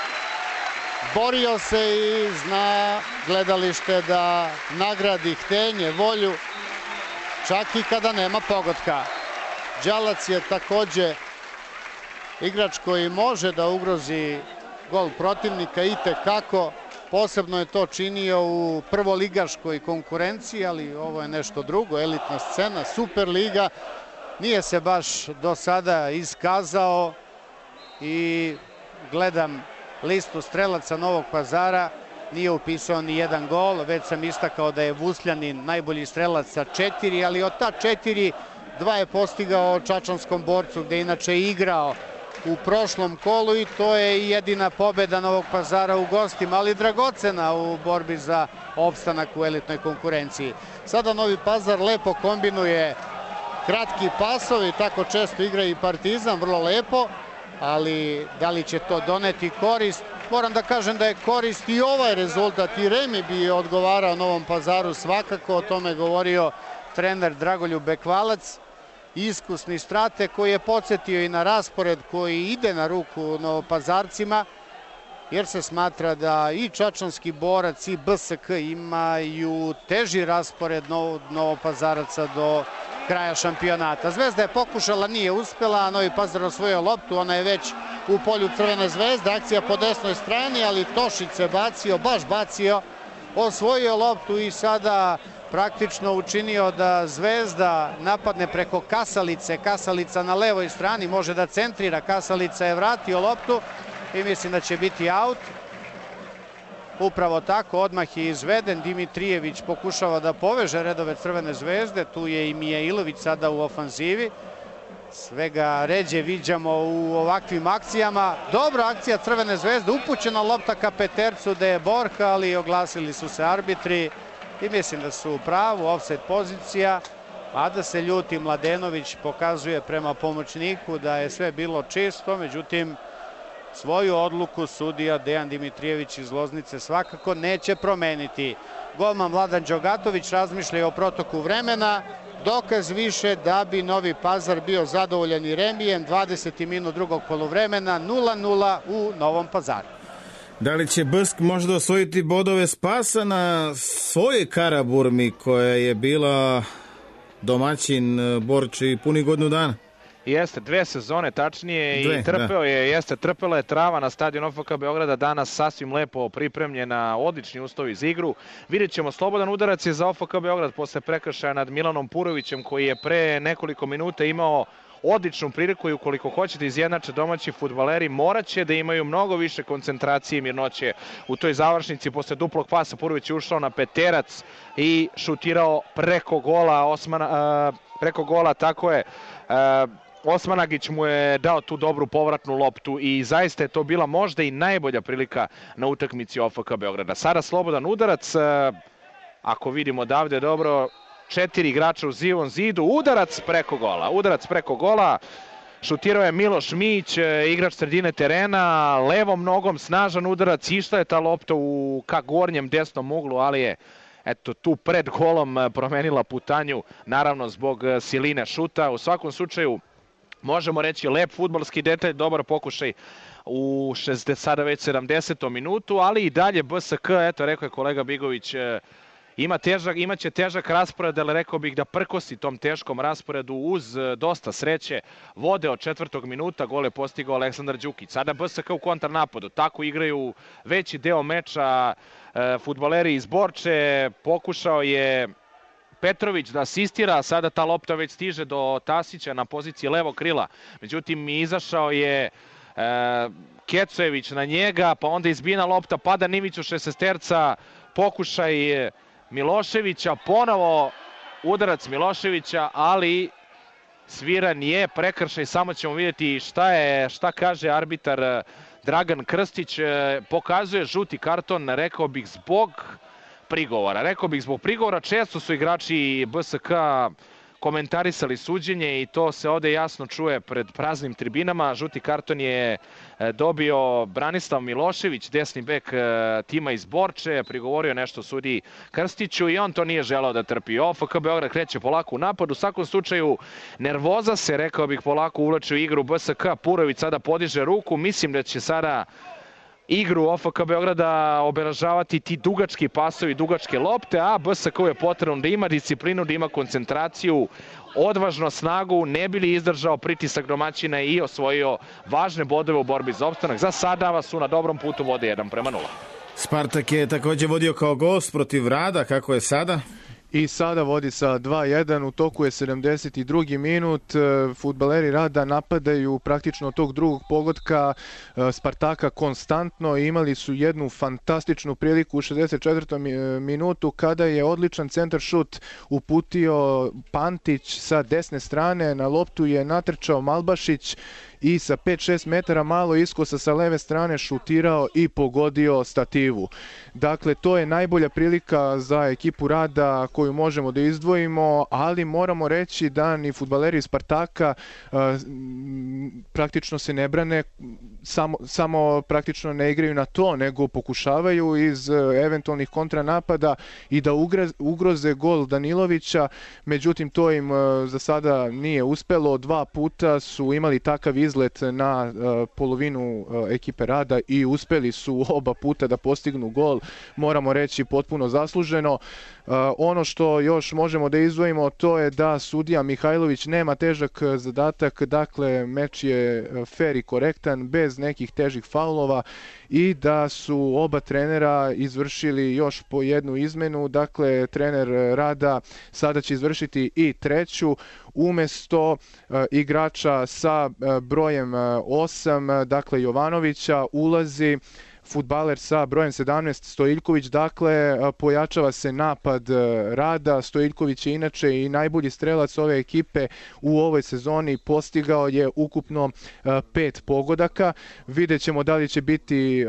borio se i zna gledalište da nagradi htenje, volju, čak i kada nema pogotka. Đalac je takođe igrač koji može da ugrozi gol protivnika i tekako. Posebno je to činio u prvoligaškoj konkurenciji, ali ovo je nešto drugo, elitna scena, Superliga. Nije se baš do sada iskazao i gledam listu strelaca Novog Pazara, nije upisao ni jedan gol, već sam istakao da je Vusljanin najbolji strelac sa četiri, ali od ta četiri, dva je postigao Čačanskom Borcu, gde je inače igrao u prošlom kolu, i to je jedina pobeda Novog Pazara u gostima, ali dragocena u borbi za opstanak u elitnoj konkurenciji. Sada Novi Pazar lepo kombinuje kratki pasovi, tako često igra i Partizan, vrlo lepo, ali da li će to doneti korist? Moram da kažem da je korist i ovaj rezultat, i remi bi odgovarao Novom Pazaru svakako, o tome govorio trener Dragoljub Bekvalac, iskusni strate koji je podsjetio i na raspored koji ide na ruku Novopazarcima, jer se smatra da i Čačanski Borac i B S K imaju teži raspored Novopazaraca do kraja šampionata. Zvezda je pokušala, nije uspela, a Novi Pazar osvojio loptu, ona je već u polju Crvene zvezde, akcija po desnoj strani, ali Tošić se bacio, baš bacio, osvojio loptu i sada praktično učinio da Zvezda napadne preko Kasalice. Kasalica na levoj strani može da centrira, Kasalica je vratio loptu i mislim da će biti aut. Upravo tako, odmah je izveden, Dimitrijević pokušava da poveže redove Crvene zvezde, tu je i Mijailović sada u ofanzivi. Svega ređe viđamo u ovakvim akcijama. Dobra akcija Crvene zvezde, upućena lopta ka Petercu da je Borka, ali oglasili su se arbitri i mislim da su u pravu, ofsajd pozicija, a da se ljuti Mladenović pokazuje prema pomoćniku da je sve bilo čisto, međutim svoju odluku sudija Dejan Dimitrijević iz Loznice svakako neće promeniti. Golman Vladan Đogatović razmišlja o protoku vremena, dokaz više da bi Novi Pazar bio zadovoljan i remijem. dvadeseti minut drugog poluvremena, nula nula u Novom Pazaru. Da li će B S K možda osvojiti bodove spasa na svojoj Karaburmi koja je bila domaćin Borči puni godinu dana? Jeste, dve sezone tačnije Dve, i trpeo da. je, jeste, trpela je trava na stadionu O F K Beograda, danas sasvim lepo pripremljena, odlični uslovi za igru. Vidjet ćemo, slobodan udarac je za O F K Beograd posle prekršaja nad Milanom Purovićem, koji je pre nekoliko minuta imao odličnu priliku i ukoliko hoćete izjednače domaći fudbaleri, morat će da imaju mnogo više koncentracije i mirnoće u toj završnici. Posle duplog pasa Purović je ušao na peterac i šutirao preko gola Osmana, uh, preko gola, tako je. Uh, Osmanagić mu je dao tu dobru povratnu loptu i zaista je to bila možda i najbolja prilika na utakmici O F K Beograda. Sada slobodan udarac, ako vidimo odavde dobro, četiri igrača u zivom zidu, udarac preko gola, udarac preko gola, šutirao je Miloš Mić, igrač sredine terena, levom nogom snažan udarac, išla je ta lopta u ka gornjem desnom uglu, ali je eto tu pred golom promenila putanju, naravno zbog siline šuta. U svakom slučaju možemo reći lep fudbalski detalj, dobar pokušaj u šezdeset, sada već sedamdesetom minutu, ali i dalje B S K, eto rekao je kolega Bigović, ima težak, imaće težak raspored, ali rekao bih da prkosi tom teškom rasporedu uz dosta sreće. Vode od četvrtog minuta, gol je postigao Aleksandar Đukić. Sada B S K u kontrnapadu, tako igraju veći deo meča e, fudbaleri iz Borče. Pokušao je Petrović da asistira, sada ta lopta već stiže do Tasića na poziciji levog krila. Međutim, izašao je e, Kecojević na njega, pa onda izbijena lopta, pada Nimiću šestesterca, pokušaj Miloševića, ponovo udarac Miloševića, ali sviran je prekršaj, samo ćemo vidjeti šta je, šta kaže arbitar Dragan Krstić. Pokazuje žuti karton, rekao bih zbog prigovora. Rekao bih zbog prigovora, često su igrači B S K komentarisali suđenje i to se ovde jasno čuje pred praznim tribinama. Žuti karton je dobio Branislav Milošević, desni bek tima iz Borče, prigovorio nešto sudiji Krstiću i on to nije želeo da trpi. O F K Beograd kreće polako u napad, u svakom slučaju nervoza se, rekao bih, polako uvlači u igru B S K. Purović sada podiže ruku, mislim da će sada igru O F K Beograda obeležavati ti dugački pasovi, dugačke lopte, a B S K je potrebno da ima disciplinu, da ima koncentraciju, odvažno snagu, ne bi li izdržao pritisak domaćina i osvojio važne bodove u borbi za opstanak. Za sada su na dobrom putu, vode jedan prema nula. Spartak je također vodio kao gost protiv Rada, kako je sada? I sada vodi sa dva jedan, u toku je sedamdeseti drugi minut, fudbaleri Rada napadaju praktično tog drugog pogotka Spartaka konstantno, imali su jednu fantastičnu priliku u šezdeset četvrtom minutu kada je odličan centar šut uputio Pantić sa desne strane, na loptu je natrčao Malbašić i sa pet šest metara malo iskosa sa leve strane šutirao i pogodio stativu. Dakle, to je najbolja prilika za ekipu Rada koju možemo da izdvojimo, ali moramo reći da ni fudbaleri Spartaka uh, praktično se ne brane, samo, samo praktično ne igraju na to, nego pokušavaju iz uh, eventualnih kontranapada i da ugre, ugroze gol Danilovića, međutim to im uh, za sada nije uspelo. Dva puta su imali takav izlet na uh, polovinu uh, ekipe Rada i uspeli su oba puta da postignu gol, moramo reći potpuno zasluženo. Uh, ono što još možemo da izdvojimo, to je da sudija Mihajlović nema težak zadatak, dakle meč je fer i korektan, bez nekih težih faulova i da su oba trenera izvršili još po jednu izmenu, dakle trener Rada sada će izvršiti i treću, umesto uh, igrača sa uh, brojem osam, dakle Jovanovića, ulazi fudbaler sa brojem sedamnaest Stojiljković, dakle pojačava se napad Rada. Stojiljković je inače i najbolji strelac ove ekipe u ovoj sezoni, postigao je ukupno pet pogodaka. Vidjet ćemo da li će biti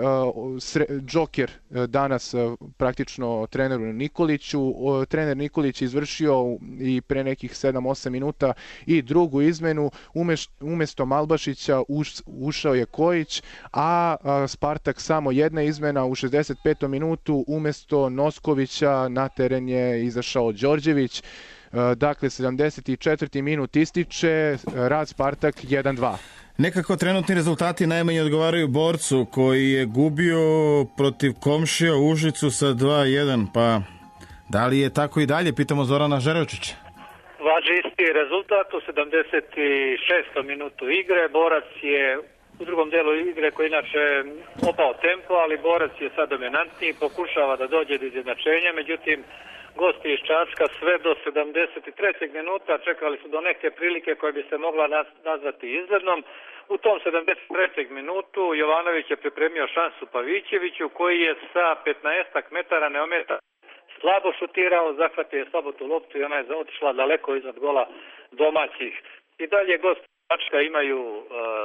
džoker danas praktično treneru Nikoliću. Trener Nikolić je izvršio i pre nekih sedam osam minuta i drugu izmenu, umesto Malbašića ušao je Kojić, a Spartak samo jedna izmena u šezdeset petom minutu, umesto Noskovića na teren je izašao Đorđević. Dakle, sedamdeset četvrti minut ističe, Rad Spartak jedan dva. Nekako trenutni rezultati najmanje odgovaraju Borcu koji je gubio protiv komšija u Užicu sa dva jedan, pa da li je tako i dalje, pitamo Zorana Žeročića. Važi isti rezultat u sedamdeset šestom minutu igre, Borac je u drugom delu igre koji inače opao tempo, ali Borac je sad dominantniji, pokušava da dođe do izjednačenja, međutim gosti iz Čačka sve do sedamdeset trećeg minuta čekali su do neke prilike koje bi se mogla nazvati izglednom. U tom sedamdeset trećeg minutu Jovanović je pripremio šansu Pavićeviću koji je sa petnaestak metara neometa slabo šutirao, zahvatio je slabo tu loptu i ona je otišla daleko iznad gola domaćih. I dalje gost Čačka imaju uh,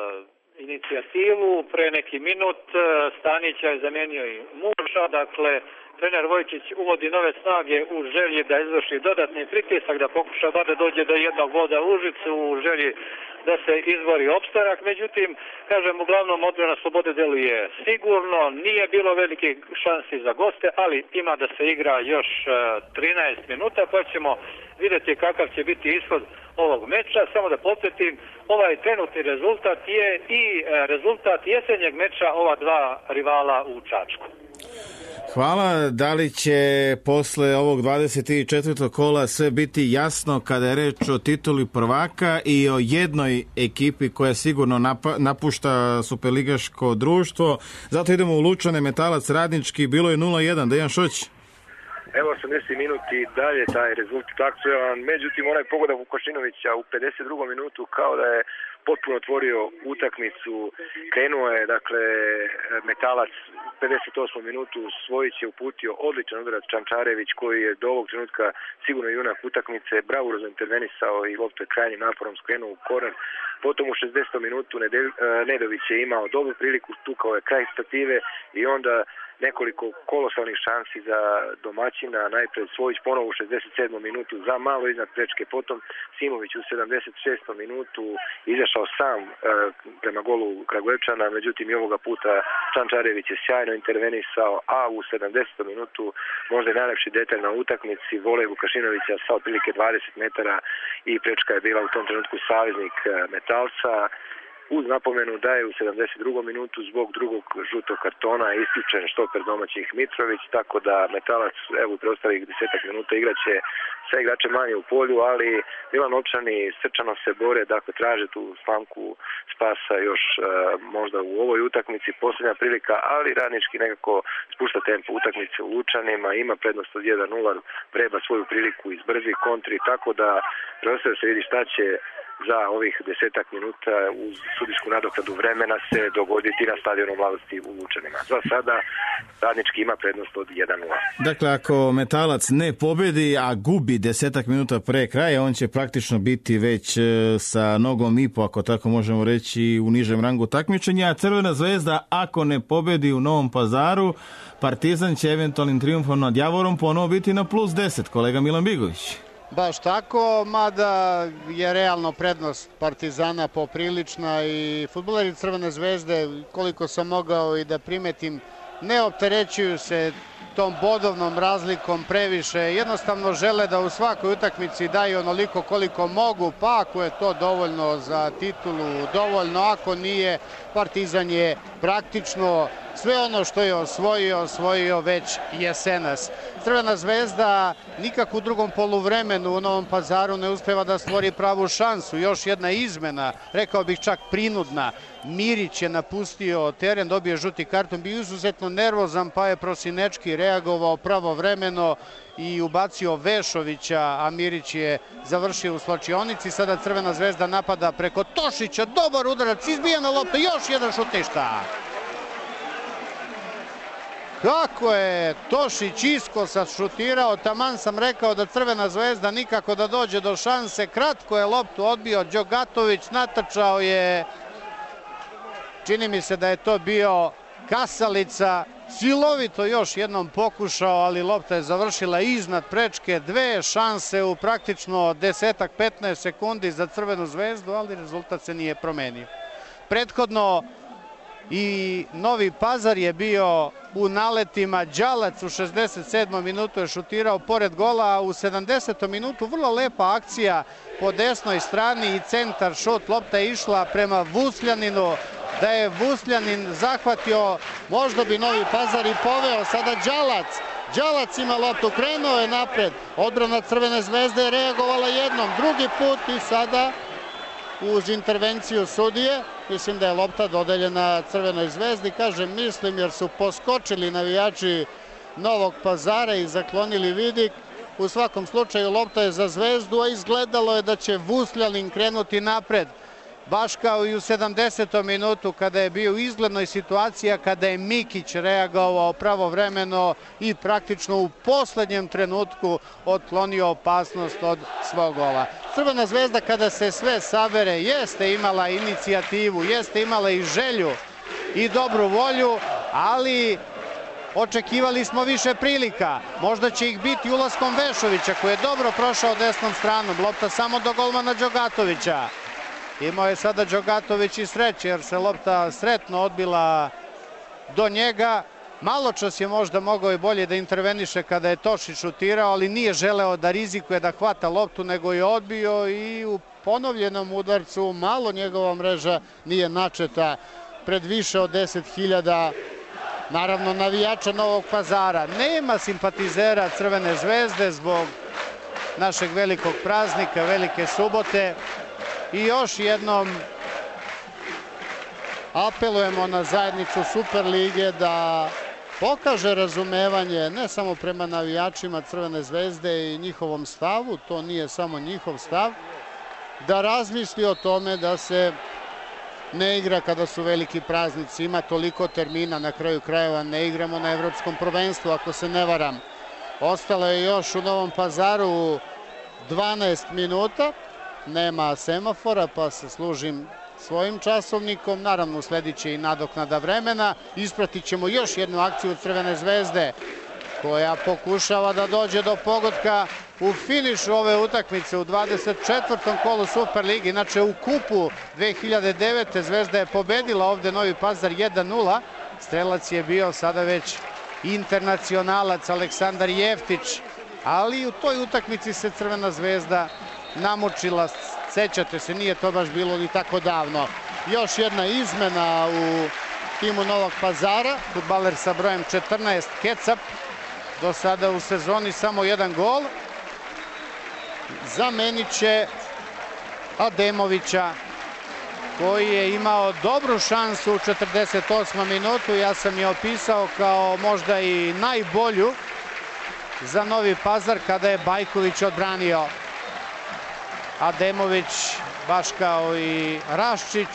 inicijativu. Pre neki minut uh, Stanića je zamenio i Muša, dakle trener Vojčić uvodi nove snage u želji da izvrši dodatni pritisak, da pokuša bar da dođe do jednog voda u Užicu, u želji da se izbori opstanak. Međutim, kažem, uglavnom odbrana Slobode deluje sigurno, nije bilo velike šansi za goste, ali ima da se igra još trinaest minuta, pa ćemo vidjeti kakav će biti ishod ovog meča. Samo da podsjetim, ovaj trenutni rezultat je i rezultat jesenjeg meča ova dva rivala u Čačku. Hvala. Da li će posle ovog dvadeset četvrtog kola sve biti jasno kada je reč o tituli prvaka i o jednoj ekipi koja sigurno napušta superligaško društvo? Zato idemo u Lučane, Metalac Radnički, bilo je nula jedan. Dejan Šoć. Evo osamdeset minuti dalje taj rezultat aktualan, međutim onaj pogodak Vukašinovića u pedeset drugom minutu kao da je potpuno otvorio utakmicu, krenuo je, dakle, Metalac u pedeset osmom minutu Svojić je uputio odličan udarac Čančarević koji je do ovog trenutka sigurno junak utakmice, bravurozno intervenisao i loptu je krajnjim naporom skrenuo u koran. Potom u šezdesetom minutu Nedović je imao dobru priliku, tukao je kraj stative i onda nekoliko kolosalnih šansi za domaćina, najpred Svojić ponovo u šezdeset sedmom minutu za malo iznad prečke, potom Simović u sedamdeset šestom minutu izašao sam e, prema golu Kragujevčana, međutim i ovoga puta Čančarević je sjajno intervenisao, a u sedamdesetom minutu možda je najlepši detalj na utakmici, volej Vukašinovića sa otprilike dvadeset metara i prečka je bila u tom trenutku saveznik Metalca, uz napomenu da je u sedamdeset drugom minutu zbog drugog žutog kartona isključen štoper domaćih Mitrović, tako da Metalac evo u preostalih desetak minuta igraće sa igračem manje u polju, ali Milanovčani srčano se bore, dakle traže tu slamku spasa još uh, možda u ovoj utakmici, posljednja prilika, ali Radnički nekako spušta tempo utakmice u Lučanima, ima prednost od jedan nula, vreba svoju priliku iz brzi kontri, tako da preostaje se vidi šta će za ovih desetak minuta uz sudijsku nadoknadu vremena se dogoditi na stadionu Mladosti u Lučanima. Za sada Radnički ima prednost od jedan nula. Dakle, ako Metalac ne pobedi, a gubi desetak minuta pre kraja, on će praktično biti već sa nogom i po, ako tako možemo reći, u nižem rangu takmičenja. A Crvena zvezda, ako ne pobedi u Novom Pazaru, Partizan će eventualnim trijumfom nad Javorom ponovo biti na plus deset. Kolega Milan Bigović. Baš tako, mada je realno prednost Partizana poprilična i fudbaleri Crvene zvezde, koliko sam mogao i da primetim, ne opterećuju se tom bodovnom razlikom previše, jednostavno žele da u svakoj utakmici daju onoliko koliko mogu, pa ako je to dovoljno za titulu, dovoljno, ako nije, Partizan je praktično sve ono što je osvojio, osvojio već jesenas. Crvena zvezda nikako u drugom poluvremenu u Novom Pazaru ne uspeva da stvori pravu šansu. Još jedna izmena, rekao bih čak prinudna. Mirić je napustio teren, dobio žuti karton, bio izuzetno nervozan, pa je Prosinečki reagovao pravovremeno i ubacio Vešovića, a Mirić je završio u slačionici. Sada Crvena zvezda napada preko Tošića, dobar udarac, izbijena lopta, još jedan šut ništa. Kako je Tošić iskosa šutirao, taman sam rekao da Crvena zvezda nikako da dođe do šanse, kratko je loptu odbio Đogatović, natrčao je, čini mi se da je to bio Kasalica, silovito još jednom pokušao, ali lopta je završila iznad prečke, dve šanse u praktično desetak petnaest sekundi za Crvenu zvezdu, ali rezultat se nije promenio. Prethodno i Novi Pazar je bio u naletima, Đalac u šezdeset sedmom minutu je šutirao pored gola, a u sedamdesetom minutu vrlo lepa akcija po desnoj strani i centar šut, lopta je išla prema Vusljaninu, da je Vusljanin zahvatio, možda bi Novi Pazar i poveo, sada Đalac, Đalac ima loptu, krenuo je napred, odbrana Crvene zvezde je reagovala jednom, drugi put i sada uz intervenciju sudije, mislim da je lopta dodeljena Crvenoj zvezdi, kažem mislim jer su poskočili navijači Novog Pazara i zaklonili vidik. U svakom slučaju lopta je za zvezdu, a izgledalo je da će Vusljanin krenuti napred. baš kao i u sedamdesetom minutu kada je bio u izglednoj situaciji, kada je Mikić reagovao pravovremeno i praktično u poslednjem trenutku otklonio opasnost od svog gola. Crvena zvezda kada se sve sabere jeste imala inicijativu, jeste imala i želju i dobru volju, ali očekivali smo više prilika. Možda će ih biti ulaskom Vešovića koji je dobro prošao desnom stranom. Lopta samo do golmana Đogatovića. Imao je sada Đogatović i sreće jer se lopta sretno odbila do njega. Maločas je možda mogao i bolje da interveniše kada je Tošić šutirao, ali nije želeo da rizikuje da hvata loptu, nego je odbio i u ponovljenom udarcu malo njegova mreža nije načeta pred više od deset hiljada naravno navijača Novog Pazara. Nema simpatizera Crvene zvezde zbog našeg velikog praznika, Velike subote. I još jednom apelujemo na zajednicu Superlige da pokaže razumevanje ne samo prema navijačima Crvene zvezde i njihovom stavu, to nije samo njihov stav, da razmisli o tome da se ne igra kada su veliki praznici, ima toliko termina, na kraju krajeva ne igramo na evropskom prvenstvu, ako se ne varam. Ostalo je još u Novom Pazaru dvanaest minuta, nema semafora pa se služim svojim časovnikom, naravno usledit će i nadoknada vremena. Ispratit ćemo još jednu akciju Crvene zvezde koja pokušava da dođe do pogotka u finišu ove utakmice u dvadeset četvrtom kolu Superligi. Inače u kupu dve hiljade devete. Zvezda je pobedila ovde Novi Pazar jedan nula. Strelac je bio sada već internacionalac Aleksandar Jeftić, ali u toj utakmici se Crvena zvezda namučila, sećate se, nije to baš bilo ni tako davno. Još jedna izmena u timu Novog Pazara, fudbaler sa brojem četrnaest, Kecap, do sada u sezoni samo jedan gol. Zamenit će Ademovića, koji je imao dobru šansu u četrdeset osmom minutu. Ja sam je opisao kao možda i najbolju za Novi Pazar kada je Bajković odbranio. Ademović, baš kao i Raščić,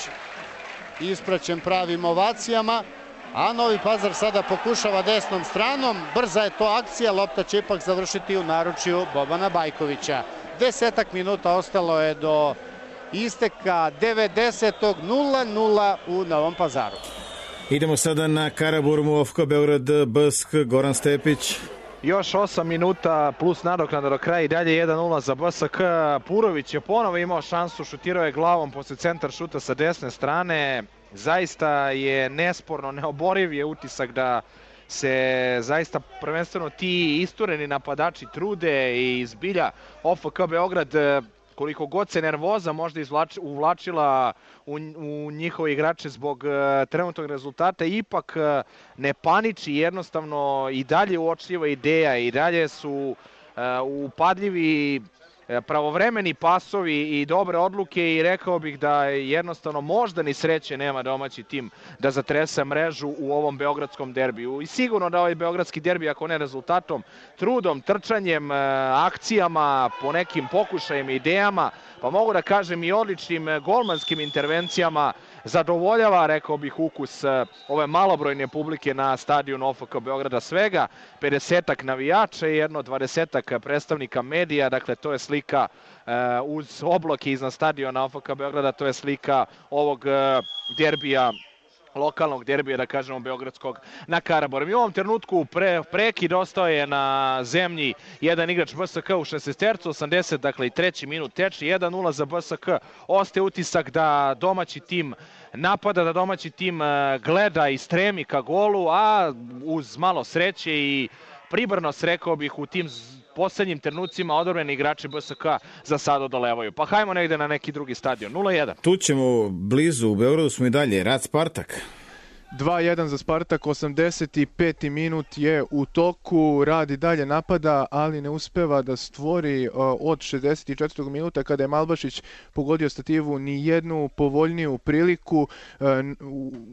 ispraćen pravim ovacijama, a Novi Pazar sada pokušava desnom stranom. Brza je to akcija, lopta će ipak završiti u naručju Bobana Bajkovića. Desetak minuta ostalo je do isteka devedesetog nula nula u Novom Pazaru. Idemo sada na Karaburmu, Ofka Beograd, B S K, Goran Stepić. Još osam minuta plus nadoknada do kraja i dalje jedan nula za B S K. Purović je ponovo imao šansu, šutirao je glavom posle centar šuta sa desne strane. Zaista je nesporno, neoboriv je utisak da se zaista prvenstveno ti istureni napadači trude i zbilja O F K Beograd, koliko god se nervoza možda izvlač, uvlačila u, u njihove igrače zbog uh, trenutnog rezultata, ipak uh, ne paniči, jednostavno i dalje uočljiva ideja, i dalje su uh, upadljivi pravovremeni pasovi i dobre odluke i rekao bih da jednostavno možda ni sreće nema domaći tim da zatrese mrežu u ovom beogradskom derbiju. I sigurno da ovaj beogradski derbi, ako ne rezultatom, trudom, trčanjem, akcijama, po nekim pokušajima, idejama, pa mogu da kažem i odličnim golmanskim intervencijama, zadovoljava, rekao bih, ukus ove malobrojne publike na stadionu O F K Beograda. Svega pedesetak navijača i jedno dvadesetak predstavnika medija, dakle to je slika uh, uz obloke iznad stadiona O F K Beograda, to je slika ovog uh, derbija, lokalnog derbija, da kažemo, beogradskog na Karaburmi. U ovom trenutku pre, prekid ostao je na zemlji jedan igrač B S K u šesnaestercu, osamdeset, dakle i treći minut teče, jedan nula za B S K. Ostaje utisak da domaći tim napada, da domaći tim gleda i stremi ka golu, a uz malo sreće i pribrnost, rekao bih, u tim poslednjim trenucima odbrani igrači B S K za sad odolevaju. Pa hajmo negde na neki drugi stadion. nula jedan. Tu ćemo blizu, u Beogradu smo i dalje. Rad Spartak. dva jedan za Spartak, osamdeseti peti minut je u toku, Rad i dalje napada, ali ne uspeva da stvori uh, od šezdeset četvrtog minuta kada je Malbašić pogodio stativu ni jednu povoljniju priliku. Uh,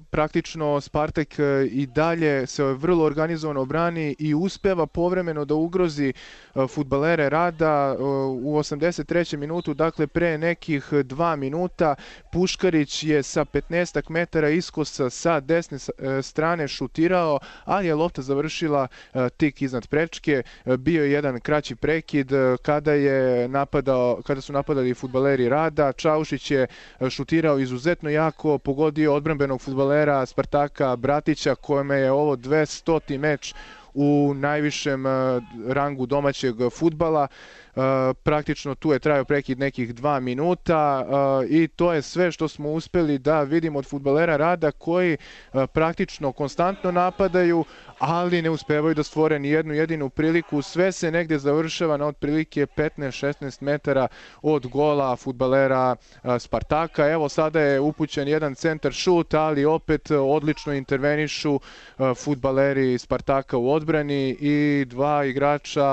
praktično Spartak i dalje se vrlo organizovano brani i uspeva povremeno da ugrozi fudbalere Rada. U osamdeset trećem minutu, dakle pre nekih dva minuta, Puškarić je sa petnaestak metara iskosa sa desne strane šutirao, ali je lopta završila tik iznad prečke. Bio je jedan kraći prekid kada je napadao, kada su napadali fudbaleri Rada. Čaušić je šutirao izuzetno jako, pogodio odbrambenog fudbalera Spartaka Bratića, kojome je ovo dvestoti meč u najvišem rangu domaćeg fudbala. Praktično tu je trajao prekid nekih dva minuta i to je sve što smo uspeli da vidimo od fudbalera Rada, koji praktično konstantno napadaju, ali ne uspevaju da stvore ni jednu jedinu priliku. Sve se negde završava na otprilike petnaest šesnaest metara od gola fudbalera Spartaka. Evo sada je upućen jedan centar šut, ali opet odlično intervenišu fudbaleri Spartaka u odbrani i dva igrača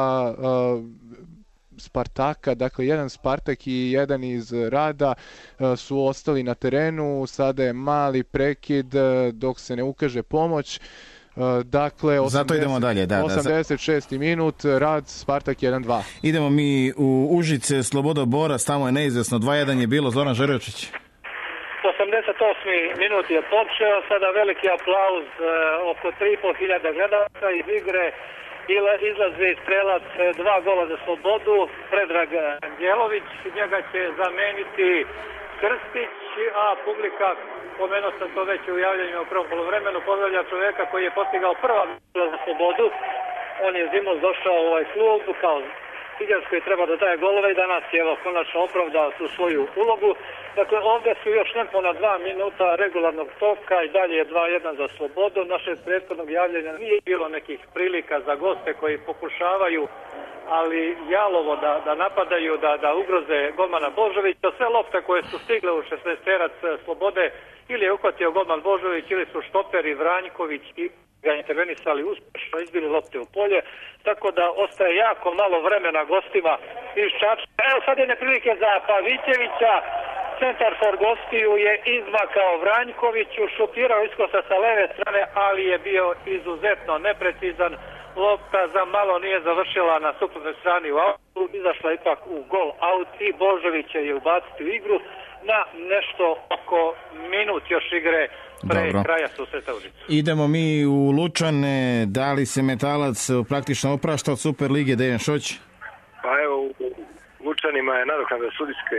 Spartaka, dakle jedan Spartak i jedan iz Rada su ostali na terenu. Sada je mali prekid dok se ne ukaže pomoć. Dakle, Zato idemo dalje, da, osamdeset šesti minut, Rad, Spartak jedan dva. Idemo mi u Užice, Sloboda Borac, tamo je neizvesno, dva jedan je bilo, Zoran Žeročić. osamdeset osmi minut je počeo, sada veliki aplauz, oko tri i po hiljade gledalaca iz igre. Izlazi strelac, dva gola za Slobodu, Predrag Anđelović, njega će zameniti Krstić, a publika, pomenuo sam to već u javljanju u prvom poluvremenu, pozdravlja čovjeka koji je postigao prva gola za Slobodu. On je zimno došao u ovaj klub kao igrač koji treba da daje golove i danas je evo konačno opravdao tu svoju ulogu. Dakle, ovdje su još nepuna dva minuta regularnog toka i dalje je dva jedan za Slobodu. Našeg prethodnog javljanja nije bilo nekih prilika za goste koji pokušavaju, ali jalovo da, da napadaju, da, da ugroze golmana Božovića. Sve lopte koje su stigle u šesnaesterac Slobode ili je uhvatio golman Božović ili su štoperi Vranjković i ga intervenisali uspješno, izbili lopte u polje, tako da ostaje jako malo vremena gostima iz Čačka. Evo sad je neprilike za Pavićevića, centar for gostiju je izmakao Vranjkoviću, šutirao iskosa sa leve strane, ali je bio izuzetno neprecizan. Lopta za malo nije završila na suprotnoj strani u autu, izašla ipak u gol out i Božović je ubaciti u igru na nešto oko minut još igre pre Dobro. kraja susreta Užica. Idemo mi u Lučane, da li se Metalac praktično oprašta od Super lige, Dejan Šoć? Pa evo, u Lučanima je nadoknada sudijske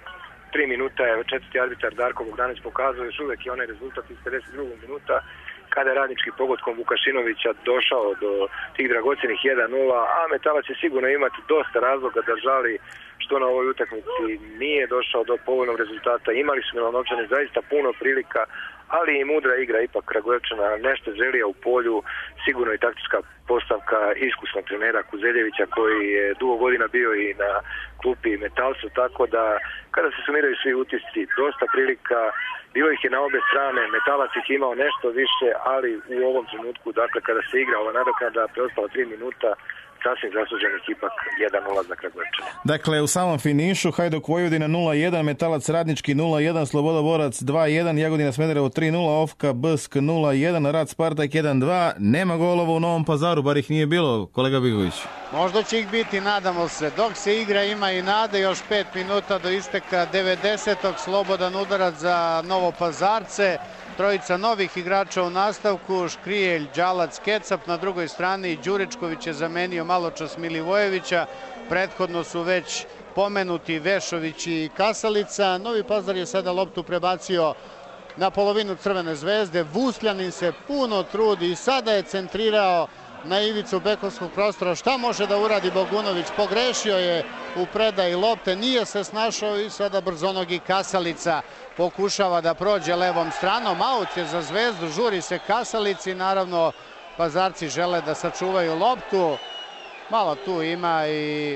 tri minuta, je četvrti arbitar Darko Bogdanić pokazao još uvijek i onaj rezultat iz pedeset drugog minuta, kada je radnički pogodkom Vukašinovića došao do tih dragocjenih jedan nula, a Metalac će sigurno imati dosta razloga da žali što na ovoj utakmici nije došao do povoljnog rezultata. Imali su Milanovčani zaista puno prilika, ali i mudra igra ipak Kragujevčana, nešto želija u polju, sigurno i taktička postavka iskusnog trenera Kuzeljevića koji je dugo godina bio i na klupi Metalcu, tako da kada se sumiraju svi utisci, dosta prilika, bilo ih je na obe strane, Metalac ih imao nešto više, ali u ovom trenutku, dakle kada se igra ova nadoknada, preostalo tri minuta, sasvim zasluženih ipak jedan nula za Kragujevčane. Dakle, u samom finišu Hajduk Vojvodina nula jedan, Metalac Radnički nula jedan, Sloboda Borac dva jedan, Jagodina Smederevo tri nula, Ofka Bsk nula jedan, Rad Spartak jedan dva. Nema golova u Novom Pazaru, bar ih nije bilo, kolega Bigović. Možda će ih biti, nadamo se. Dok se igra ima i nade, još pet minuta do isteka devedesetog. Slobodan udarac za Novopazarce. Trojica novih igrača u nastavku, Škrijelj, Đalac, Kecap, na drugoj strani Đuričković je zamenio maločas Milivojevića, prethodno su već pomenuti Vešović i Kasalica. Novi Pazar je sada loptu prebacio na polovinu Crvene zvezde, Vusljanin se puno trudi i sada je centrirao na ivicu bekovskog prostora. Šta može da uradi Bogunović? Pogrešio je u predaji lopte, nije se snašao i sada brzonogi Kasalica pokušava da prođe levom stranom. Aut je za Zvezdu, žuri se Kasalici, naravno Pazarci žele da sačuvaju loptu. Malo tu ima i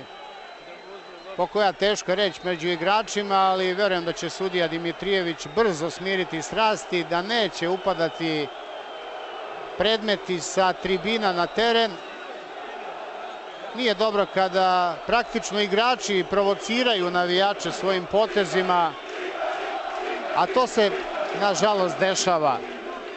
pokoja teška reč među igračima, ali verujem da će sudija Dimitrijević brzo smiriti strasti, da neće upadati predmeti sa tribina na teren. Nije dobro kada praktično igrači provociraju navijače svojim potezima, a to se nažalost dešava.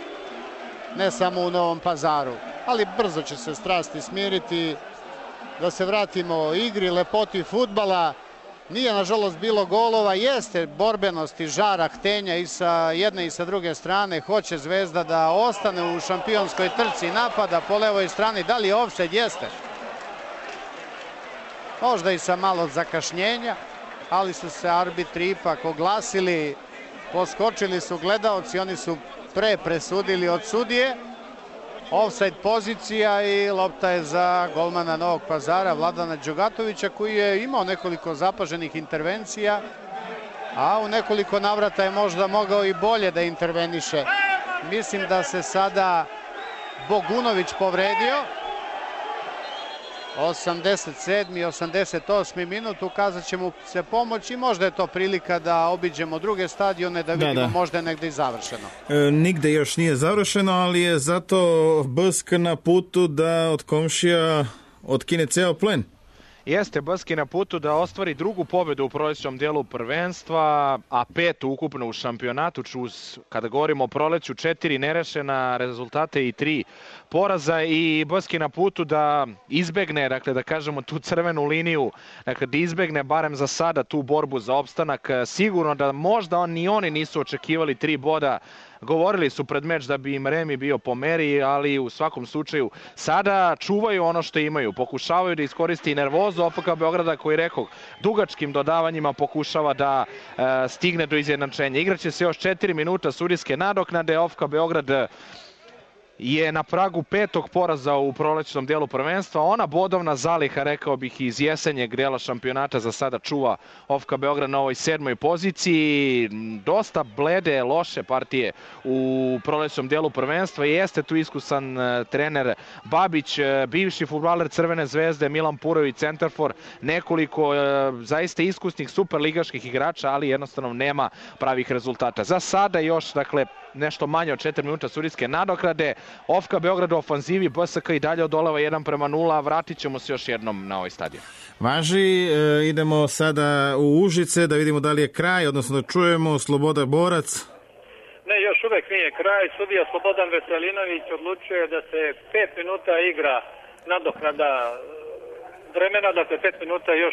ne samo u Novom Pazaru. Ali brzo će se strasti smiriti, da se vratimo igri, lepoti fudbala. Nije nažalost bilo golova, jeste borbenost i žara, htenja i sa jedne i sa druge strane. Hoće Zvezda da ostane u šampionskoj trci napada po levoj strani. Da li je ofsajd? Jeste. Možda i sa malo zakašnjenja, ali su se arbitri ipak oglasili, poskočili su gledaoci, oni su pre presudili od sudije. Ofsajd pozicija i lopta je za golmana Novog Pazara, Vladana Đogatovića, koji je imao nekoliko zapaženih intervencija, a u nekoliko navrata je možda mogao i bolje da interveniše. Mislim da se sada Bogunović povredio. osamdeset sedmi i osamdeset osmi minut, ukazat će mu se pomoć i možda je to prilika da obiđemo druge stadione, da vidimo, da, da. možda je negde i završeno. E, nigde još nije završeno, ali je zato Bsk na putu da od komšija otkine ceo plen. Jeste Bski na putu da ostvari drugu pobedu u prolećnom dijelu prvenstva, a petu ukupno u šampionatu, uz, kada govorimo o proleću, četiri nerešena rezultate i tri poraza, i Bski na putu da izbegne, dakle da kažemo, tu crvenu liniju, dakle da izbegne barem za sada tu borbu za opstanak. Sigurno da možda on, ni oni nisu očekivali tri boda. Govorili su pred meč da bi im Remi bio po meri, ali u svakom slučaju sada čuvaju ono što imaju. Pokušavaju da iskoristi nervozu O F K Beograda, koji, rekoh, dugačkim dodavanjima pokušava da e, stigne do izjednačenja. Igraće se još četiri minuta sudijske nadoknade. O F K Beograd je na pragu petog poraza u prolećnom dijelu prvenstva. Ona bodovna zaliha, rekao bih, iz jesenjeg dijela šampionata za sada čuva O F K Beograd na ovoj sedmoj poziciji. Dosta blede, loše partije u prolećnom dijelu prvenstva. Jeste tu iskusan trener Babić, bivši fudbaler Crvene zvezde, Milan Purović, centarfor, nekoliko zaista iskusnih superligaških igrača, ali jednostavno nema pravih rezultata. Za sada još, dakle, nešto manje od četiri minuta sudijske nadoknade. O F K Beograd u ofanzivi, B S K i dalje odolava jedan prema nula. Vratit ćemo se još jednom na ovaj stadion. Važi, e, idemo sada u Užice da vidimo da li je kraj, odnosno da čujemo Sloboda Borac. Ne, još uvek nije kraj. Sudija Slobodan Veselinović odlučuje da se pet minuta igra nadoknada vremena, dakle pet minuta još,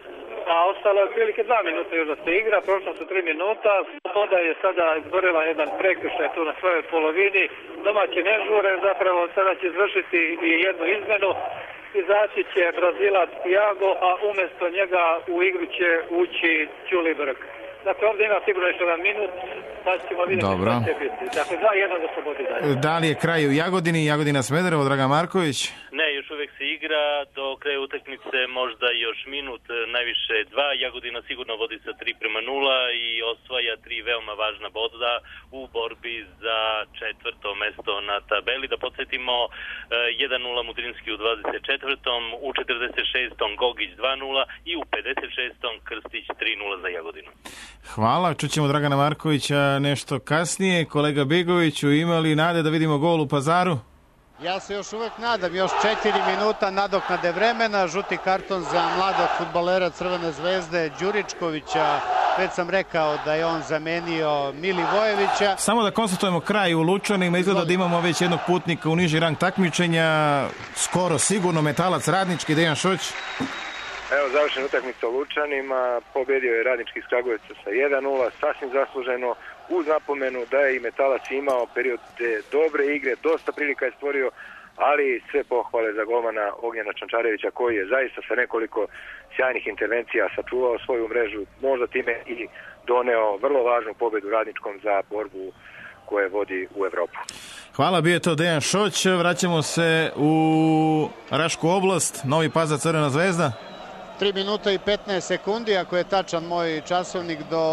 a ostalo je otprilike dva minuta još da se igra, prošlo su tri minuta. Sloboda je sada izborila jedan prekršaj tu na svojoj polovini. Domaći ne žure, zapravo sada će izvršiti i jednu izmenu. Izaći će Brazilac Tiago, a umjesto njega u igru će ući Ćulibrk. Dakle, ovdje ima sigurno još jedan minut, pa ćemo vidjeti što će biti. Dakle, dva jedan za Slobodi dalje. Da li je kraj u Jagodini, Jagodina Smederevo, Dragan Marković? Ne, još uvijek se igra, do kraja utakmice možda još minut, najviše dva. Jagodina sigurno vodi sa tri prema nula i osvaja tri veoma važna boda u borbi za četvrto mesto na tabeli. Da podsjetimo, jedan nula Mudrinski u dvadeset četvrtom, u četrdeset šestom Gogić dva nula i u pedeset šestom Krstić tri nula za Jagodinu. Hvala, čućemo Dragana Markovića nešto kasnije. Kolega Begoviću, imali nade da vidimo gol u Pazaru? Ja se još uvek nadam, još četiri minuta nadoknade vremena, žuti karton za mladog fudbalera Crvene zvezde Đuričkovića, već sam rekao da je on zamenio Milivojevića. Samo da konstatujemo kraj u Lučanima, izgleda da imamo već jednog putnika u niži rang takmičenja, skoro sigurno Metalac Radnički, Dejan Šoć. Evo, završena utakmica u Lučanima, pobedio je Radnički iz Kragujevca sa jedan nula, sasvim zasluženo, uz napomenu da je i Metalac imao period dobre igre, dosta prilika je stvorio, ali sve pohvale za golmana Ognjena Čančarevića, koji je zaista sa nekoliko sjajnih intervencija sačuvao svoju mrežu, možda time i doneo vrlo važnu pobedu Radničkom za borbu koje vodi u Evropu. Hvala, bio je to Dejan Šoć. Vraćamo se u Rašku oblast, Novi Pazar, Crvena zvezda. tri minuta i petnaest sekundi, ako je tačan moj časovnik, do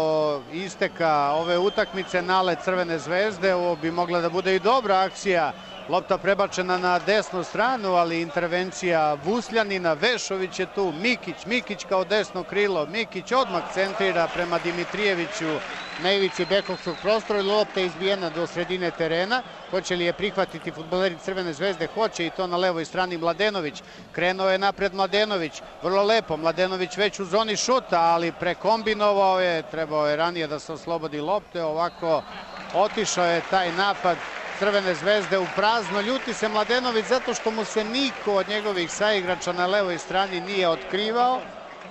isteka ove utakmice. Nalet Crvene zvezde, ovo bi mogla da bude i dobra akcija. Lopta prebačena na desnu stranu, ali intervencija Vusljanina. Vešović je tu, Mikić, Mikić kao desno krilo. Mikić odmah centrira prema Dimitrijeviću na ivici bekovskog prostora. Lopta je izbijena do sredine terena. Hoće li je prihvatiti fudbaleri Crvene zvezde? Hoće, i to na levoj strani Mladenović. Krenuo je napred Mladenović, vrlo lepo. Mladenović već u zoni šuta, ali prekombinovao je. Trebao je ranije da se oslobodi lopte. Ovako otišao je taj napad Crvene zvezde u prazno. Ljuti se Mladenović zato što mu se niko od njegovih saigrača na levoj strani nije otkrivao.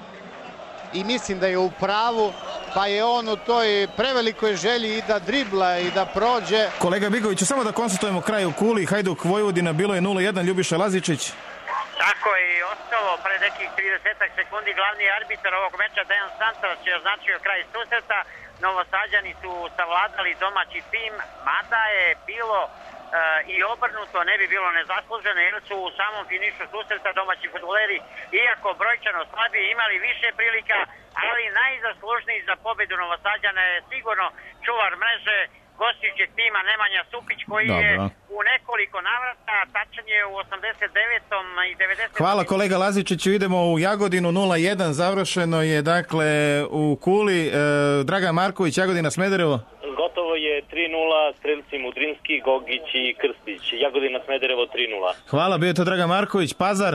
I mislim da je u pravu, pa je on u toj prevelikoj želji i da dribla i da prođe. Kolega Bigoviću, samo da konstatujemo kraj u Kuli. Hajduk Vojvodina, bilo je nula jedan, Ljubiša Lazičić. Tako je i ostalo pre nekih trideset sekundi. Glavni arbitar ovog meča Dejan Stantovac je označio kraj susreta. Novosađani su savladali domaći tim, mada je bilo e, i obrnuto, ne bi bilo nezasluženo jer su u samom finišu susreta domaći fudbaleri, iako brojčano slabije, imali više prilika, ali najzaslužniji za pobedu Novosađana je sigurno čuvar mreže gostujućeg tima Nemanja Supić, koji Dobro. je u nekoliko navrata, tačnije u osamdeset devetom i devedesetom Hvala kolega Lazičiću, idemo u Jagodinu, nula jedan, završeno je dakle u Kuli. E, Dragan Marković, Jagodina Smederevo. Gotovo je tri nula, strelci Mudrinski, Gogić i Krstić. Jagodina Smederevo tri nula. Hvala, bio je to Dragan Marković. Pazar.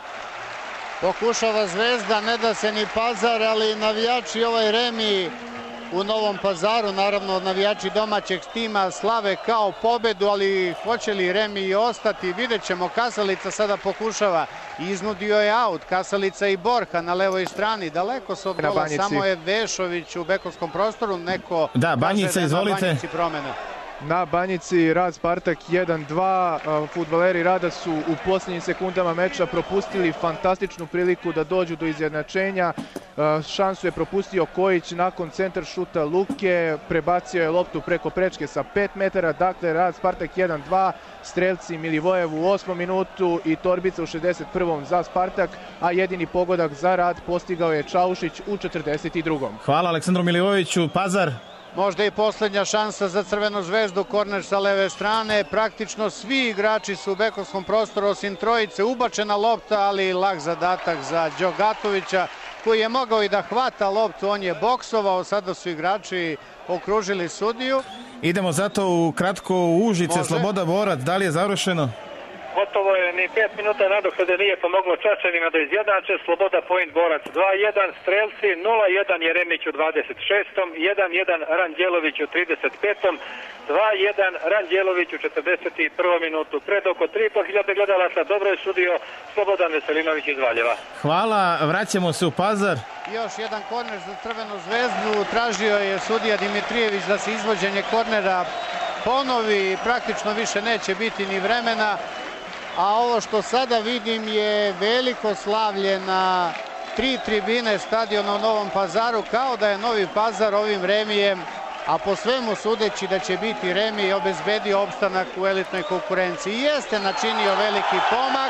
Pokušava Zvezda, ne da se ni Pazar, ali navijači ovaj remi u Novom Pazaru, naravno navijači domaćeg tima slave kao pobedu, ali hoće li remi i ostati, vidjet ćemo. Kasalica sada pokušava, iznudio je aut, Kasalica i Borha na levoj strani, daleko su od gola, samo je Vešović u bekovskom prostoru, neko da, Banjica, kaže izvolite. na Banjici promena. Na Banjici Rad Spartak jedan dva, fudbaleri Rada su u posljednjim sekundama meča propustili fantastičnu priliku da dođu do izjednačenja. Šansu je propustio Kojić nakon centar šuta Luke, prebacio je loptu preko prečke sa pet metara, dakle Rad Spartak jedan dva, strelci Milivojev u osmom minutu i Torbica u šezdeset prvom za Spartak, a jedini pogodak za Rad postigao je Čaušić u četrdeset drugom. Hvala Aleksandru Milivojeviću. Pazar. Možda i posljednja šansa za Crvenu zvezdu, korner sa leve strane. Praktično svi igrači su u bekovskom prostoru osim trojice. Ubačena lopta, ali lak zadatak za Đogatovića, koji je mogao i da hvata loptu. On je boksovao, sada su igrači okružili sudiju. Idemo zato u kratko u Užice. Može. Sloboda Borac, da li je završeno? Gotovo je, ni pet minuta nadohode nije pomoglo Čačanima da izjednače. Sloboda point Borac dva jedan, strelci nula jedan Jeremić u dvadeset šestom, jedan jedan Ranđelović u trideset petom, dva jedan Ranđelović u četrdeset prvom minutu. Pred oko tri i po hiljade gledalaca dobro je sudio Slobodan Veselinović iz Valjeva. Hvala, vraćamo se u Pazar. Još jedan korner za Crvenu zvezdu. Tražio je sudija Dimitrijević da se izvođenje kornera ponovi i praktično više neće biti ni vremena. A ovo što sada vidim je veliko slavlje na tri tribine stadiona u Novom Pazaru, kao da je Novi Pazar ovim remijem, a po svemu sudeći da će biti remi, obezbedio opstanak u elitnoj konkurenciji. Jeste načinio veliki pomak,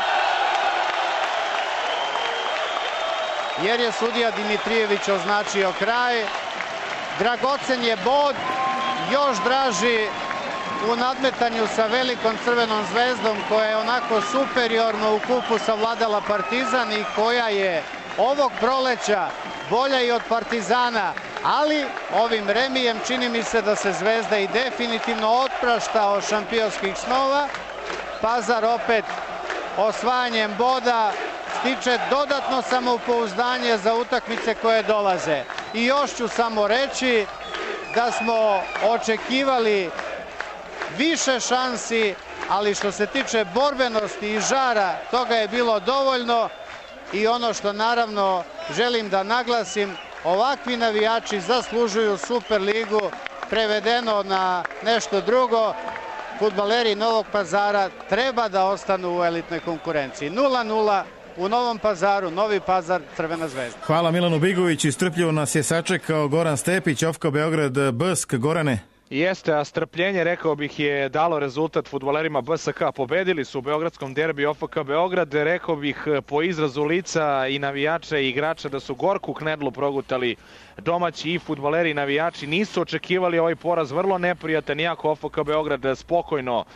jer je sudija Dimitrijević označio kraj. Dragocen je bod, još draži u nadmetanju sa velikom Crvenom zvezdom, koja je onako superiorno u kupu savladala Partizan i koja je ovog proleća bolja i od Partizana, ali ovim remijem čini mi se da se Zvezda i definitivno otprašta od šampionskih snova. Pazar opet osvajanjem boda stiče dodatno samopouzdanje za utakmice koje dolaze. I još ću samo reći da smo očekivali više šansi, ali što se tiče borbenosti i žara, toga je bilo dovoljno. I ono što naravno želim da naglasim, ovakvi navijači zaslužuju Superligu. Prevedeno na nešto drugo, fudbaleri Novog Pazara treba da ostanu u elitnoj konkurenciji. nula nula u Novom Pazaru, Novi Pazar, Crvena zvezda. Hvala Milanu Bigoviću, strpljivo nas je sačekao Goran Stepić, Ofka Beograd, B S K. Gorane. Jeste, a strpljenje, rekao bih, je dalo rezultat fudbalerima B S K. Pobedili su u beogradskom derbi O F K Beograd. Rekao bih po izrazu lica i navijača i igrača da su gorku knedlu progutali domaći i fudbaleri i navijači. Nisu očekivali ovaj poraz, vrlo neprijatan, iako O F K Beograd spokojno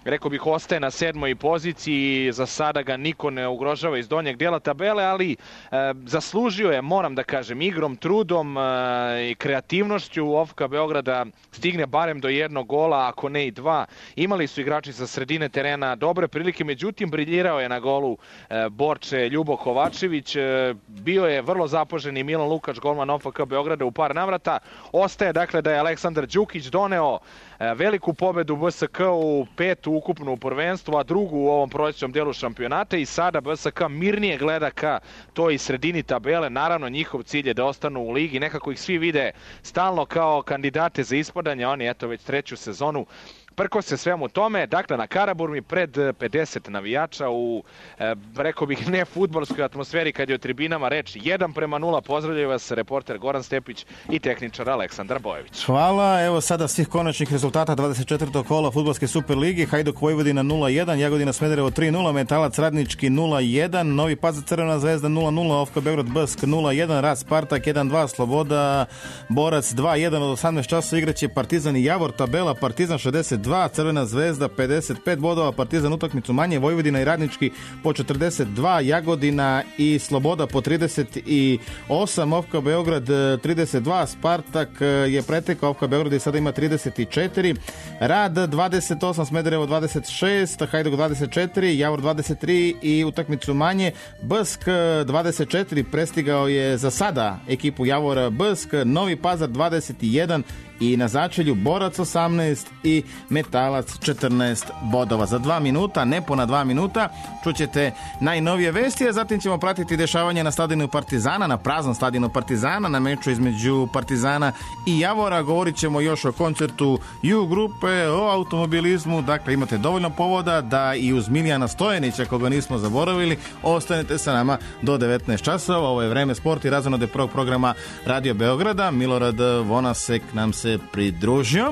rekao bih, ostaje na sedmoj poziciji, za sada ga niko ne ugrožava iz donjeg dijela tabele, ali e, zaslužio je, moram da kažem, igrom, trudom e, i kreativnošću O F K Beograda stigne barem do jednog gola, ako ne i dva. Imali su igrači sa sredine terena dobre prilike, međutim briljirao je na golu e, Borče Ljubo Kovačević, e, bio je vrlo zapožen i Milan Lukač, golman O F K Beograda u par navrata. Ostaje dakle da je Aleksandar Đukić doneo e, veliku pobedu B S K u petu ukupnu u prvenstvu, a drugu u ovom prolećnom delu šampionata i sada B S K mirnije gleda ka toj sredini tabele. Naravno, njihov cilj je da ostanu u ligi, nekako ih svi vide stalno kao kandidate za ispadanje, oni eto već treću sezonu prko se svemu tome. Dakle, na Karaburmi pred pedeset navijača u, e, rekao bih, ne fudbalskoj atmosferi kad je o tribinama reč. jedan prema nula, pozdravljaju vas reporter Goran Stepić i tehničar Aleksandar Bojević. Hvala, evo sada svih konačnih rezultata dvadeset četvrtog kola Fudbalske Superligi. Hajduk Vojvodina nula jedan, Jagodina Smederevo tri nula, Metalac Radnički nula jedan, Novi Pazar Crvena Zvezda nula nula, O F K Beograd B S K nula jedan, Rad Spartak jedan dva, Sloboda Borac dva jedan. Od osamnaest časova igraće Partizan i Javor, tabela Partizan šezdeset dva, Crvena Zvezda pedeset pet bodova, Partizan utakmicu manje, Vojvodina i Radnički po četrdeset dva, Jagodina i Sloboda po trideset osam, O F K Beograd trideset dva, Spartak je pretekao O F K Beograd i sada ima trideset četiri, Rad dvadeset osam, Smederevo dvadeset šest, Hajduk dvadeset četiri, Javor dvadeset tri i utakmicu manje, B S K dvadeset četiri, prestigao je za sada ekipu Javora B S K, Novi Pazar dvadeset jedan i na začelju Borac osamnaest i Metalac četrnaest bodova. Za dva minuta, nepuna dva minuta, čućete najnovije vesti, a zatim ćemo pratiti dešavanje na stadionu Partizana, na praznom stadionu Partizana, na meču između Partizana i Javora. Govorit ćemo još o koncertu U grupe, o automobilizmu, dakle imate dovoljno povoda da i uz Milijana Stojanića, koga nismo zaboravili, ostanete sa nama do devetnaest časova. Ovo je Vreme sport i razvojno de prvog programa Radio Beograda. Milorad Vonasek nam se pridružio,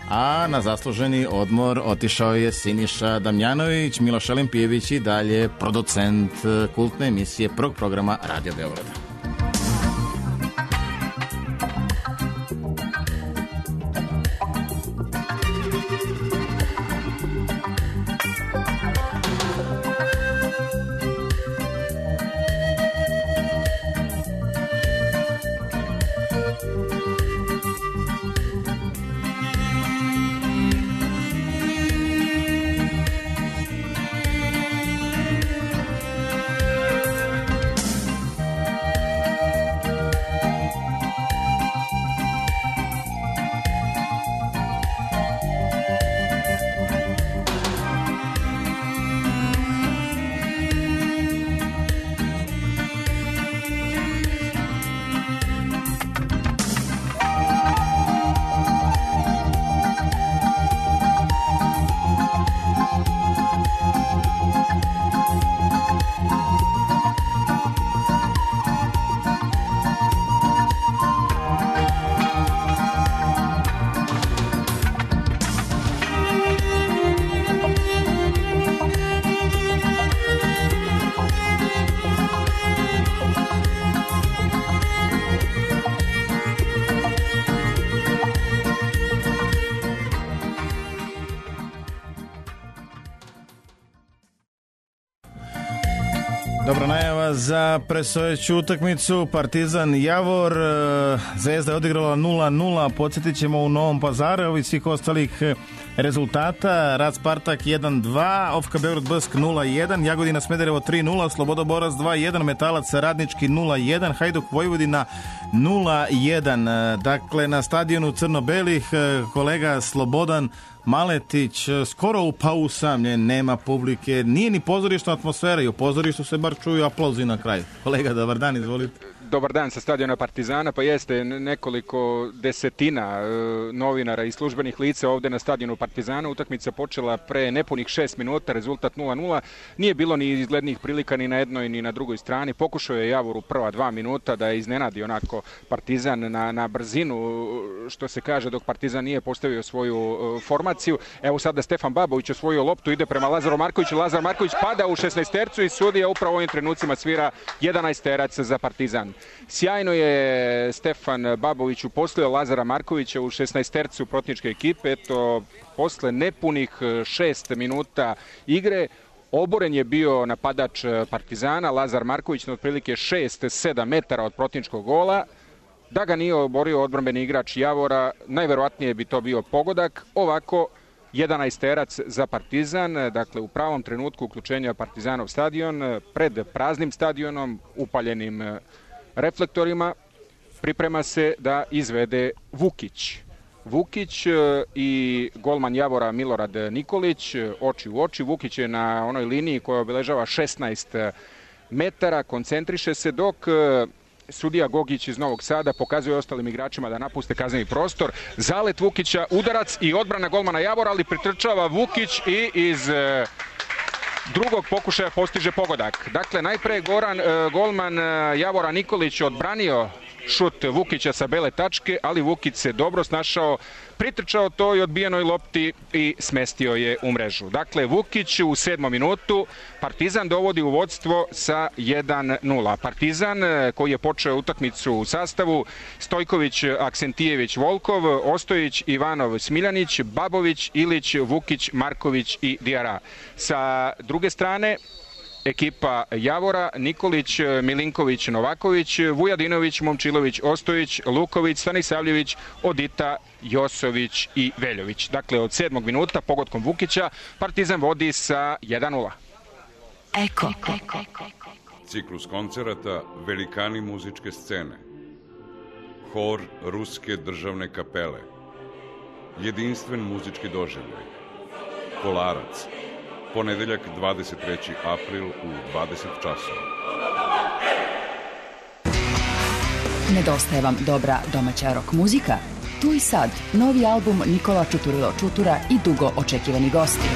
a na zasluženi odmor otišao je Siniša Damjanović, Miloš Alimpijević i dalje producent kultne emisije prvog programa Radio Beograda. Dobra najava za predstojeću utakmicu Partizan Javor. Zvezda je odigrala nula nula, podsjetit ćemo u Novom Pazaru, ovi svih ostalih rezultata. Rad Spartak jedan dva, O F K Beograd B S K nula jedan, Jagodina Smederevo tri nula, Sloboda Borac dva jedan, Metalac Radnički nula jedan, Hajduk Vojvodina nula jedan. Dakle, na stadionu Crno-belih kolega Slobodan Maletić skoro upao usamljen, nema publike, nije ni pozorišna atmosfera i u pozorištu se bar čuju aplauzi na kraju. Kolega, dobar dan, izvolite. Dobar dan sa stadiona Partizana, pa jeste nekoliko desetina e, novinara i službenih lica ovde na stadionu Partizana. Utakmica počela pre nepunih šest minuta, rezultat nula nula. Nije bilo ni izglednih prilika ni na jednoj ni na drugoj strani. Pokušao je Javor u prva dva minuta da iznenadi onako Partizan na, na brzinu, što se kaže, dok Partizan nije postavio svoju e, formaciju. Evo sada Stefan Babović osvojio loptu, ide prema Lazaru Markoviću. Lazar Marković pada u šesnaestercu i sudija upravo u ovim trenucima svira jedanaesterac za Partizan. Sjajno je Stefan Babović uposlio Lazara Markovića u šesnaestercu protivničke ekipe. Eto, posle nepunih šest minuta igre oboren je bio napadač Partizana, Lazar Marković, na otprilike šest sedam metara od protivničkog gola. Da ga nije oborio odbrambeni igrač Javora, najverovatnije bi to bio pogodak. Ovako, jedanaesterac za Partizan, dakle u pravom trenutku uključenja Partizanov stadion, pred praznim stadionom, upaljenim reflektorima, priprema se da izvede Vukić. Vukić i golman Javora Milorad Nikolić, oči u oči. Vukić je na onoj liniji koja obeležava šesnaest metara, koncentriše se, dok sudija Gogić iz Novog Sada pokazuje ostalim igračima da napuste kazneni prostor. Zalet Vukića, udarac i odbrana golmana Javora, ali pritrčava Vukić i iz drugog pokušaja postiže pogodak. Dakle, najpre Goran, golman Javora Nikolić odbranio šut Vukića sa bele tačke, ali Vukić se dobro snašao, pritrčao toj odbijenoj lopti i smestio je u mrežu. Dakle, Vukić u sedmom minutu, Partizan dovodi u vodstvo sa jedan nula. Partizan koji je počeo utakmicu u sastavu Stojković, Aksentijević, Volkov, Ostojić, Ivanov, Smiljanić, Babović, Ilić, Vukić, Marković i Dijara. Sa druge strane, ekipa Javora, Nikolić, Milinković, Novaković, Vujadinović, Momčilović, Ostojić, Luković, Stanisavljević, Odita, Josović i Veljović. Dakle, od sedmog minuta pogodkom Vukića Partizan vodi sa jedan nula. Eko. Ciklus koncerata Velikani muzičke scene. Hor Ruske državne kapele. Jedinstven muzički doživljaj. Kolarac. Ponedeljak dvadeset treći april u dvadeset časova. Nedostaje vam dobra domaća rock muzika? Tu i sad, novi album Nikola Čuturilo Čutura i dugo očekivani gosti.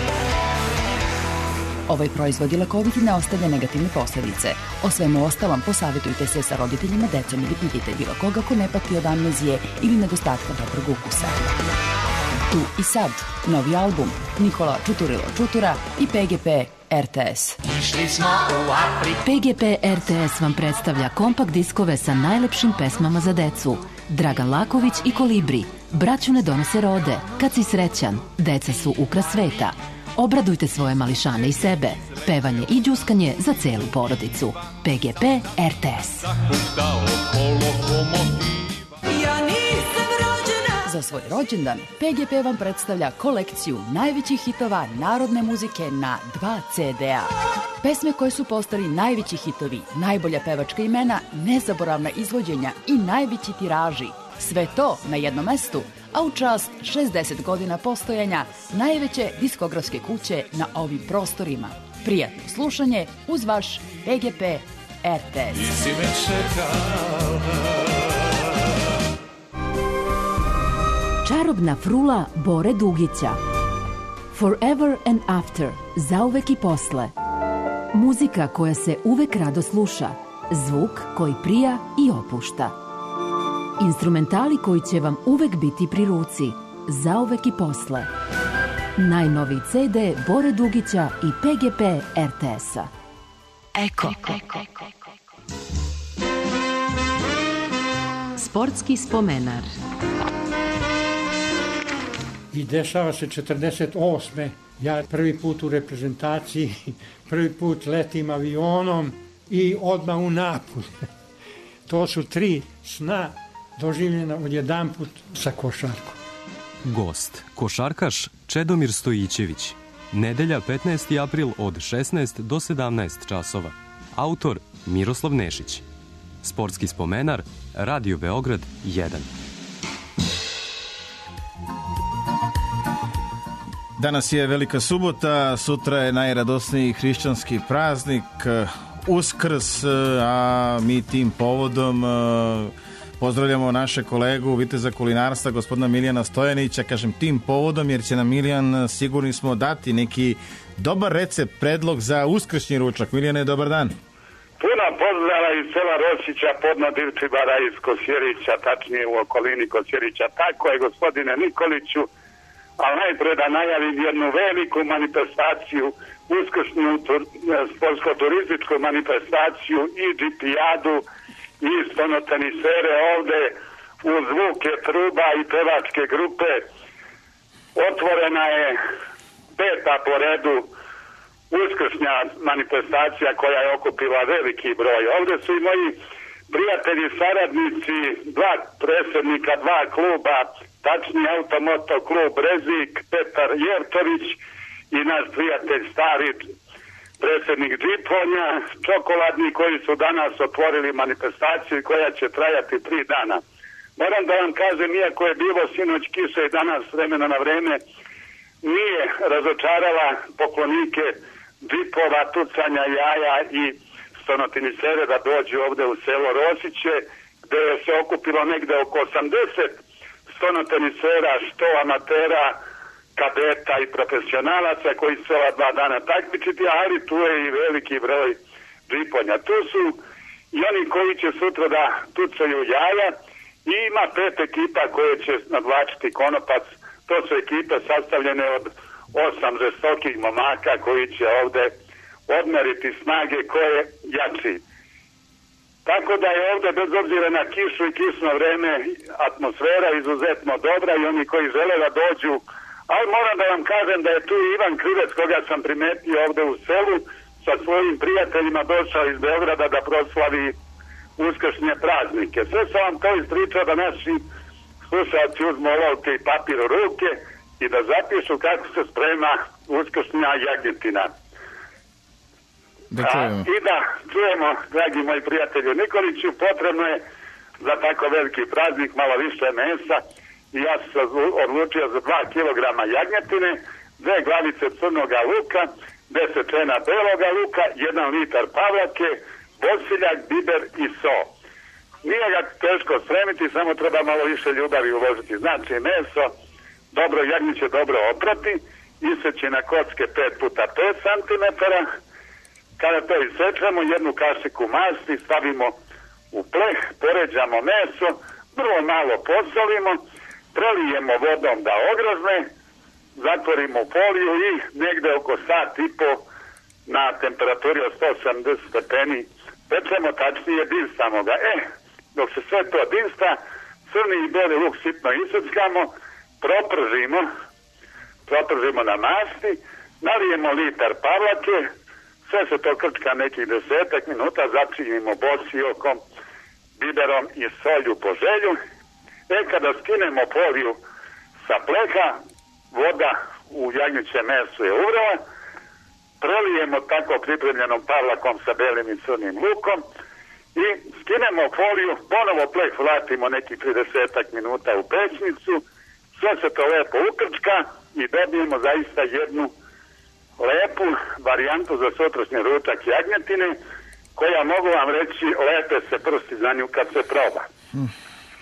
Ovaj proizvod je lekovit i ne ostavlja negativne posljedice. O svemu ostalom posavjetujte se sa roditeljima, decom ili pitite bilo koga ko ne pati od amnezije ili nedostatka dobrog ukusa. Tu i sad, novi album Nikola Čuturilo Čutura i P G P R T S. P G P R T S vam predstavlja kompakt diskove sa najlepšim pesmama za decu. Dragan Laković i Kolibri, Braću ne donose rode, Kad si srećan, Deca su ukras sveta. Obradujte svoje mališane i sebe. Pevanje i đuskanje za celu porodicu. P G P R T S. Za svoj rođendan P G P vam predstavlja kolekciju najvećih hitova narodne muzike na dva ce de a. Pesme koje su postali najveći hitovi, najbolja pevačka imena, nezaboravna izvođenja i najveći tiraži. Sve to na jednom mestu, a u čast šezdeset godina postojanja najveće diskografske kuće na ovim prostorima. Prijatno slušanje uz vaš P G P R T S. Čarobna frula Bore Dugića. Forever and After, zauvek i posle. Muzika koja se uvek rado sluša, zvuk koji prija i opušta. Instrumentali koji će vam uvek biti pri ruci, zauvek i posle. Najnoviji ce de Bore Dugića i P G P R T S-a. Eko. Sportski spomenar. I dešava se četrdeset osme Ja prvi put u reprezentaciji, prvi put letim avionom i odmah u napad. To su tri sna doživljena odjedanput sa košarkom. Gost, košarkaš Čedomir Stojićević. Nedelja petnaesti april od šesnaest do sedamnaest časova. Autor Miroslav Nešić. Sportski spomenar Radio Beograd jedan. Danas je Velika subota, sutra je najradosniji hrišćanski praznik, Uskrs, a mi tim povodom pozdravljamo naše kolegu viteza kulinarstva, gospodina Milijana Stojanića. Kažem tim povodom jer će nam Milijan, sigurni smo, dati neki dobar recept, predlog za uskršnji ručak. Milijane, dobar dan. Puna pozdrava iz sela Rosića, podno Divčibara iz Kosjerića, tačnije u okolini Kosjerića. Tako je, gospodine Nikoliću. Ali najprej da najavim jednu veliku manifestaciju, uskršnju sportsko-turističku manifestaciju i džipijadu i stonotenisere ovde u zvuke truba i pevačke grupe. Otvorena je peta po redu uskršnja manifestacija koja je okupila veliki broj. Ovde su i moji prijatelji, saradnici, dva predsjednika, dva kluba, tačnije Automoto klub Rezik, Petar Jertović i naš prijatelj stari predsjednik Džiponja, čokoladni, koji su danas otvorili manifestaciju koja će trajati tri dana. Moram da vam kažem, iako je bilo sinoć kiše i danas vremena na vreme, nije razočarala poklonike džipova, tucanja jaja i stonotenisere da dođu ovde u selo Rosiće, gde je se okupilo negde oko osamdeset stonotenisera, što amatera, kadeta i profesionalaca koji su ova dva dana takmičiti, ali tu je i veliki broj džiponja. Tu su i oni koji će sutra da tucaju jaja i ima pet ekipa koje će nadvlačiti konopac. To su ekipe sastavljene od osam žestokih momaka koji će ovde odmeriti snage koje jači. Tako da je ovde, bez obzira na kišu i kišno vreme, atmosfera izuzetno dobra i oni koji žele da dođu. Ali moram da vam kažem da je tu Ivan Krivec, koga sam primetio ovde u selu, sa svojim prijateljima došao iz Beograda da proslavi uskršnje praznike. Sve sam vam to ispričao da naši slušalci uzmu olovke i papir u ruke i da zapišu kako se sprema uskršnja jagnjetina. Da A, I da čujemo, dragi moji prijatelji Nikoliću, potrebno je za tako veliki praznik malo više mesa i ja sam se odlučio za dva kilograma jagnjetine, dve glavice crnoga luka, deset čena beloga luka, jedan litar pavlake, bosiljak, biber i so. Nije ga teško spremiti, samo treba malo više ljubavi uložiti. Znači meso, dobro jagnjeće dobro oprati, iseći na kocke pet puta pet centimetara. Kada to isečemo, jednu kašiku masti stavimo u pleh, poređamo meso, vrlo malo posolimo, prelijemo vodom da ograzne, zatvorimo foliju i negde oko sat i po na temperaturi od sto osamdeset stepeni pečemo, tačnije dinstamo ga. E, dok se sve to dinsta, crni i beli luk sitno iseckamo, propržimo, propržimo na masti, nalijemo litar pavlake, sve se to krčka nekih desetak minuta, začinimo bosijokom, biberom i solju po želju. E, kada skinemo foliju sa pleha, voda u jagnjeće meso je uvrela, prelijemo tako pripremljenom pavlakom sa belim i crnim lukom i skinemo foliju, ponovo pleh vratimo nekih tridesetak minuta u pećnicu, sve se to lepo ukrčka i dobijemo zaista jednu lepu varijantu za sutrašnji ručak jagnjetine, koja, mogu vam reći, lepe se prsti za nju kad se proba. Mm.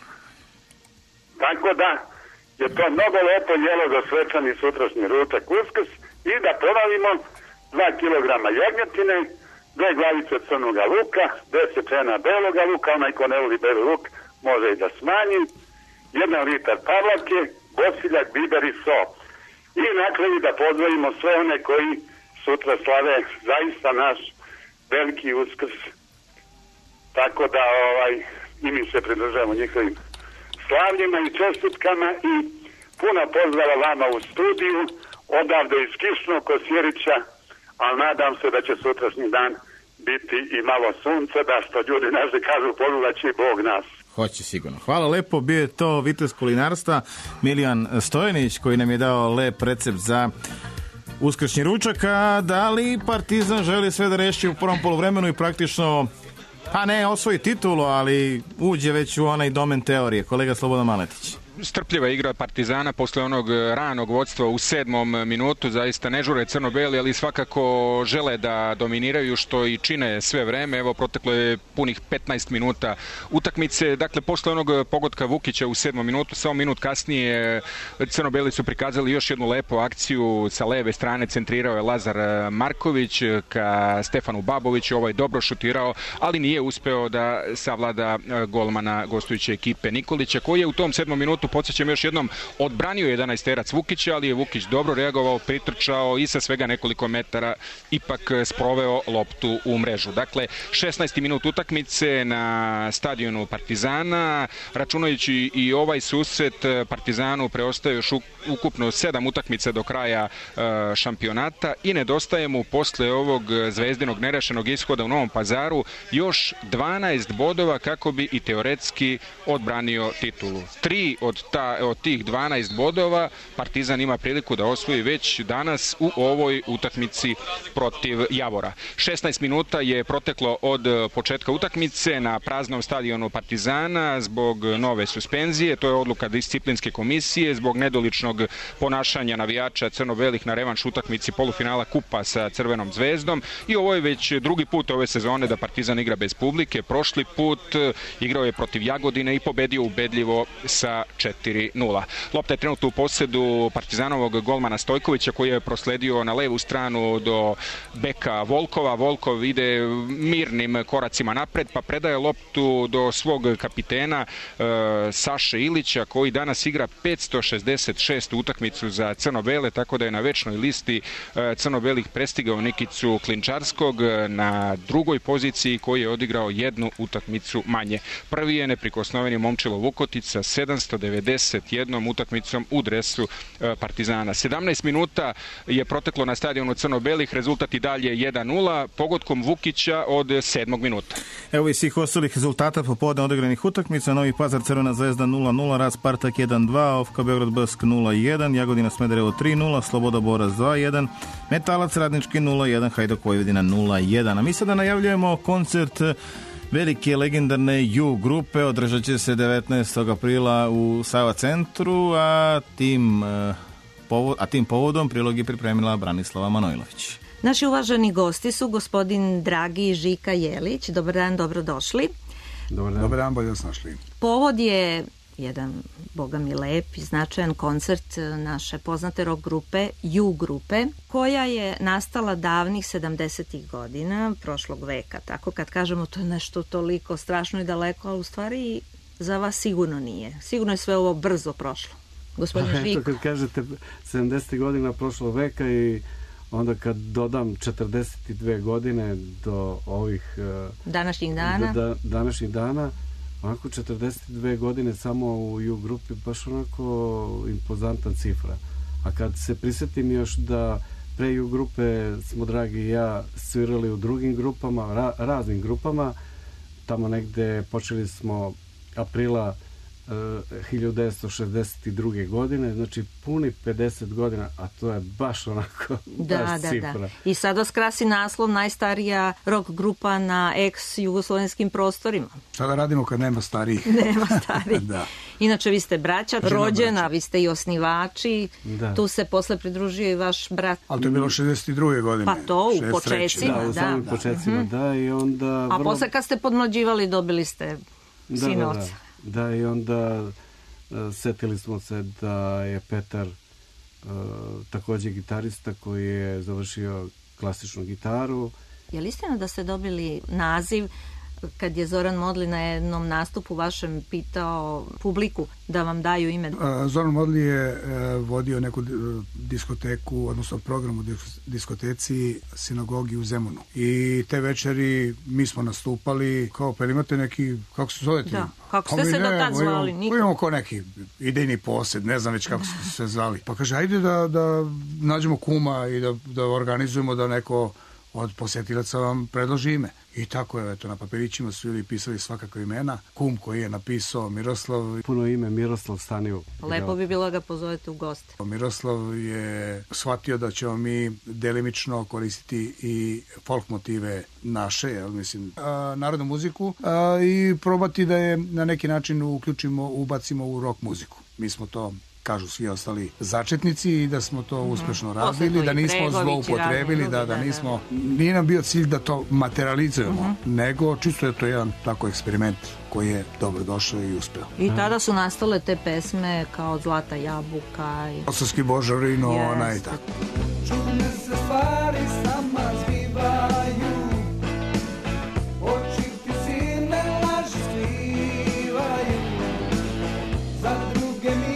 Tako da je to mnogo lepo jelo za svečani sutrašnji ručak Uskrs i da ponovimo dva kilograma jagnjetine, dve glavice crnoga luka, deset čena beloga luka, onaj ko ne voli beli luk može i da smanji, jedan litar pavlake, bosiljak, biber i so. I na kraju da pozdravimo sve one koji sutra slave zaista naš veliki Uskrs. Tako da ovaj, i mi se pridržavamo njihovim slavljima i čestitkama i puno pozdrava vama u studiju, odavde iz kišnog Kosjerića, ali nadam se da će sutrašnji dan biti i malo sunce, da što ljudi naši kažu polugaći Bog nas. Hoće sigurno. Hvala lepo, bio je to vitez kulinarstva Milijan Stojanić koji nam je dao lep recept za uskršnji ručak. A da li Partizan želi sve da reši u prvom poluvremenu i praktično, pa ne osvoji titulu, ali uđe već u onaj domen teorije? Kolega Slobodan Maletić. Strpljiva igra Partizana posle onog ranog vodstva u sedmom minutu, zaista ne žure crno-beli, ali svakako žele da dominiraju, što i čine sve vreme. Evo, proteklo je punih petnaest minuta utakmice, dakle posle onog pogotka Vukića u sedmom minutu, samo minut kasnije crno-beli su prikazali još jednu lepu akciju, sa leve strane centrirao je Lazar Marković ka Stefanu Baboviću, ovaj dobro šutirao, ali nije uspeo da savlada golmana gostujuće ekipe Nikolića, koji je u tom sedmom minutu minutu. Podsjećam još jednom, odbranio jedanaesterac Vukića, ali je Vukić dobro reagovao, pritrčao i sa svega nekoliko metara ipak sproveo loptu u mrežu. Dakle, šesnaesti minut utakmice na stadionu Partizana. Računajući i ovaj susret, Partizanu preostaje još ukupno sedam utakmica do kraja šampionata i nedostaje mu posle ovog zvezdinog nerešenog ishoda u Novom Pazaru još dvanaest bodova kako bi i teoretski odbranio titulu. Tri od, ta, od tih dvanaest bodova Partizan ima priliku da osvoji već danas u ovoj utakmici protiv Javora. šesnaest minuta je proteklo od početka utakmice na praznom stadionu Partizana zbog nove suspenzije. To je odluka disciplinske komisije zbog nedoličnog ponašanja navijača crno-belih na revanš utakmici polufinala kupa sa Crvenom zvezdom i ovo je već drugi put ove sezone da Partizan igra bez publike. Prošli put igrao je protiv Jagodine i pobedio ubedljivo sa četiri nula. Lopta je trenutno u posedu Partizanovog golmana Stojkovića koji je prosledio na levu stranu do beka Volkova. Volkov ide mirnim koracima napred pa predaje loptu do svog kapitena e, Saše Ilića koji danas igra petsto šezdeset šestu utakmicu za crno-bele, tako da je na večnoj listi e, crno-belih prestigao Nikicu Klinčarskog na drugoj poziciji koji je odigrao jednu utakmicu manje. Prvi je neprikosnoveni Momčilo Vukotić sa sedamsto devedeset jednom utakmicom u dresu e, Partizana. sedamnaest minuta je proteklo na stadionu crno-belih, rezultat i dalje jedan nula, pogodkom Vukića od sedmog minuta. Evo i svih ostalih rezultata popodne odigranih utakmica. Novi Pazar Crvena zvezda nula nula, Raz Spartak jedan dva, Ofka Beograd Bask nula jedan, Jagodina Smederevo tri nula, Sloboda Borac dva jedan, Metalac Radnički nula jedan, Hajduk Vojvodina nula jedan. A mi sada najavljujemo koncert velike legendarne Ju grupe, održat će se devetnaestog aprila u Sava centru, a tim, a tim povodom prilog je pripremila Branislava Manojlović. Naši uvaženi gosti su gospodin Dragi Žika Jelić. Dobar dan, dobrodošli. Dobar dan, Dobar dan bolje nas našli. Povod je jedan, boga mi lep i značajan koncert naše poznate rock grupe, Ju grupe, koja je nastala davnih sedamdesetih godina prošlog veka. Tako kad kažemo to je nešto toliko strašno i daleko, ali u stvari za vas sigurno nije. Sigurno je sve ovo brzo prošlo. Gospodin pa, Žiko. Eto, kad kažete sedamdesetih godina prošlog veka i onda kad dodam četrdeset dve godine do ovih današnjih dana, da, današnjih dana, onako četrdeset dve godine samo u Ju grupi, baš onako impozantna cifra. A kad se prisjetim još da pre Ju grupe smo Dragi i ja svirali u drugim grupama, ra, raznim grupama, tamo negde počeli smo aprila hiljadu devetsto šezdeset druge. godine, znači puni pedeset godina, a to je baš onako da, baš da, cifra. Da. I sad vas krasi naslov najstarija rock grupa na ex-jugoslovenskim prostorima. Šta da radimo kad nema starijih? Nema starijih. Da. Inače, vi ste braća, Žena rođena, braća. Vi ste i osnivači, da. Tu se posle pridružio i vaš brat. Ali to je bilo šezdeset druge. godine. Pa to, u početcima, da. U samim da. početcima, uh-huh. da, i onda... A vrlo... posle kad ste podmlađivali dobili ste da, sinoca. Da, da. Da, i onda uh, setili smo se da je Petar uh, takođe gitarista koji je završio klasičnu gitaru. Je li istina da ste dobili naziv kad je Zoran Modli na jednom nastupu vašem pitao publiku da vam daju ime? Zoran Modli je vodio neku diskoteku, odnosno program u diskoteci Sinagogi u Zemunu. I te večeri mi smo nastupali kao, pa imate neki, kako se zovete? Da, kako ste pa se do tad zvali? Imamo, imamo kao neki idejni posed, ne znam već kako ste se zvali. Pa kaže, ajde da, da nađemo kuma i da, da organizujemo da neko od posjetilaca vam predloži ime. I tako je, eto, na papirićima su ili pisali svakako imena. Kum koji je napisao Miroslav. Puno ime Miroslav Staniju. Lepo bi bilo ga pozovete u goste. Miroslav je shvatio da ćemo mi delimično koristiti i folk motive naše, jel, mislim, a, narodnu muziku a, i probati da je na neki način uključimo, ubacimo u rock muziku. Mi smo to, kažu svi ostali začetnici, i da smo to uspešno radili, da nismo zloupotrebili, da, da nismo, nije nam bio cilj da to materializujemo, uh-huh. nego čisto je to jedan tako eksperiment koji je dobro došao i uspeo. I tada su nastale te pesme kao Zlata jabuka i... Osovski Božarino, yes. Ona i tako. Čudne se stvari sama zbivaju, oči ti silne laži skrivaju, za druge mi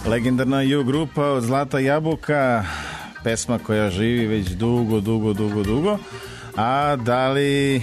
Legendarna Ju grupa od Zlata jabuka, pesma koja živi već dugo, dugo, dugo, dugo. A da li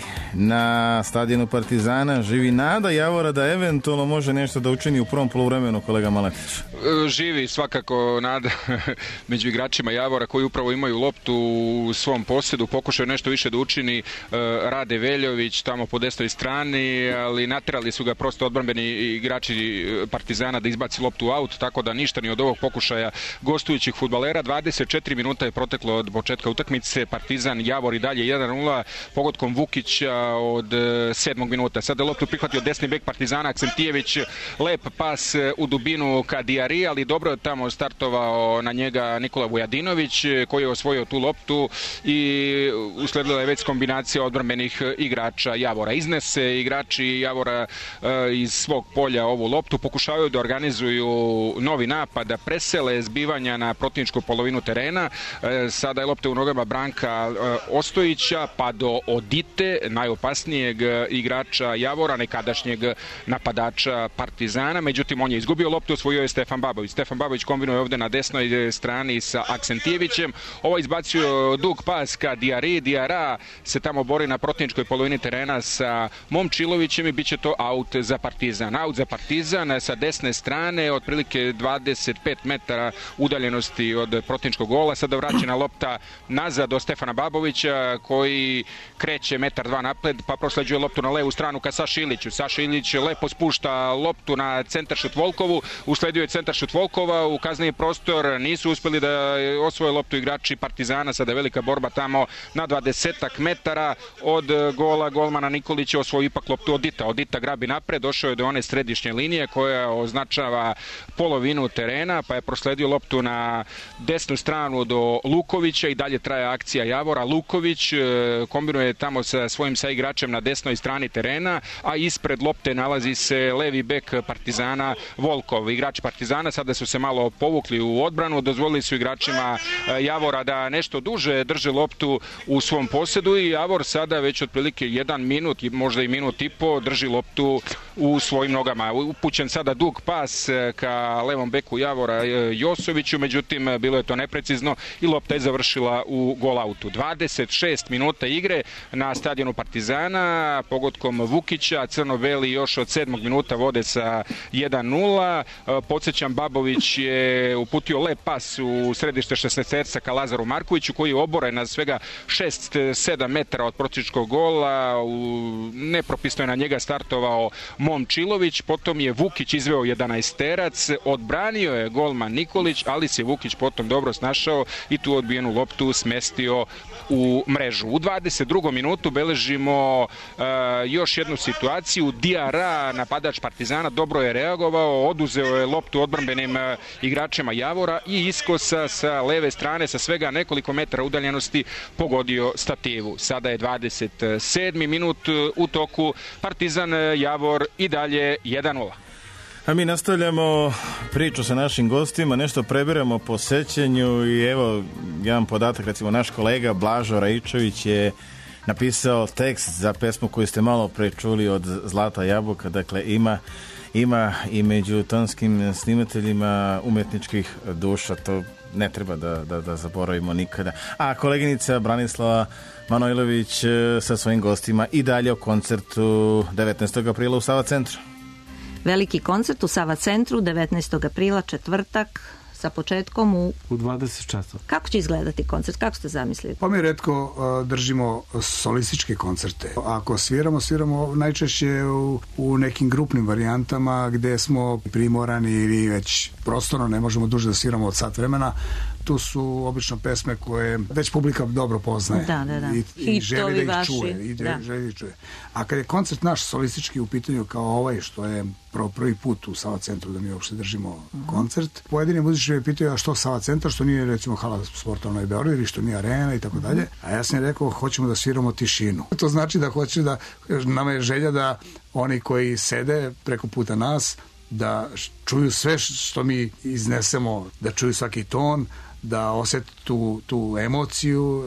na stadionu Partizana živi nada Javora da eventualno može nešto da učini u prvom poluvremenu, kolega Maletić? Živi svakako nada među igračima Javora koji upravo imaju loptu u svom posjedu, pokušaju nešto više da učini Rade Veljović tamo po desnoj strani, ali naterali su ga prosto odbrambeni igrači Partizana da izbaci loptu u aut, tako da ništa ni od ovog pokušaja gostujućih fudbalera. dvadeset četiri minuta je proteklo od početka utakmice, Partizan Javor i dalje jedan nula, pogodkom Vukića od sedmog minuta. Sada je loptu prihvatio desni bek Partizana Aksentijević, lep pas u dubinu ka Diari, ali dobro je tamo startovao na njega Nikola Vujadinović koji je osvojio tu loptu i usledila je već kombinacija odbrambenih igrača Javora. Iznese igrači Javora iz svog polja ovu loptu, pokušavaju da organizuju novi napad, da presele zbivanja na protivničku polovinu terena. Sada je lopta u nogama Branka Ostojića pa do Odite, najopasnijeg igrača Javora, nekadašnjeg napadača Partizana. Međutim, on je izgubio loptu, osvojio je Stefan Babović. Stefan Babović kombinuje ovde na desnoj strani sa Aksentijevićem. Ovo izbacio dug pas ka Diari. Diara se tamo bori na protivničkoj polovini terena sa Momčilovićem i bit će to aut za Partizan. Aut za Partizan sa desne strane, otprilike dvadeset pet metara udaljenosti od protivničkog gola. Sada vraćena lopta nazad do Stefana Babovića koji kreće metar dva napred, pa prosleđuje loptu na levu stranu ka Saši Iliću. Saša Ilić lepo spušta loptu na centaršut Volkovu, usledio je centaršut Volkova u kazneni prostor, nisu uspeli da osvoje loptu igrači Partizana, sada je velika borba tamo na dvadesetak metara od gola golmana Nikolića, osvoji ipak loptu Odita. Odita grabi napred, došao je do one središnje linije koja označava polovinu terena, pa je prosledio loptu na desnu stranu do Lukovića i dalje traje akcija Javora. Luković kombinuje tamo sa svojim saigračem na desnoj strani terena, a ispred lopte nalazi se levi bek Partizana Volkov. Igrači Partizana sada su se malo povukli u odbranu, dozvolili su igračima Javora da nešto duže drže loptu u svom posjedu i Javor sada već otprilike jedan minut, možda i minut i po, drži loptu u svojim nogama. Upućen sada dug pas ka levom beku Javora Josoviću, međutim bilo je to neprecizno i lopta je završila u gol autu. dvadeset šest minuta igre na stadionu Partizana, pogodkom Vukića, crno-beli još od sedmog minuta vode sa jedan nula. Podsjećam, Babović je uputio lep pas u središte šesnaesterca ka Lazaru Markoviću koji je oboren na svega šest sedam metara od protivničkog gola. U... Nepropisno je na njega startovao Momčilović, potom je Vukić izveo jedanaesterac, odbranio je golman Nikolić, ali se Vukić potom dobro snašao i tu odbijenu loptu smestio u mrežu. U dvadeset drugom minutu beležimo uh, još jednu situaciju. Diara, napadač Partizana, dobro je reagovao, oduzeo je loptu odbrambenim uh, igračima Javora i iskosa sa leve strane sa svega nekoliko metara udaljenosti pogodio stativu. Sada je dvadeset sedmi minut u toku, Partizan Javor i dalje jedan nula. A mi nastavljamo priču sa našim gostima, nešto prebiramo po sećanju i evo jedan podatak, recimo naš kolega Blažo Raičević je napisao tekst za pesmu koju ste malo pre čuli od Zlata jabuka, dakle ima, ima i među tonskim snimateljima umetničkih duša, to ne treba da, da, da zaboravimo nikada. A koleginica Branislava Manojlović sa svojim gostima i dalje o koncertu devetnaestog aprila u Sava centru. Veliki koncert u Sava centru devetnaestog aprila, četvrtak, sa početkom u... U dvadeset časova. Kako će izgledati koncert? Kako ste zamislili? Pa mi retko uh, držimo solističke koncerte. Ako sviramo, sviramo najčešće u, u nekim grupnim varijantama gde smo primorani ili već prostorno ne možemo duže da sviramo od sat vremena. Tu su obično pesme koje već publika dobro poznaje. Da, da, da. I, i želi da ih vaši, čuje. I da. želi da ih čuje. A kad je koncert naš solistički u pitanju kao ovaj, što je prvi put u Sava centru da mi uopšte držimo uh-huh. koncert, pojedini muzičari me pitaju a što Sava centar, što nije recimo hala sporta Novi Beograd ili što nije arena i tako dalje. A ja sam rekao hoćemo da sviramo tišinu. To znači da hoće da, nama je želja da oni koji sede preko puta nas, da čuju sve što mi iznesemo, da čuju svaki ton, da osjeti tu, tu emociju,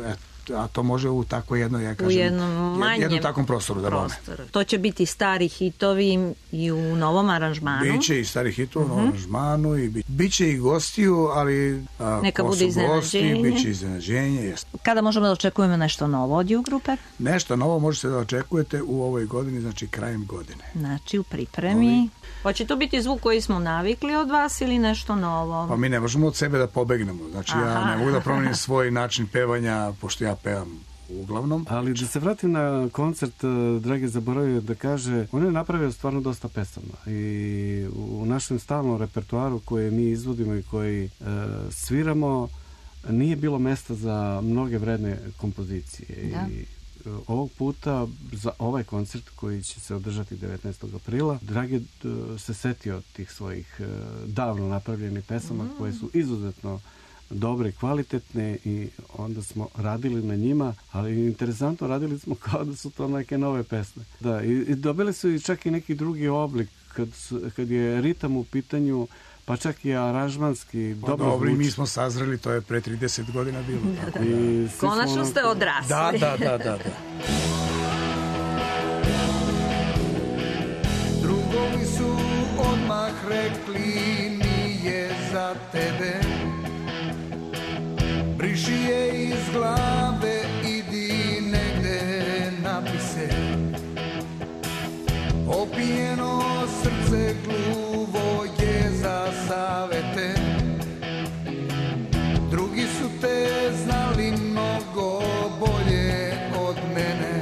a to može u tako jedno, ja kažem, u jednom manjem jednom takvom prostoru. Da prostoru. To će biti stari hitovi i u novom aranžmanu. Biće i stari hitovi u novom uh-huh. aranžmanu i bi, biće i gostiju, ali a, neka bude iznenađenje. Gosti, biće iznenađenje. Jest. Kada možemo da očekujemo nešto novo od U grupe? Nešto novo možete da očekujete u ovoj godini, znači krajem godine. Znači u pripremi. Ovi... Hoće to biti zvuk koji smo navikli od vas ili nešto novo? Pa mi ne možemo od sebe da pobegnemo. Znači Aha. ja ne mogu da promenim svoj način pevanja, pošto ja pevam uglavnom. Ali da se vratim na koncert, Drage zaboravio da kaže, on je napravio stvarno dosta pesama i u našem stalnom repertoaru koje mi izvodimo i koji e, sviramo nije bilo mesta za mnoge vredne kompozicije. Da. I ovog puta za ovaj koncert koji će se održati devetnaestog aprila, Drage se setio tih svojih davno napravljenih pesama mm. koje su izuzetno dobre i kvalitetne i onda smo radili na njima, ali interesantno radili smo kao da su to neke nove pesme. Da, i, i dobili su i čak i neki drugi oblik kad, su, kad je ritam u pitanju, pa čak i aranžmanski pa dobro dobro, zvuči. Mi smo sazreli, to je pre trideset godina bilo. Da, da. I konačno smo... ste odrasli. Da, da, da, da, da. Drugovi su odmah rekli nije za tebe, briši je iz glave, idi negde napise, opijeno srce gluvo je za savete, drugi su te znali mnogo bolje od mene.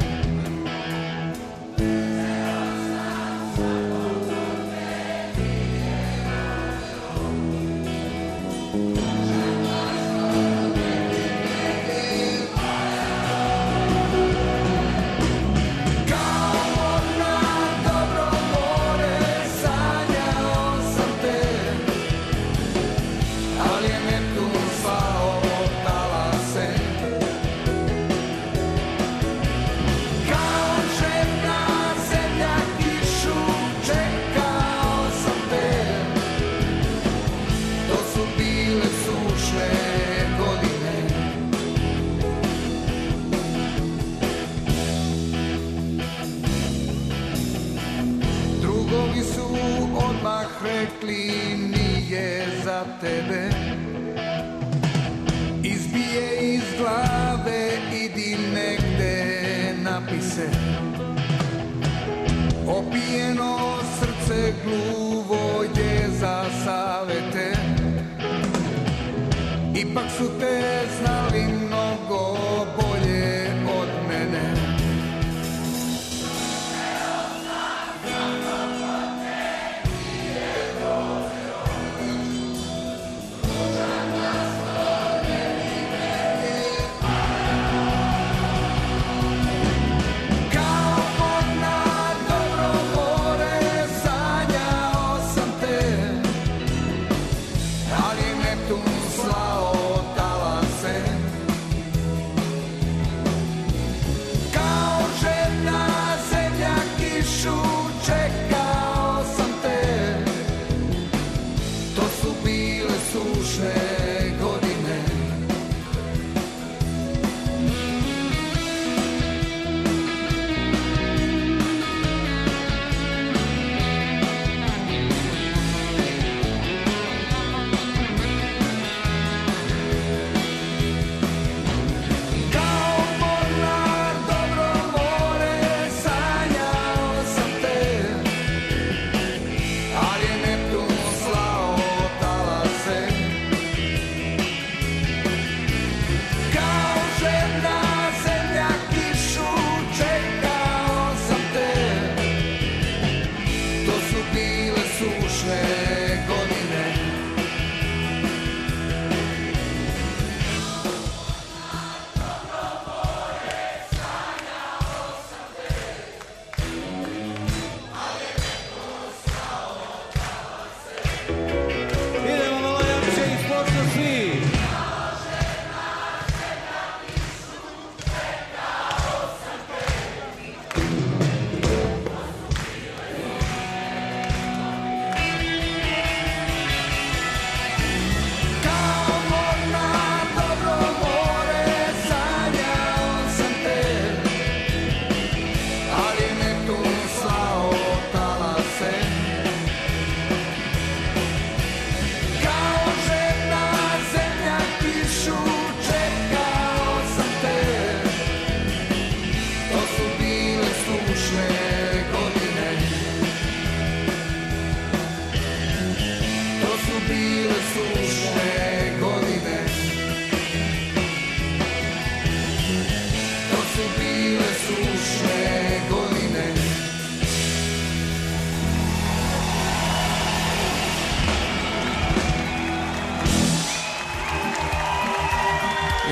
Rekli nije za tebe, izbije iz glave, idi negde napise, opijeno srce gluvo je za savete, ipak su te znali mnogo bolje od mene.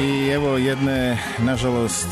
I evo jedne, nažalost,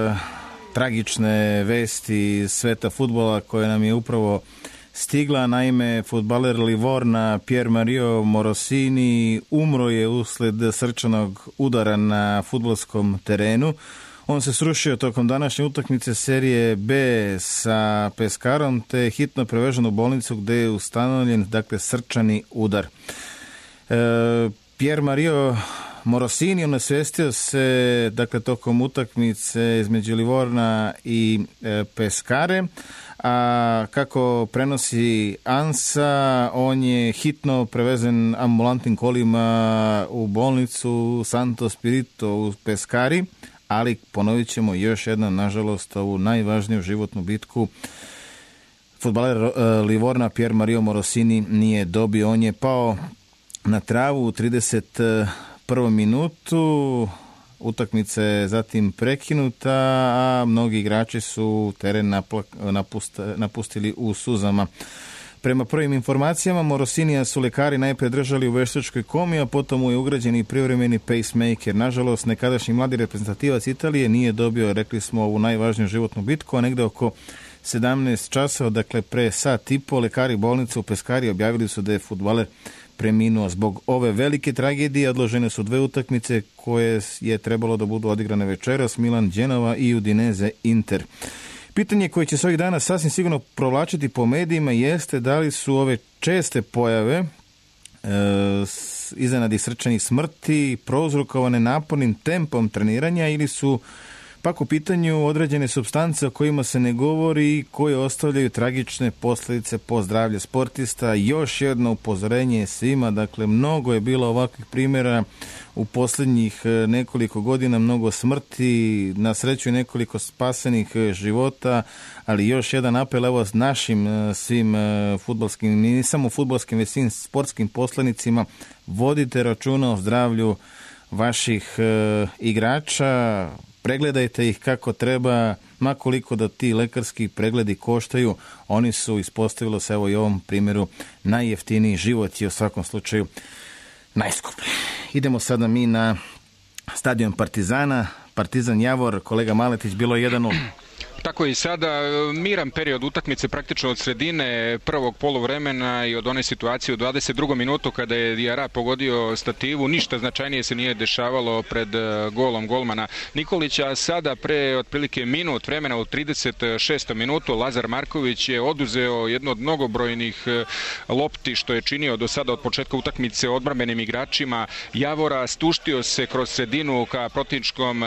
tragične vesti iz sveta fudbala koje nam je upravo stigla. Naime, fudbaler Livorna Pier Mario Morosini umro je usled srčanog udara na fudbalskom terenu. On se srušio tokom današnje utakmice serije B sa Peskarom, te je hitno prevežen u bolnicu gde je ustanovljen, dakle, srčani udar. E, Pier Mario Morosini onasvestio se, dakle, tokom utakmice između Livorna i e, Peskare, a kako prenosi ANSA, on je hitno prevezen ambulantnim kolima u bolnicu Santo Spirito u Peskari, ali ponovit ćemo još jedna, nažalost, ovu najvažniju životnu bitku. Fudbaler Livorna Pier Mario Morosini nije dobio, on je pao na travu u trideset prvom minutu, utakmica je zatim prekinuta, a mnogi igrači su teren napustili u suzama. Prema prvim informacijama, Morosinija su lekari najpre držali u veštačkoj komi, a potom mu je ugrađen i privremeni pacemaker. Nažalost, nekadašnji mladi reprezentativac Italije nije dobio, rekli smo, ovu najvažniju životnu bitku, a negde oko sedamnaest časova, dakle pre sat i po, lekari bolnice u Peskari objavili su da je fudbaler preminuo. Zbog ove velike tragedije odložene su dve utakmice koje je trebalo da budu odigrane večeras, Milan Genova i Udinese Inter. Pitanje koje će se ovih dana sasvim sigurno provlačiti po medijima jeste da li su ove česte pojave e, iznenadi srčanih smrti prouzrokovane napornim tempom treniranja ili su pak u pitanju određene supstance o kojima se ne govori i koje ostavljaju tragične posljedice po zdravlje sportista. Još jedno upozorenje svima, dakle mnogo je bilo ovakvih primjera u posljednjih nekoliko godina, mnogo smrti, na sreću nekoliko spasenih života, ali još jedan apel evo s našim svim fudbalskim, ne samo fudbalskim, već svim sportskim poslanicima, vodite računa o zdravlju vaših e, igrača, pregledajte ih kako treba, makoliko da ti lekarski pregledi koštaju, oni su, ispostavilo se evo i ovom primjeru, najjeftiniji, život je u svakom slučaju najskuplji. Idemo sada mi na stadion Partizana, Partizan Javor, kolega Maletić, bilo je jedan nula. Tako i sada, miran period utakmice praktično od sredine prvog poluvremena i od one situacije u dvadeset drugom minutu kada je Diarra pogodio stativu, ništa značajnije se nije dešavalo pred golom golmana Nikolića, a sada pre otprilike minut vremena u trideset šestom minutu Lazar Marković je oduzeo jedno od mnogobrojnih lopti što je činio do sada od početka utakmice odbrambenim igračima Javora, stuštio se kroz sredinu ka protivničkom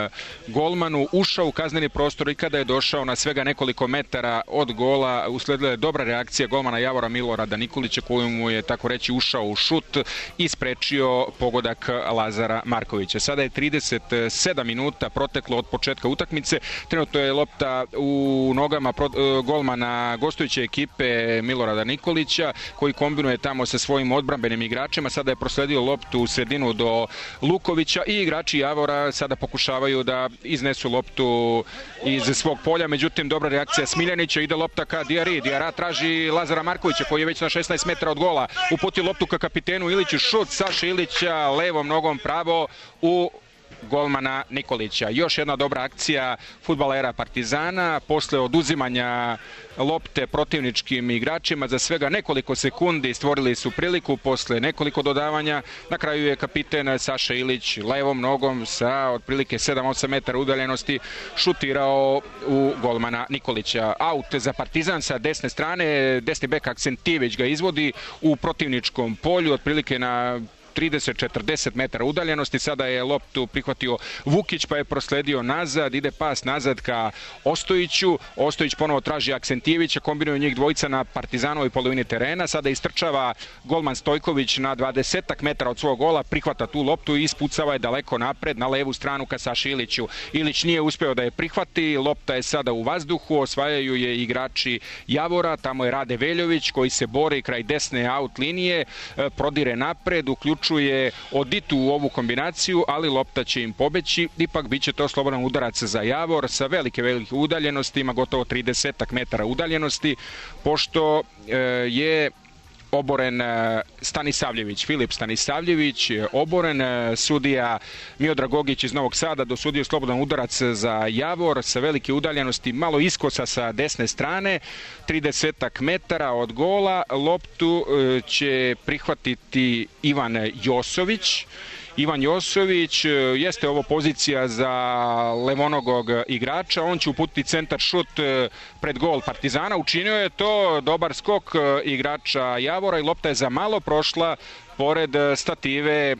golmanu, ušao u kazneni prostor i kada je došao na svega nekoliko metara od gola, usledila je dobra reakcija golmana Javora Milorada Nikolića koji mu je, tako reći, ušao u šut i sprečio pogodak Lazara Markovića. Sada je trideset sedam minuta proteklo od početka utakmice. Trenutno je lopta u nogama golmana gostujuće ekipe Milorada Nikolića koji kombinuje tamo sa svojim odbrambenim igračima. Sada je prosledio loptu u sredinu do Lukovića i igrači Javora sada pokušavaju da iznesu loptu iz svog polja, međutim dobra reakcija Smiljanića, ide lopta ka Diarri, Diarra traži Lazara Markovića koji je već na šesnaest metara od gola, uputio loptu ka kapitenu Iliću, šut Saše Ilića levom nogom pravo u golmana Nikolića. Još jedna dobra akcija fudbalera Partizana posle oduzimanja lopte protivničkim igračima za svega nekoliko sekundi stvorili su priliku posle nekoliko dodavanja. Na kraju je kapiten Saša Ilić levom nogom sa otprilike sedam osam metara udaljenosti šutirao u golmana Nikolića. Aut za Partizan sa desne strane, desni bek Aksentijević ga izvodi u protivničkom polju otprilike na trideset četrdeset metara udaljenosti. Sada je loptu prihvatio Vukić pa je prosledio nazad, ide pas nazad ka Ostojiću. Ostojić ponovo traži Aksentijevića, kombinuju njih dvojica na Partizanovoj polovini terena. Sada istrčava golman Stojković na dvadesetak metara od svog gola, prihvata tu loptu i ispucava je daleko napred na levu stranu ka Saši Iliću. Ilić nije uspeo da je prihvati, lopta je sada u vazduhu, osvajaju je igrači Javora, tamo je Rade Veljović koji se bori kraj desne out linije, prodire napred, uključuje Oditu u ovu kombinaciju, ali lopta će im pobeći. Ipak bit će to slobodan udarac za Javor sa velike, velike udaljenosti, ima gotovo tridesetak metara udaljenosti, pošto e, je oboren Stanisavljević, Filip Stanisavljević, oboren. Sudija Miodrag Gogić iz Novog Sada dosudio slobodan udarac za Javor sa velike udaljenosti, malo iskosa sa desne strane, trideset metara od gola. Loptu će prihvatiti Ivan Josović. Ivan Josović, jeste ovo pozicija za levonogog igrača, on će uputiti centar šut pred gol Partizana, učinio je to, dobar skok igrača Javora i lopta je za malo prošla pored stative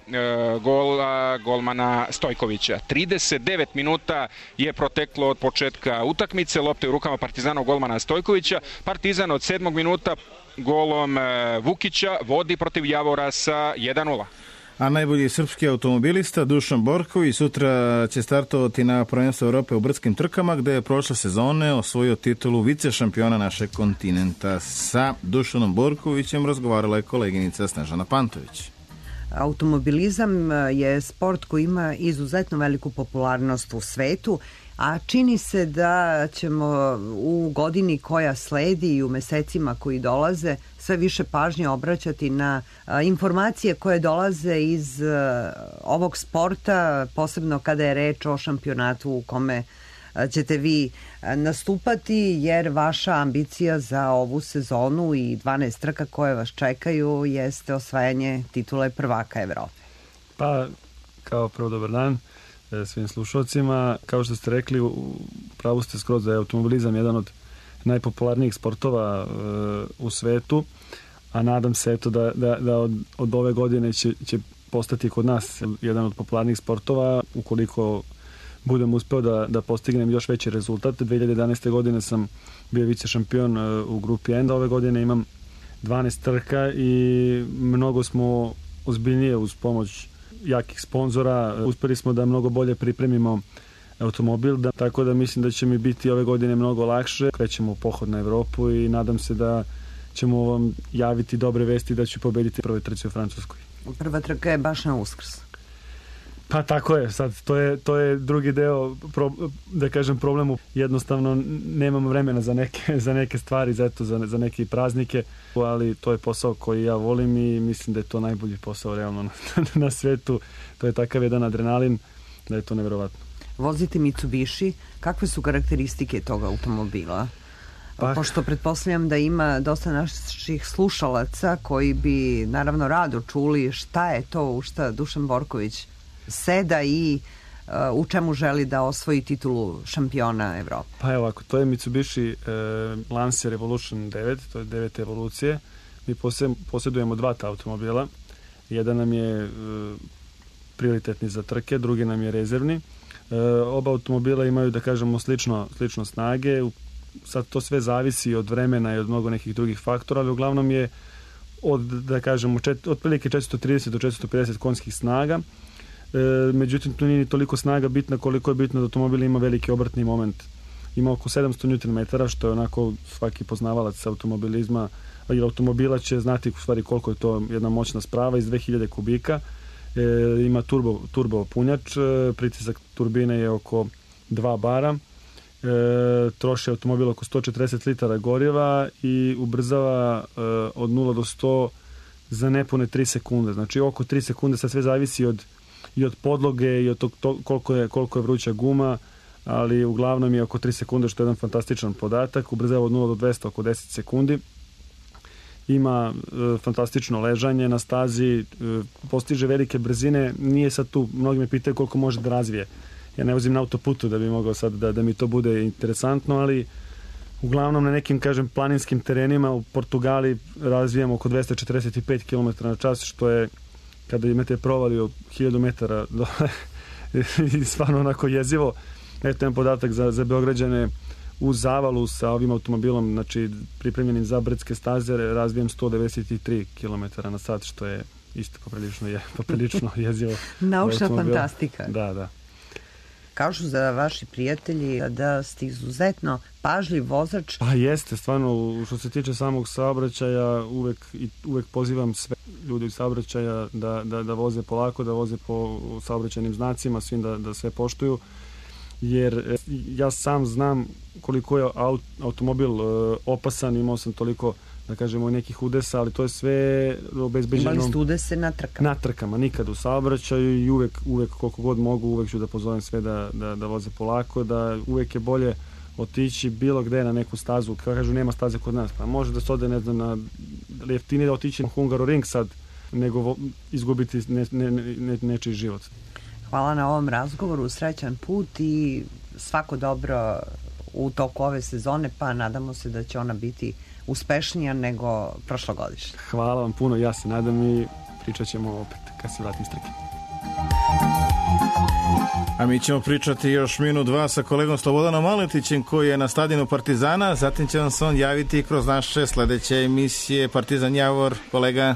gola golmana Stojkovića. trideset devet minuta je proteklo od početka utakmice, lopta je u rukama Partizana golmana Stojkovića. Partizan od sedmog minuta golom Vukića vodi protiv Javora sa jedan nula. A najbolji srpski automobilista Dušan Borković sutra će startovati na prvenstvu Evrope u brdskim trkama, gde je prošle sezone osvojio titulu vice šampiona našeg kontinenta. Sa Dušanom Borkovićem razgovarala je koleginica Snežana Pantović. Automobilizam je sport koji ima izuzetno veliku popularnost u svetu, a čini se da ćemo u godini koja sledi i u mesecima koji dolaze sve više pažnje obraćati na informacije koje dolaze iz ovog sporta, posebno kada je reč o šampionatu u kome ćete vi nastupati, jer vaša ambicija za ovu sezonu i dvanaest trka koje vas čekaju jeste osvajanje titule prvaka Evrope. Pa, kao prvo dobar dan svim slušalcima. Kao što ste rekli, pravu ste skroz da je automobilizam jedan od najpopularnijih sportova u svetu, a nadam se eto da, da, da od, od ove godine će, će postati kod nas jedan od popularnijih sportova, ukoliko budem uspeo da, da postignem još veći rezultat. dve hiljade jedanaeste. godine sam bio vice šampion u grupi N, ove godine imam dvanaest trka i mnogo smo ozbiljnije uz pomoć jakih sponzora. Uspeli smo da mnogo bolje pripremimo automobil, da, tako da mislim da će mi biti ove godine mnogo lakše. Krećemo u pohod na Evropu i nadam se da ćemo vam javiti dobre vesti da ću pobediti prve trci u Francuskoj. Prva trka je baš na Uskrs. Pa tako je, sad to je, to je drugi deo, pro, da kažem, problemu. Jednostavno nemam vremena za neke, za neke stvari, zato za, za neke praznike, ali to je posao koji ja volim i mislim da je to najbolji posao realno na, na svetu. To je takav jedan adrenalin da je to neverovatno. Vozite Mitsubishi, kakve su karakteristike toga automobila? Pa, pošto pretpostavljam da ima dosta naših slušalaca koji bi naravno rado čuli šta je to u šta Dušan Borković seda i uh, u čemu želi da osvoji titulu šampiona Evrope. Pa evo ovako, to je Mitsubishi uh, Lancer Evolution devet, to je devete evolucije. Mi posjedujemo dva ta automobila. Jedan nam je uh, prioritetni za trke, drugi nam je rezervni. Uh, oba automobila imaju, da kažemo, slično, slično snage. Sad to sve zavisi od vremena i od mnogo nekih drugih faktora, ali uglavnom je od, da kažemo, čet, od prilike četiristo trideset do četiristo pedeset konjskih snaga. E, međutim, tu nije ni toliko snaga bitna koliko je bitno da automobil ima veliki obrtni moment. Ima oko sedamsto newton metara, što je onako svaki poznavalac automobilizma ili automobila će znati u stvari koliko je to jedna moćna sprava iz dve hiljade kubika. E, ima turbo, turbo punjač, e, pritisak turbine je oko dva bara. E, troši automobil oko sto četrdeset litara goriva i ubrzava e, od nula do sto za nepune tri sekunde. Znači oko tri sekunde, sad sve zavisi od, i od podloge i od tog, to, koliko, je, koliko je vruća guma, ali uglavnom je oko tri sekunde, što je jedan fantastičan podatak. Ubrzava od nula do dvesta oko deset sekundi. Ima e, fantastično ležanje na stazi, e, postiže velike brzine. Nije sad tu, mnogi me pitaju koliko može da razvije. Ja ne vozim na autoputu da bi mogao sad da, da mi to bude interesantno, ali uglavnom na nekim, kažem, planinskim terenima u Portugali razvijamo oko dvesta četrdeset pet kilometara na čas, što je, kada imate provali od hiljadu metara dole, i stvarno onako jezivo. Eto jedan podatak za, za Beograđane, u Zavalu sa ovim automobilom, znači pripremljenim za brdske staze, razvijem sto devedeset tri kilometara na sat, što je isto poprilično, je, poprilično jezivo. Naučna fantastika. Da, da. Kažu za vaši prijatelji da ste izuzetno pažljiv vozač. Pa jeste, stvarno, što se tiče samog saobraćaja, uvek, i, uvek pozivam sve ljudi iz saobraćaja da, da, da voze polako, da voze po saobraćajnim znacima, svim da, da sve poštuju, jer ja sam znam koliko je aut, automobil e, opasan, imao sam toliko da kažemo, nekih udesa, ali to je sve obezbeđeno. Imali ste udese na trkama? Na trkama, nikad u saobraćaju i uvek, uvek koliko god mogu, uvek ću da pozovem sve da, da, da voze polako, da uvek je bolje otići bilo gde na neku stazu, kao kažu nema staze kod nas, pa može da se ode, ne znam, na jeftinije da otići na Hungaroring sad, nego izgubiti ne, ne, ne, nečiji život. Hvala na ovom razgovoru, srećan put i svako dobro u toku ove sezone, pa nadamo se da će ona biti uspešnija nego prošlogodišnja. Hvala vam puno, ja se nadam i pričat ćemo opet kad se vratim s trke. A mi ćemo pričati još minut dva sa kolegom Slobodanom Maletićem koji je na stadionu Partizana, zatim će vam se on javiti kroz naše sledeće emisije Partizan Javor. Kolega?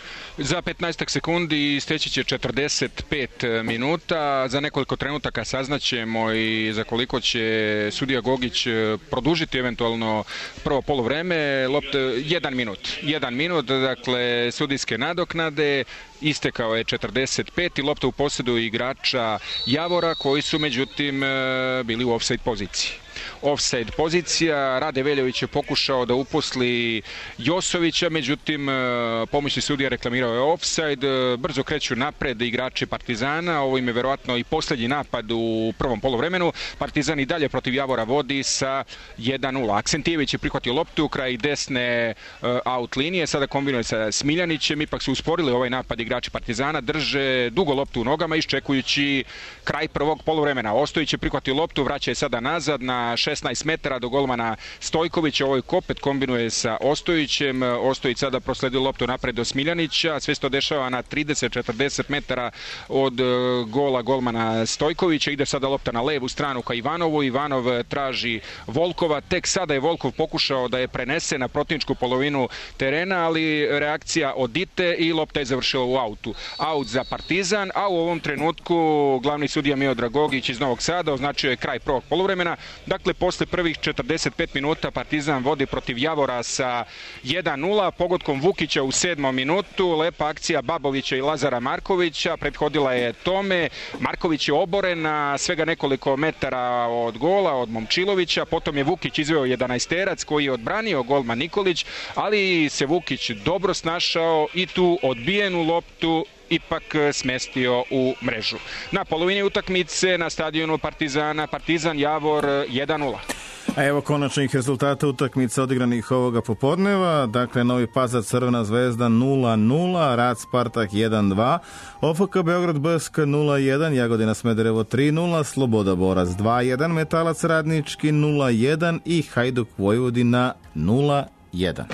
Za petnaestak sekundi steći će četrdeset pet minuta. Za nekoliko trenutaka saznaćemo i za koliko će sudija Gogić produžiti eventualno prvo poluvreme. Lopta jedan minut. Jedan minut, dakle, sudijske nadoknade. Istekao je četrdeset pet i lopta u posedu igrača Javora koji su međutim bili u ofsajd poziciji. Offside pozicija, Rade Veljović je pokušao da uposli Josovića, međutim pomoćni sudija reklamirao je offside, brzo kreću napred igrači Partizana, ovo im je verovatno i poslednji napad u prvom poluvremenu. Partizan i dalje protiv Javora vodi sa jedan nula. Aksentijević je prihvatio loptu kraj desne out linije, sada kombinuje sa Smiljanićem, ipak su usporili ovaj napad igrači Partizana, drže dugo loptu u nogama iščekujući kraj prvog poluvremena. Ostojić je prihvatio loptu, vraća je sada nazad na šesnaest metara do golmana Stojkovića, ovo je opet kombinuje sa Ostojićem, Ostojić sada prosledio loptu napred do Smiljanića, sve se to dešava na trideset do četrdeset metara od gola golmana Stojkovića, ide sada lopta na levu stranu ka Ivanovu, Ivanov traži Volkova, tek sada je Volkov pokušao da je prenese na protivničku polovinu terena, ali reakcija od Dite i lopta je završila u autu. Aut za Partizan, a u ovom trenutku glavni sudija Miodrag Gogić iz Novog Sada označio je kraj prvog poluvremena. Dakle, posle prvih četrdeset pet minuta Partizan vodi protiv Javora sa jedan nula, pogodkom Vukića u sedmom minutu, lepa akcija Babovića i Lazara Markovića, prethodila je tome, Marković je oboren na svega nekoliko metara od gola, od Momčilovića, potom je Vukić izveo jedanaesterac koji je odbranio golman Nikolić, ali se Vukić dobro snašao i tu odbijenu loptu ipak smestio u mrežu. Na polovini utakmice na stadionu Partizana, Partizan Javor jedan nula. A evo konačnih rezultata utakmica odigranih ovoga popodneva. Dakle, Novi Pazar Crvena zvezda nula nula, Rad Spartak jedan dva, O F K Beograd B S K nula jedan, Jagodina Smederevo tri nula, Sloboda Borac dva jedan, Metalac Radnički nula jedan i Hajduk Vojvodina nula jedan.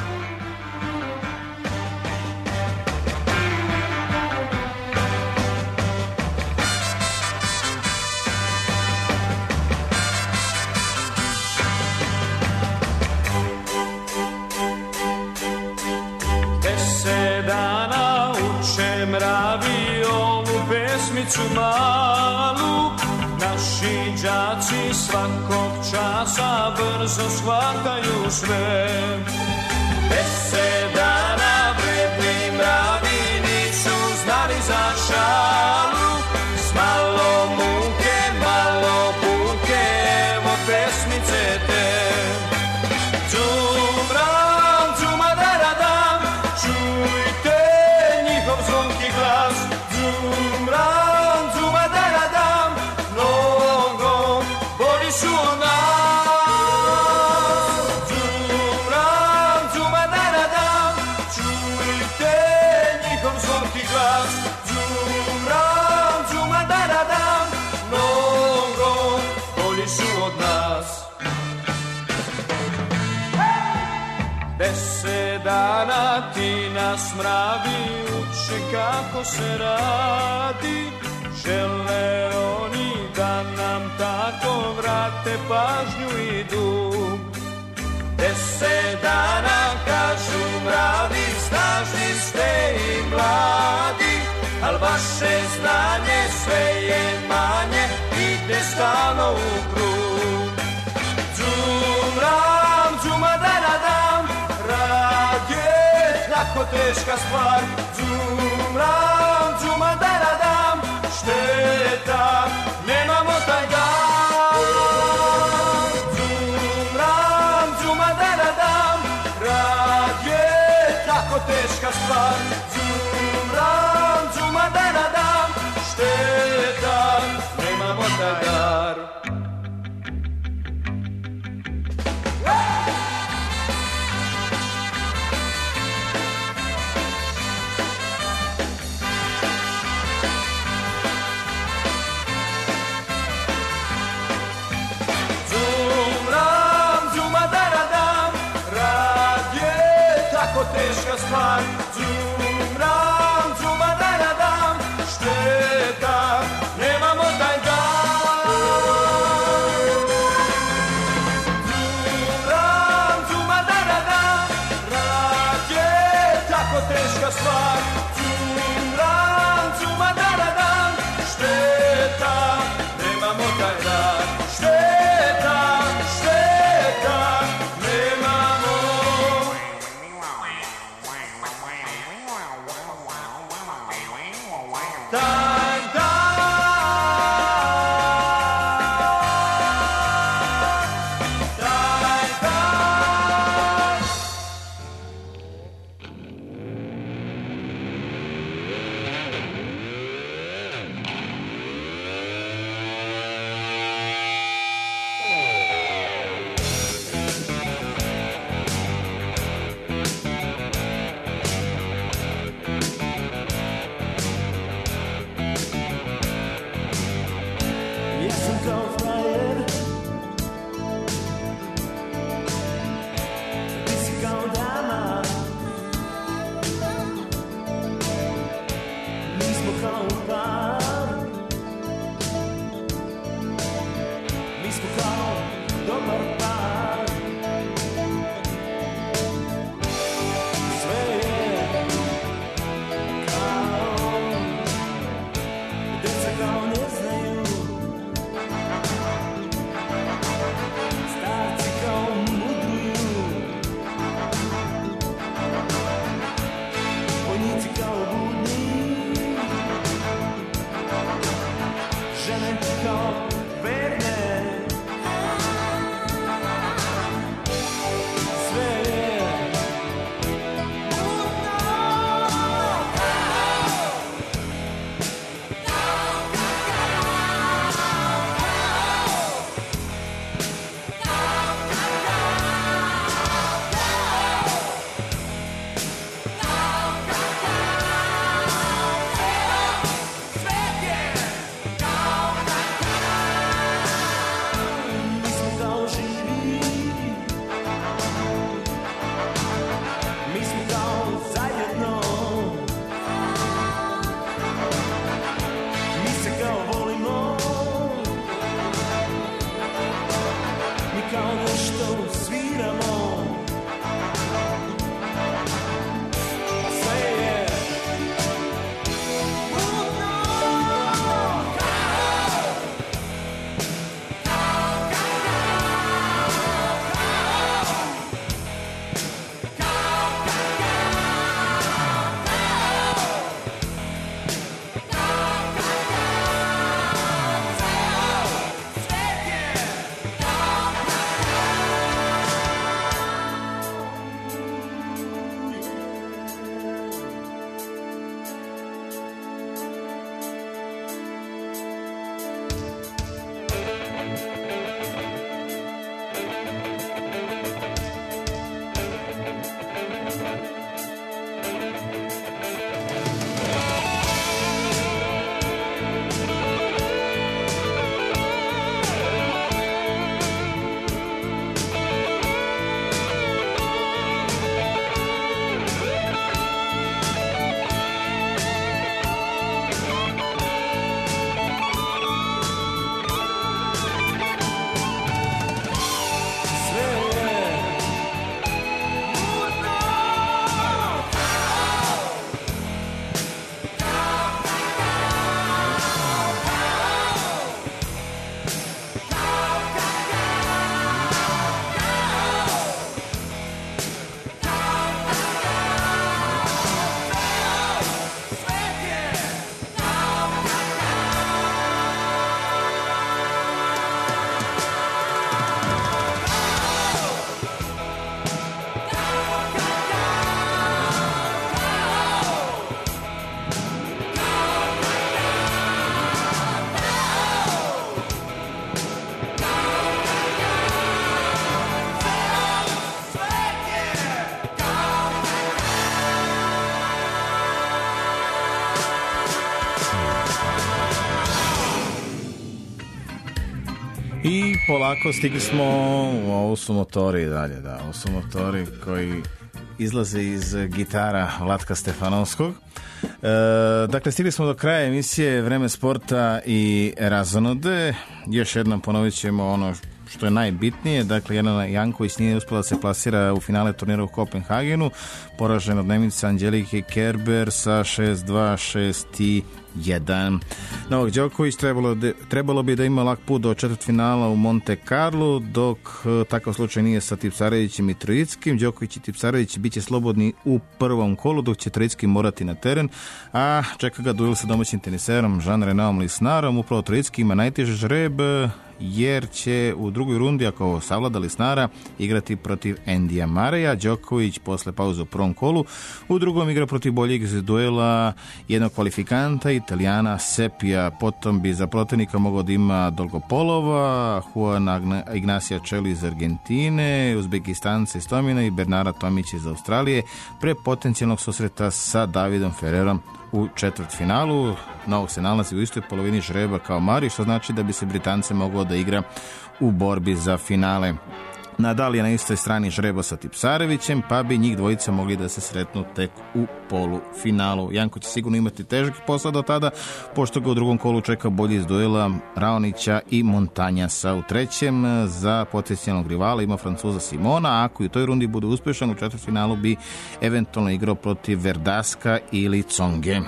Malu, naši đaci svakog časa brzo shvataju sve. Deset dana vredni mravi nisu znali za šalu, s malo muke, malo buke, evo pesmice te. Džumram, džumadara čujte njihov zvonki glas. Džumram, dana ti nas mravi uče kako se radi, žele oni da nam tako vrate pažnju i dug. Deset dana kažu mravi, snažni ste i mladi, al vaše znanje sve je manje, ide stalno u krug. Džumram, džumadara rad je tako teška stvar. Džumram, džumadara šteta, nemamo taj dan. Džumram, džumadara rad je tako teška stvar. Džumram, džuma da da dam, šteta, nemamo taj dan. Džumram, džuma da da dam, rak je tako teška stvar. Džumram, džuma da da dam, šteta, nemamo taj dan. Šteta, šteta, nemamo. Taj dan. Taj dan. Ja sam kao frajer, ti si kao dama. Mi smo kao par, mi smo kao dobar par. Sve je kao, deca kao ne znaju, starci kao mudruju, vojnici kao budni, žene kao verne. Sve je mi smo kao živi, mi smo kao zajedno, mi se kao volimo, mi kao nešto sviramo. Sve je I polako stigli smo, ovo su motori dalje, da, ovo su motori koji izlaze iz gitara Vlatka Stefanovskog. E, dakle, stigli smo do kraja emisije Vreme sporta i razonode. Još jednom ponovit ćemo ono što je najbitnije. Dakle, Jelena Janković nije uspjela da se plasira u finale turnira u Kopenhagenu, poražen od Nemice Anđelike Kerber sa šest dva šest jedan. Novak Đoković trebalo, de, trebalo bi da ima lak put do četvrtfinala u Monte Carlo, dok takav slučaj nije sa Tipsarevićem i Trojickim. Đoković i Tipsarević biće slobodni u prvom kolu, dok će Trojicki morati na teren, a čeka ga duel sa domaćim teniserom Jean-Renaudom Lisnarom. Upravo Trojicki ima najteži žreb, jer će u drugoj rundi, ako savlada Lisnara, igrati protiv Endija Mareja. Đoković posle pauze u prvom kolu u drugom igra protiv boljeg iz duela jednog kvalifikanta, Italijana Sepija. Potom bi za protivnika mogao da ima Dolgopolova, Juana Ignacija Čeli iz Argentine, Uzbekistanca iz Tomina i Bernara Tomića iz Australije, pre potencijalnog susreta sa Davidom Ferrerom u četvrtfinalu. Novak se nalazi u istoj polovini žreba kao Mari, što znači da bi se Britance moglo da igra u borbi za finale. Nadal je na istoj strani žreba sa Tipsarevićem, pa bi njih dvojica mogli da se sretnu tek u polufinalu. Janko će sigurno imati težak posao do tada, pošto ga u drugom kolu čeka bolji iz duela Raonića i Montanjasa. U trećem za potencijalnog rivala ima Francuza Simona, a ako i u toj rundi bude uspešan, u četvrtfinalu bi eventualno igrao protiv Verdaska ili Tsonge.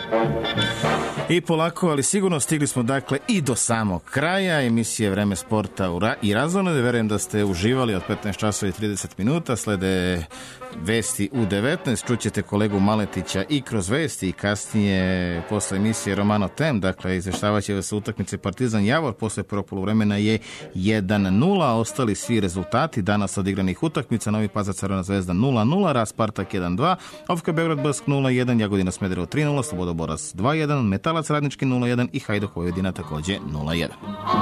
I polako, ali sigurno stigli smo dakle i do samog kraja emisije Vreme sporta i razonode. Verujem da ste uživali od petnaest časova i trideset minuta. Slede vesti u devetnaest. Čućete kolegu Maletića i kroz vesti i kasnije posle emisije Romano Tem. Dakle, izveštavaće vas utakmice Partizan Javor. Posle prvog poluvremena je jedan nula. Ostali svi rezultati danas odigranih utakmica: Novi Pazar Crvena zvezda nula nula, Ras Spartak jedan dva, Ofka Beograd Bask nula jedan, Jagodina Smederevo tri nula, Sloboda Boras dva jedan, Metalac Radnički nula jedan i Hajduk Vojvodina takođe nula jedan.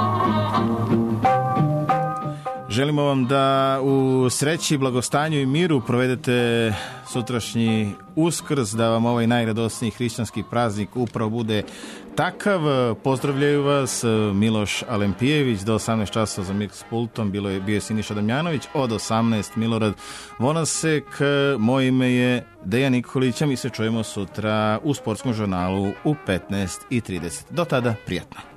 Želimo vam da u sreći, blagostanju i miru provedete sutrašnji Uskrs, da vam ovaj najradosniji hrišćanski praznik upravo bude takav. Pozdravljaju vas Miloš Alempijević. Do osamnaest časova za miks pultom bilo je, bio je Siniša Damjanović, od osamnaest Milorad Vonasek. Moje ime je Dejan Nikolić, a mi se čujemo sutra u Sportskom žurnalu u petnaest i trideset. Do tada, prijatno.